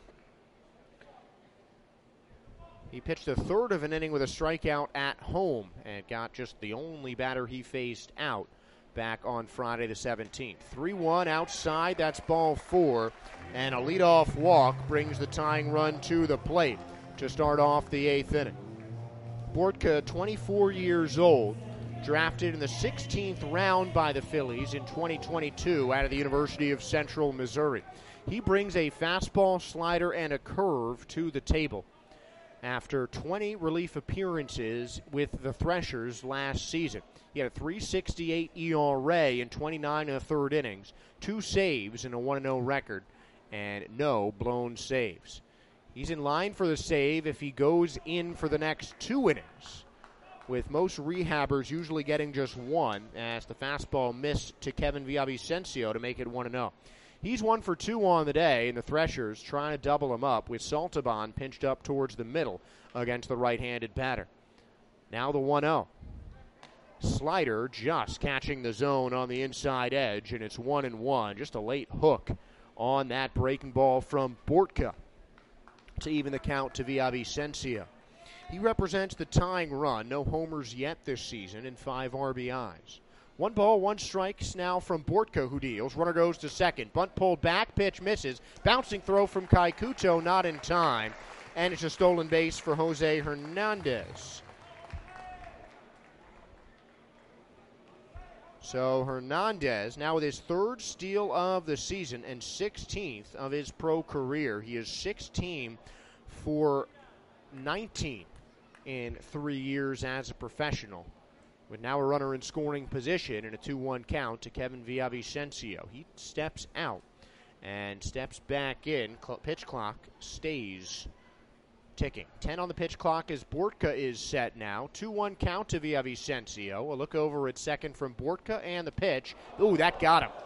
He pitched a third of an inning with a strikeout at home and got just the only batter he faced out back on Friday the 17th. 3-1 outside, that's ball 4, and a leadoff walk brings the tying run to the plate to start off the 8th inning. Bortka, 24 years old, drafted in the 16th round by the Phillies in 2022 out of the University of Central Missouri. He brings a fastball, slider, and a curve to the table. After 20 relief appearances with the Threshers last season, he had a .368 ERA in 29 1/3 innings, 2 saves and a 1-0 record, and no blown saves. He's in line for the save if he goes in for the next 2 innings, with most rehabbers usually getting just 1, as the fastball missed to Kevin Villavicencio to make it 1-0. He's 1 for 2 on the day, and the Threshers trying to double him up with Saltaban pinched up towards the middle against the right-handed batter. Now the 1-0. Slider just catching the zone on the inside edge, and it's 1-1. Just a late hook on that breaking ball from Bortka to even the count to Villavicencio. He represents the tying run. No homers yet this season and 5 RBIs. 1 ball, 1 strikes now from Bortka, who deals. Runner goes to second. Bunt pulled back, pitch misses. Bouncing throw from Kaikuto, not in time. And it's a stolen base for Jose Hernandez. So Hernandez, now with his 3rd steal of the season and 16th of his pro career. He is 16 for 19 in 3 years as a professional, with now a runner in scoring position and a 2-1 count to Kevin Villavicencio. He steps out and steps back in. Pitch clock stays ticking. 10 on the pitch clock as Bortka is set now. 2-1 count to Villavicencio. A look over at second from Bortka and the pitch. Ooh, that got him.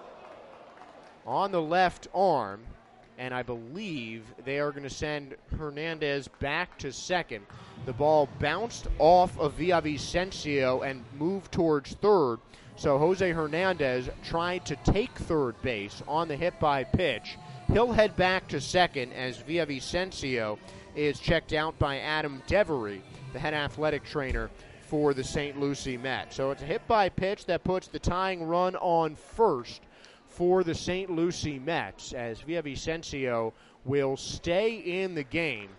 On the left arm. And I believe they are going to send Hernandez back to second. The ball bounced off of Villavicencio and moved towards third. So Jose Hernandez tried to take third base on the hit by pitch. He'll head back to second as Villavicencio is checked out by Adam Devery, the head athletic trainer for the St. Lucie Mets. So it's a hit by pitch that puts the tying run on first for the St. Lucie Mets, as Villavicencio will stay in the game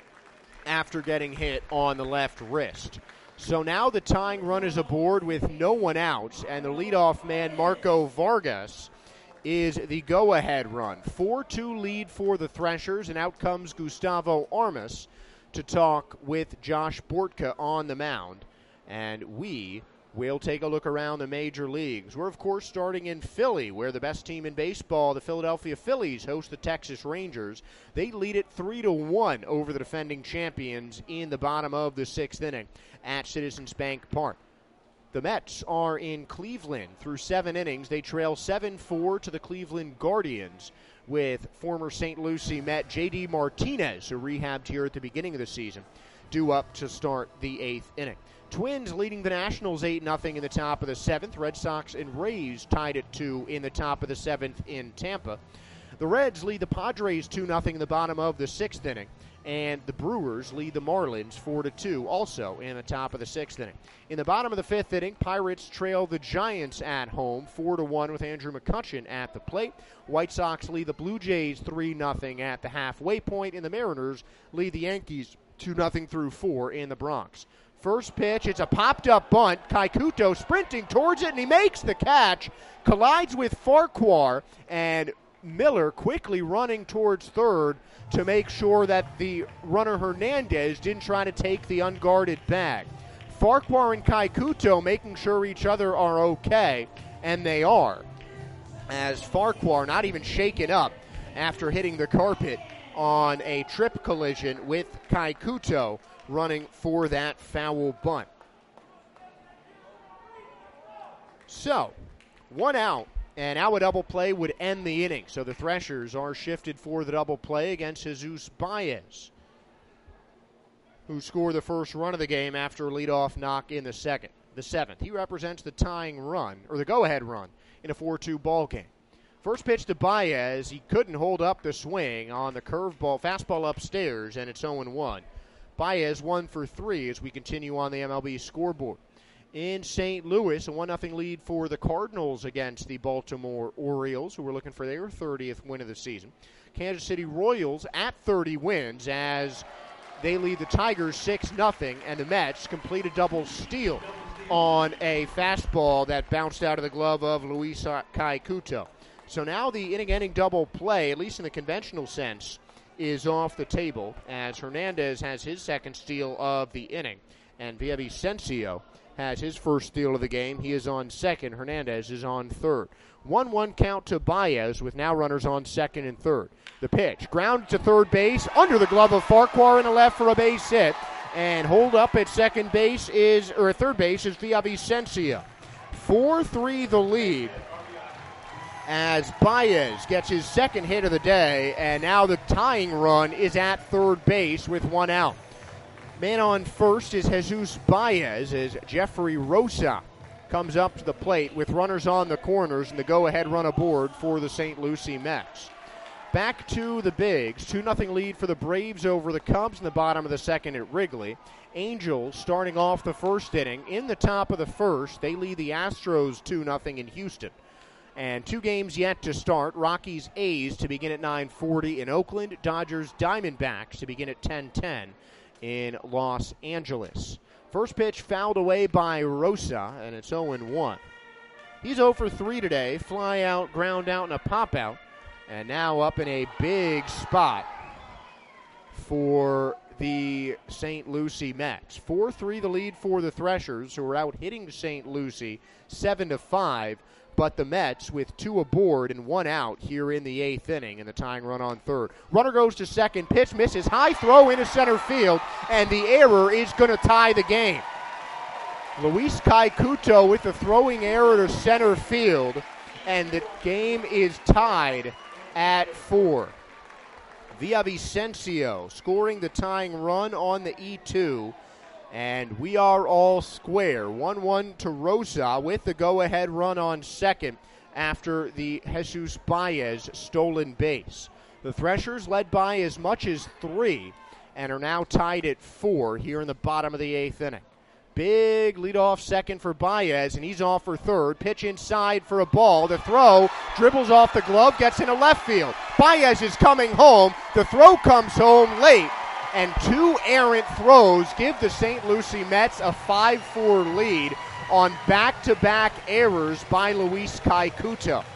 after getting hit on the left wrist. So now the tying run is aboard with no one out, and the leadoff man, Marco Vargas, is the go-ahead run. 4-2 lead for the Threshers, and out comes Gustavo Armas to talk with Josh Bortka on the mound. And we'll take a look around the major leagues. We're, of course, starting in Philly, where the best team in baseball, the Philadelphia Phillies, host the Texas Rangers. They lead it 3-1 over the defending champions in the bottom of the 6th inning at Citizens Bank Park. The Mets are in Cleveland through 7 innings. They trail 7-4 to the Cleveland Guardians, with former St. Lucie Met J.D. Martinez, who rehabbed here at the beginning of the season, due up to start the 8th inning. Twins leading the Nationals 8-0 in the top of the 7th. Red Sox and Rays tied at 2 in the top of the 7th in Tampa. The Reds lead the Padres 2-0 in the bottom of the 6th inning. And the Brewers lead the Marlins 4-2 also in the top of the 6th inning. In the bottom of the 5th inning, Pirates trail the Giants at home 4-1 with Andrew McCutchen at the plate. White Sox lead the Blue Jays 3-0 at the halfway point, and the Mariners lead the Yankees 2-0 through 4 in the Bronx. First pitch, it's a popped-up bunt. Kaikuto sprinting towards it, and he makes the catch. Collides with Farquhar, and Miller quickly running towards third to make sure that the runner Hernandez didn't try to take the unguarded bag. Farquhar and Kaikuto making sure each other are okay, and they are, as Farquhar not even shaken up after hitting the carpet on a trip collision with Kaikuto running for that foul bunt. So, 1 out And now a double play would end the inning. So the Threshers are shifted for the double play against Jesus Baez, who scored the first run of the game after a leadoff knock in the seventh. He represents the tying run, or the go-ahead run, in a 4-2 ball game. First pitch to Baez, he couldn't hold up the swing on the curveball, fastball upstairs, and it's 0-1. Baez 1 for 3 as we continue on the MLB scoreboard. In St. Louis, a 1-0 lead for the Cardinals against the Baltimore Orioles, who are looking for their 30th win of the season. Kansas City Royals at 30 wins as they lead the Tigers 6-0, and the Mets complete a double steal on a fastball that bounced out of the glove of Luis Kikuto. So now the inning-ending double play, at least in the conventional sense, is off the table as Hernandez has his second steal of the inning, and Villavicencio has his first steal of the game. He is on second. Hernandez is on third. 1-1 count to Baez with now runners on second and third. The pitch, ground to third base, under the glove of Farquhar in the left for a base hit. And hold up at third base is Villavicencio. 4-3 the lead as Baez gets his second hit of the day, and now the tying run is at third base with one out. Man on first is Jesus Baez as Jeffrey Rosa comes up to the plate with runners on the corners and the go-ahead run aboard for the St. Lucie Mets. Back to the Bigs, 2-0 lead for the Braves over the Cubs in the bottom of the second at Wrigley. Angels starting off the first inning. In the top of the first, they lead the Astros 2-0 in Houston. And 2 games yet to start. Rockies A's to begin at 9:40 in Oakland. Dodgers Diamondbacks to begin at 10:10 in Los Angeles. First pitch fouled away by Rosa, and it's 0-1. He's 0 for 3 today. Fly out, ground out, and a pop out. And now up in a big spot for the St. Lucie Mets. 4-3 the lead for the Threshers, who are out hitting St. Lucie 7-5. But the Mets with 2 aboard and 1 out here in the 8th inning, and the tying run on third. Runner goes to second, pitch misses, high throw into center field, and the error is going to tie the game. Luis Kikuto with the throwing error to center field, and the game is tied at 4. Villavicencio scoring the tying run on the E2. And we are all square. 1-1 to Rosa with the go-ahead run on second after the Jesus Baez stolen base. The Threshers led by as much as 3 and are now tied at 4 here in the bottom of the 8th inning. Big leadoff second for Baez, and he's off for third. Pitch inside for a ball. The throw dribbles off the glove, gets into left field. Baez is coming home. The throw comes home late. And 2 errant throws give the St. Lucie Mets a 5-4 lead on back-to-back errors by Luis Kikuto.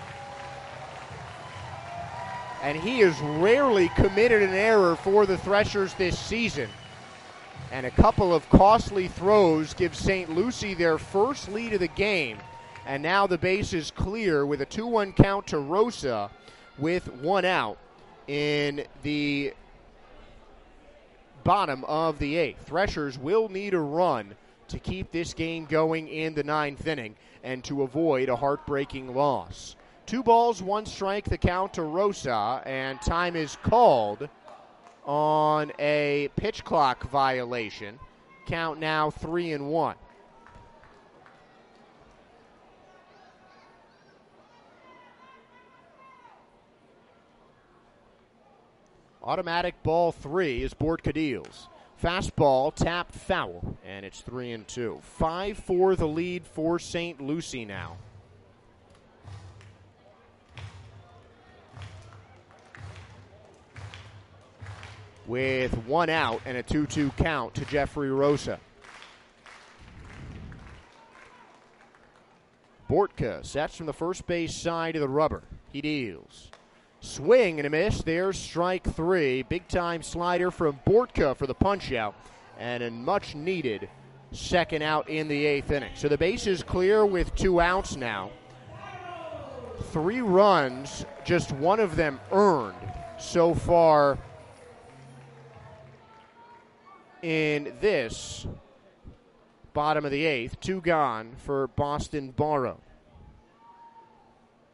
And he has rarely committed an error for the Threshers this season. And a couple of costly throws give St. Lucie their first lead of the game. And now the base is clear with a 2-1 count to Rosa with 1 out in the bottom of the 8th. Threshers will need a run to keep this game going in the 9th inning and to avoid a heartbreaking loss. 2 balls, 1 strike, the count to Rosa, and time is called on a pitch clock violation. Count now 3-1. Automatic ball 3 is Bortka deals. Fastball tapped foul, and it's 3-2. 5-4 the lead for St. Lucie now. With 1 out and a 2-2 count to Jeffrey Rosa. Bortka sets from the first base side of the rubber. He deals. Swing and a miss. There's strike 3. Big-time slider from Bortka for the punch-out. And a much-needed second out in the 8th inning. So the base is clear with 2 outs now. 3 runs, just 1 of them earned so far in this bottom of the 8th. 2 gone for Boston Barrow.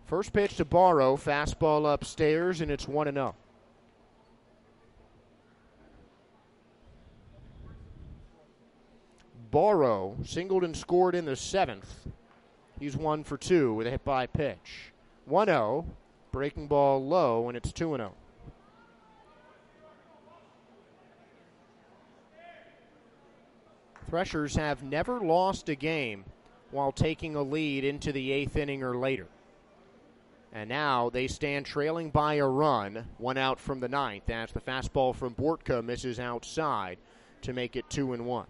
First pitch to Barrow, fastball upstairs, and it's 1-0. Barrow singled and scored in the 7th. He's 1 for 2 with a hit by pitch. 1-0, breaking ball low, and it's 2-0. Threshers have never lost a game while taking a lead into the 8th inning or later. And now they stand trailing by a run, 1 out from the 9th, as the fastball from Bortka misses outside to make it 2-1.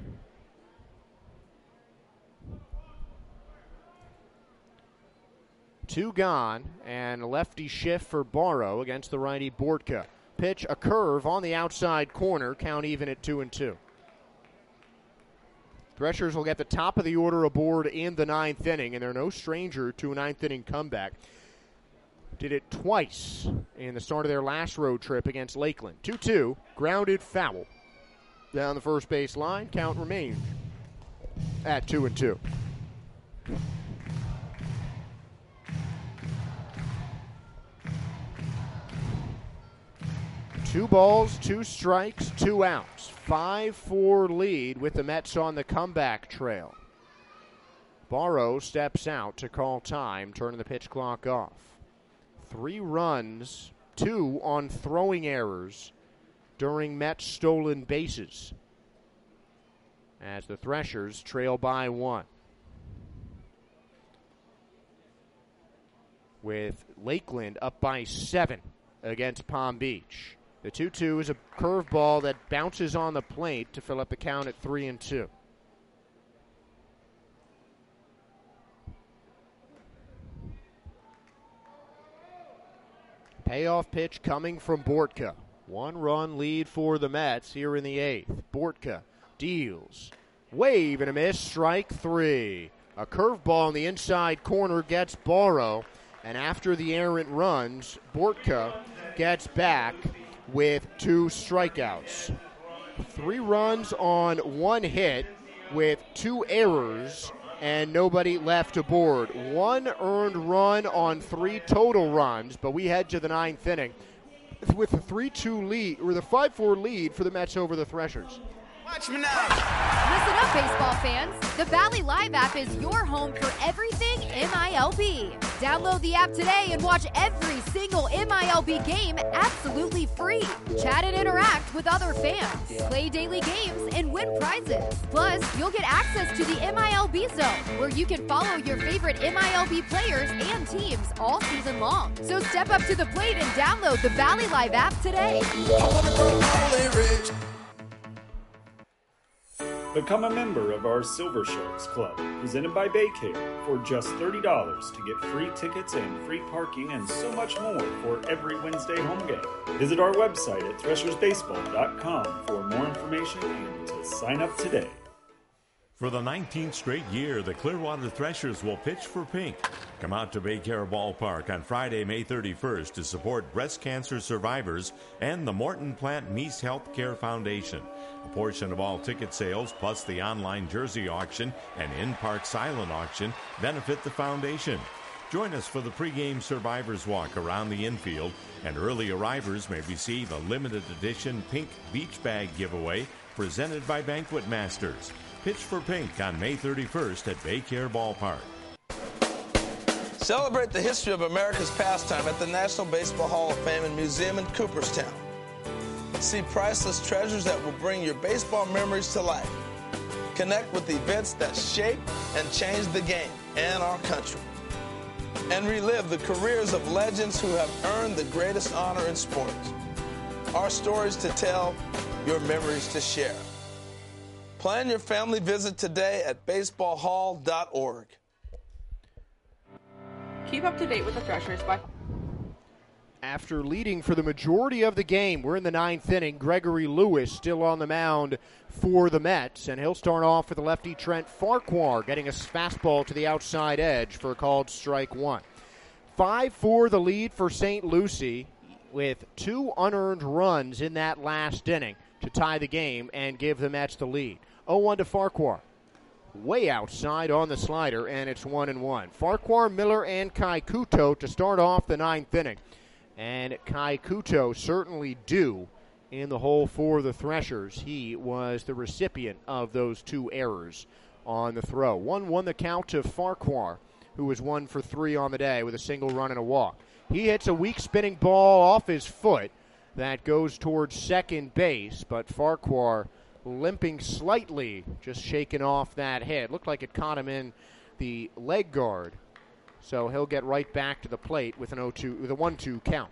Two gone, and a lefty shift for Barrow against the righty Bortka. Pitch, a curve on the outside corner, count even at 2-2. Threshers will get the top of the order aboard in the 9th inning, and they're no stranger to a 9th inning comeback. Did it twice in the start of their last road trip against Lakeland. 2-2, grounded foul. Down the first base line, count remains at 2-2. 2 balls, 2 strikes, 2 outs. 5-4 lead with the Mets on the comeback trail. Barrow steps out to call time, turning the pitch clock off. 3 runs, 2 on throwing errors during Mets stolen bases, as the Threshers trail by 1. With Lakeland up by 7 against Palm Beach. The 2-2 is a curveball that bounces on the plate to fill up the count at 3-2. Payoff pitch coming from Bortka. 1-run lead for the Mets here in the 8th. Bortka deals. Wave and a miss, strike 3. A curveball in the inside corner gets Barrow, and after the errant runs, Bortka gets back with 2 strikeouts. 3 runs on 1 hit with 2 errors and nobody left aboard. 1 earned run on 3 total runs, but we head to the 9th inning with the 3-2 lead, or the 5-4 lead for the Mets over the Threshers. Watch me now. Listen up, baseball fans. The Valley Live app is your home for everything MILB. Download the app today and watch every single MILB game absolutely free. Chat and interact with other fans. Play daily games and win prizes. Plus, you'll get access to the MILB Zone, where you can follow your favorite MILB players and teams all season long. So step up to the plate and download the Valley Live app today. Become a member of our Silver Sharks Club, presented by Baycare, for just $30 to get free tickets and free parking and so much more for every Wednesday home game. Visit our website at threshersbaseball.com for more information and to sign up today. For the 19th straight year, the Clearwater Threshers will pitch for pink. Come out to Baycare Ballpark on Friday, May 31st to support breast cancer survivors and the Morton Plant Meese Healthcare Foundation. A portion of all ticket sales, plus the online jersey auction and in-park silent auction, benefit the foundation. Join us for the pregame Survivors Walk around the infield, and early arrivers may receive a limited edition pink beach bag giveaway presented by Banquet Masters. Pitch for pink on May 31st at Baycare Ballpark. Celebrate the history of America's pastime at the National Baseball Hall of Fame and Museum in Cooperstown. See priceless treasures that will bring your baseball memories to life. Connect with events that shape and change the game and our country. And relive the careers of legends who have earned the greatest honor in sports. Our stories to tell, your memories to share. Plan your family visit today at baseballhall.org. Keep up to date with the Threshers by... After leading for the majority of the game, we're in the 9th inning. Gregory Lewis still on the mound for the Mets, and he'll start off with the lefty Trent Farquhar getting a fastball to the outside edge for a called strike 1. 5-4 the lead for St. Lucie, with 2 unearned runs in that last inning to tie the game and give the Mets the lead. 0-1 to Farquhar. way outside on the slider, and it's 1-1. Farquhar, Miller, and Kai Kuto to start off the 9th inning. And Kai Kuto certainly due in the hole for the Threshers. He was the recipient of those 2 errors on the throw. 1-1 the count to Farquhar, who was 1 for 3 on the day with a single run and a walk. He hits a weak spinning ball off his foot that goes towards second base, but Farquhar limping slightly, just shaking off that hit. Looked like it caught him in the leg guard, so he'll get right back to the plate with a 1-2 count.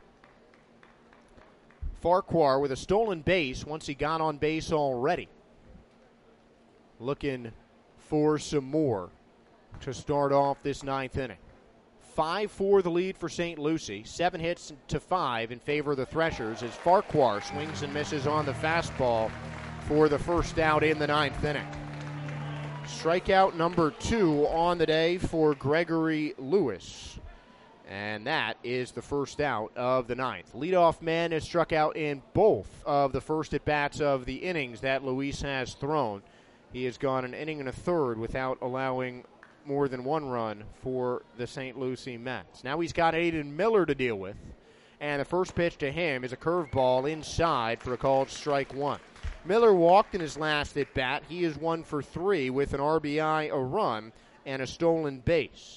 Farquhar with a stolen base once he got on base already. Looking for some more to start off this 9th inning. 5-4 the lead for St. Lucie. 7 hits to 5 in favor of the Threshers as Farquhar swings and misses on the fastball for the first out in the 9th inning. Strikeout number 2 on the day for Gregory Lewis. And that is the first out of the 9th. Leadoff man has struck out in both of the first at-bats of the innings that Luis has thrown. He has gone an inning and a third without allowing more than 1 run for the St. Lucie Mets. Now he's got Aiden Miller to deal with, and the first pitch to him is a curveball inside for a called strike 1. Miller walked in his last at-bat. He is 1 for 3 with an RBI, a run, and a stolen base.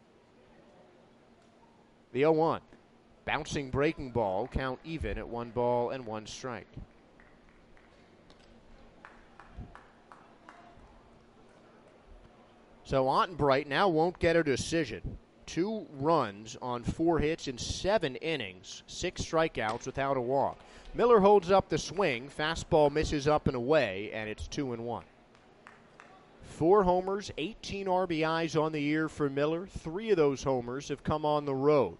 The 0-1. Bouncing breaking ball, count even at 1 ball and 1 strike. So Ottenbright now won't get a decision. 2 runs on 4 hits in 7 innings, 6 strikeouts without a walk. Miller holds up the swing. Fastball misses up and away, and it's 2-1. 4 homers, 18 RBIs on the year for Miller. 3 of those homers have come on the road.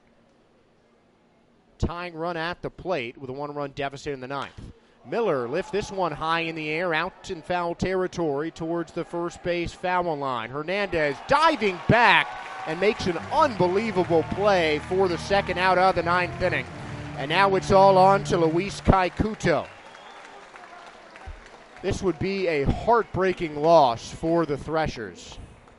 Tying run at the plate with a 1-run deficit in the 9th. Miller lifts this one high in the air, out in foul territory towards the first base foul line. Hernandez diving back and makes an unbelievable play for the second out of the 9th inning. And now it's all on to Luis Kai Kuto. This would be a heartbreaking loss for the Threshers.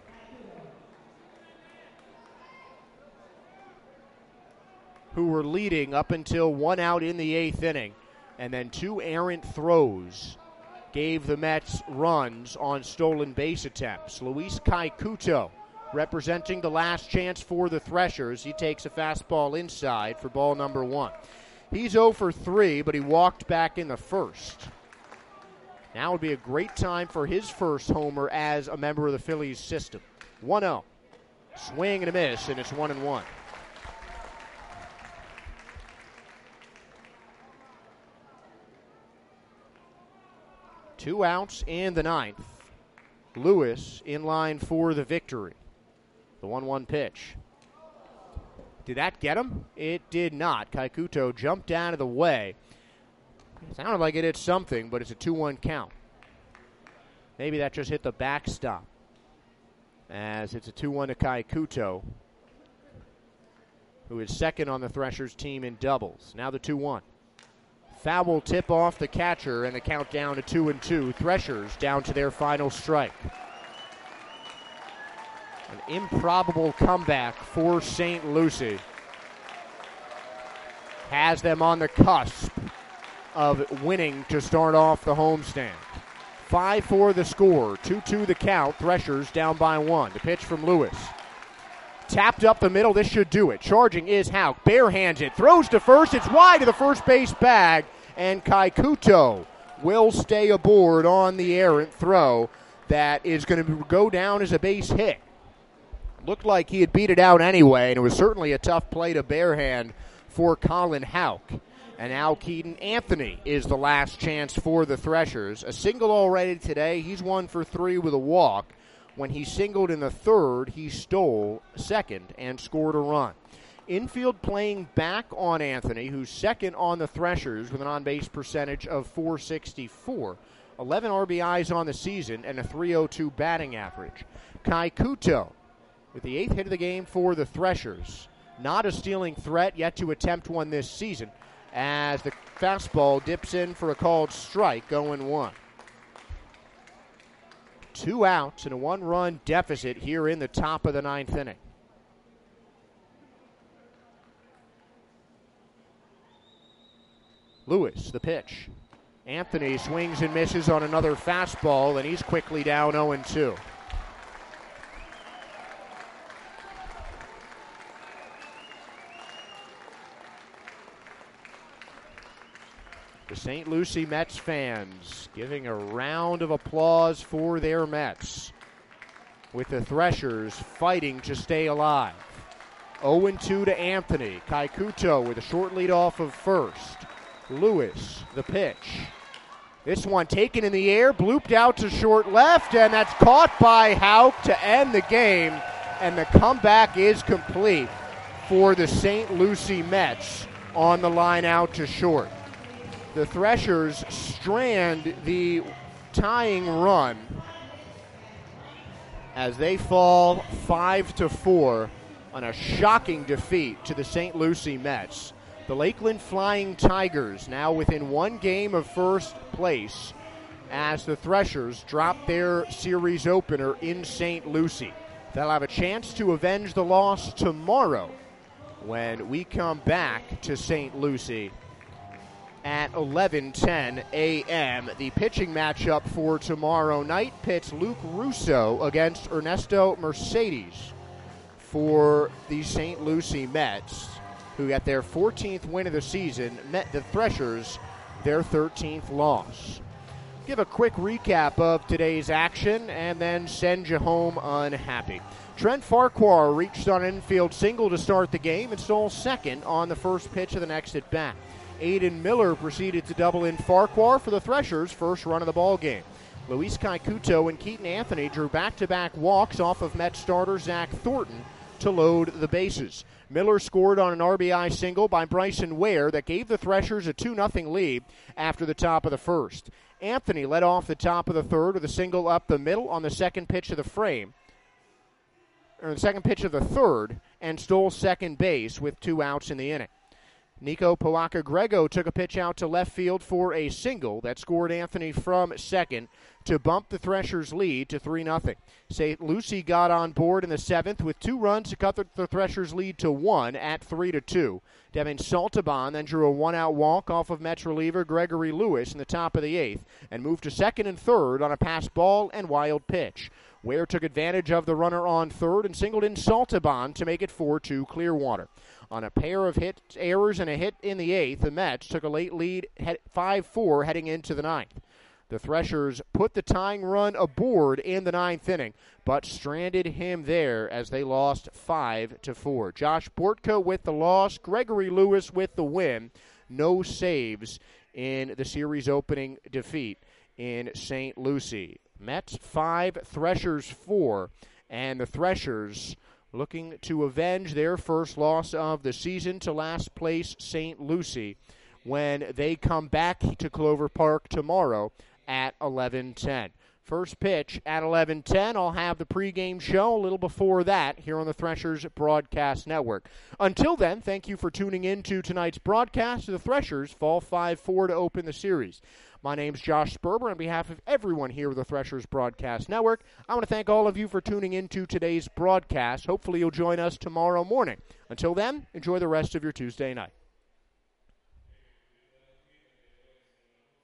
Who were leading up until 1 out in the 8th inning. And then 2 errant throws gave the Mets runs on stolen base attempts. Luis Kai Kuto representing the last chance for the Threshers. He takes a fastball inside for ball number 1. He's 0 for 3, but he walked back in the first. Now would be a great time for his first homer as a member of the Phillies system. 1-0. Swing and a miss, and it's 1-1. Two outs in the 9th. Lewis in line for the victory. The 1-1 pitch. Did that get him? It did not. Kai Kuto jumped out of the way. It sounded like it hit something, but it's a 2-1 count. Maybe that just hit the backstop, as it's a 2-1 to Kai Kuto, who is second on the Threshers team in doubles. Now the 2-1. Foul tip off the catcher, and the count down to 2-2. Threshers down to their final strike. An improbable comeback for St. Lucie has them on the cusp of winning to start off the homestand. 5-4 the score, 2-2 the count. Threshers down by 1. The pitch from Lewis. Tapped up the middle, this should do it. Charging is Houck, barehands it, throws to first, it's wide to the first base bag, and Kai Kuto will stay aboard on the errant throw that is going to go down as a base hit. Looked like he had beat it out anyway, and it was certainly a tough play to barehand for Colin Houck. And now Keaton Anthony is the last chance for the Threshers. A single already today, he's 1 for 3 with a walk. When he singled in the third, he stole second and scored a run. Infield playing back on Anthony, who's second on the Threshers with an on-base percentage of .464. 11 RBIs on the season and a .302 batting average. Kai Kuto with the 8th hit of the game for the Threshers. Not a stealing threat, yet to attempt one this season, as the fastball dips in for a called strike, 0-1. 2 outs and a 1-run deficit here in the top of the 9th inning. Lewis, the pitch. Anthony swings and misses on another fastball, and he's quickly down 0-2. The St. Lucie Mets fans giving a round of applause for their Mets, with the Threshers fighting to stay alive. 0-2 to Anthony. Kaikuto with a short lead off of first. Lewis, the pitch. This one taken in the air, blooped out to short left, and that's caught by Houck to end the game, and the comeback is complete for the St. Lucie Mets on the line out to short. The Threshers strand the tying run as they fall 5-4 on a shocking defeat to the St. Lucie Mets. The Lakeland Flying Tigers now within 1 game of first place as the Threshers drop their series opener in St. Lucie. They'll have a chance to avenge the loss tomorrow when we come back to St. Lucie at 11:10 a.m. The pitching matchup for tomorrow night pits Luke Russo against Ernesto Mercedes for the St. Lucie Mets, who got their 14th win of the season, met the Threshers their 13th loss. Give a quick recap of today's action and then send you home unhappy. Trent Farquhar reached on an infield single to start the game and stole second on the first pitch of the next at bat. Aiden Miller proceeded to double in Farquhar for the Threshers' first run of the ball game. Luis Kaikuto and Keaton Anthony drew back-to-back walks off of Mets starter Zach Thornton to load the bases. Miller scored on an RBI single by Bryson Ware that gave the Threshers a 2-0 lead after the top of the first. Anthony led off the top of the third with a single up the middle on the second pitch of the third, and stole second base with 2 outs in the inning. Nico Poaka-Grego took a pitch out to left field for a single that scored Anthony from second to bump the Threshers' lead to 3-0. St. Lucie got on board in the 7th with 2 runs to cut the Threshers' lead to 1 at 3-2. Devin Saltaban then drew a 1-out walk off of Mets reliever Gregory Lewis in the top of the 8th and moved to second and third on a pass ball and wild pitch. Ware took advantage of the runner on third and singled in Saltaban to make it 4-2 Clearwater. On a pair of hit errors and a hit in the 8th, the Mets took a late lead 5-4 heading into the 9th. The Threshers put the tying run aboard in the 9th inning, but stranded him there as they lost 5-4. Josh Bortko with the loss, Gregory Lewis with the win. No saves in the series opening defeat in St. Lucie. Mets 5, Threshers 4, and the Threshers looking to avenge their first loss of the season to last place St. Lucie when they come back to Clover Park tomorrow at 11:10. First pitch at 11:10. I'll have the pregame show a little before that here on the Threshers Broadcast Network. Until then, thank you for tuning in to tonight's broadcast. The Threshers fall 5-4 to open the series. My name's Josh Sperber. On behalf of everyone here with the Threshers Broadcast Network, I want to thank all of you for tuning in to today's broadcast. Hopefully you'll join us tomorrow morning. Until then, enjoy the rest of your Tuesday night.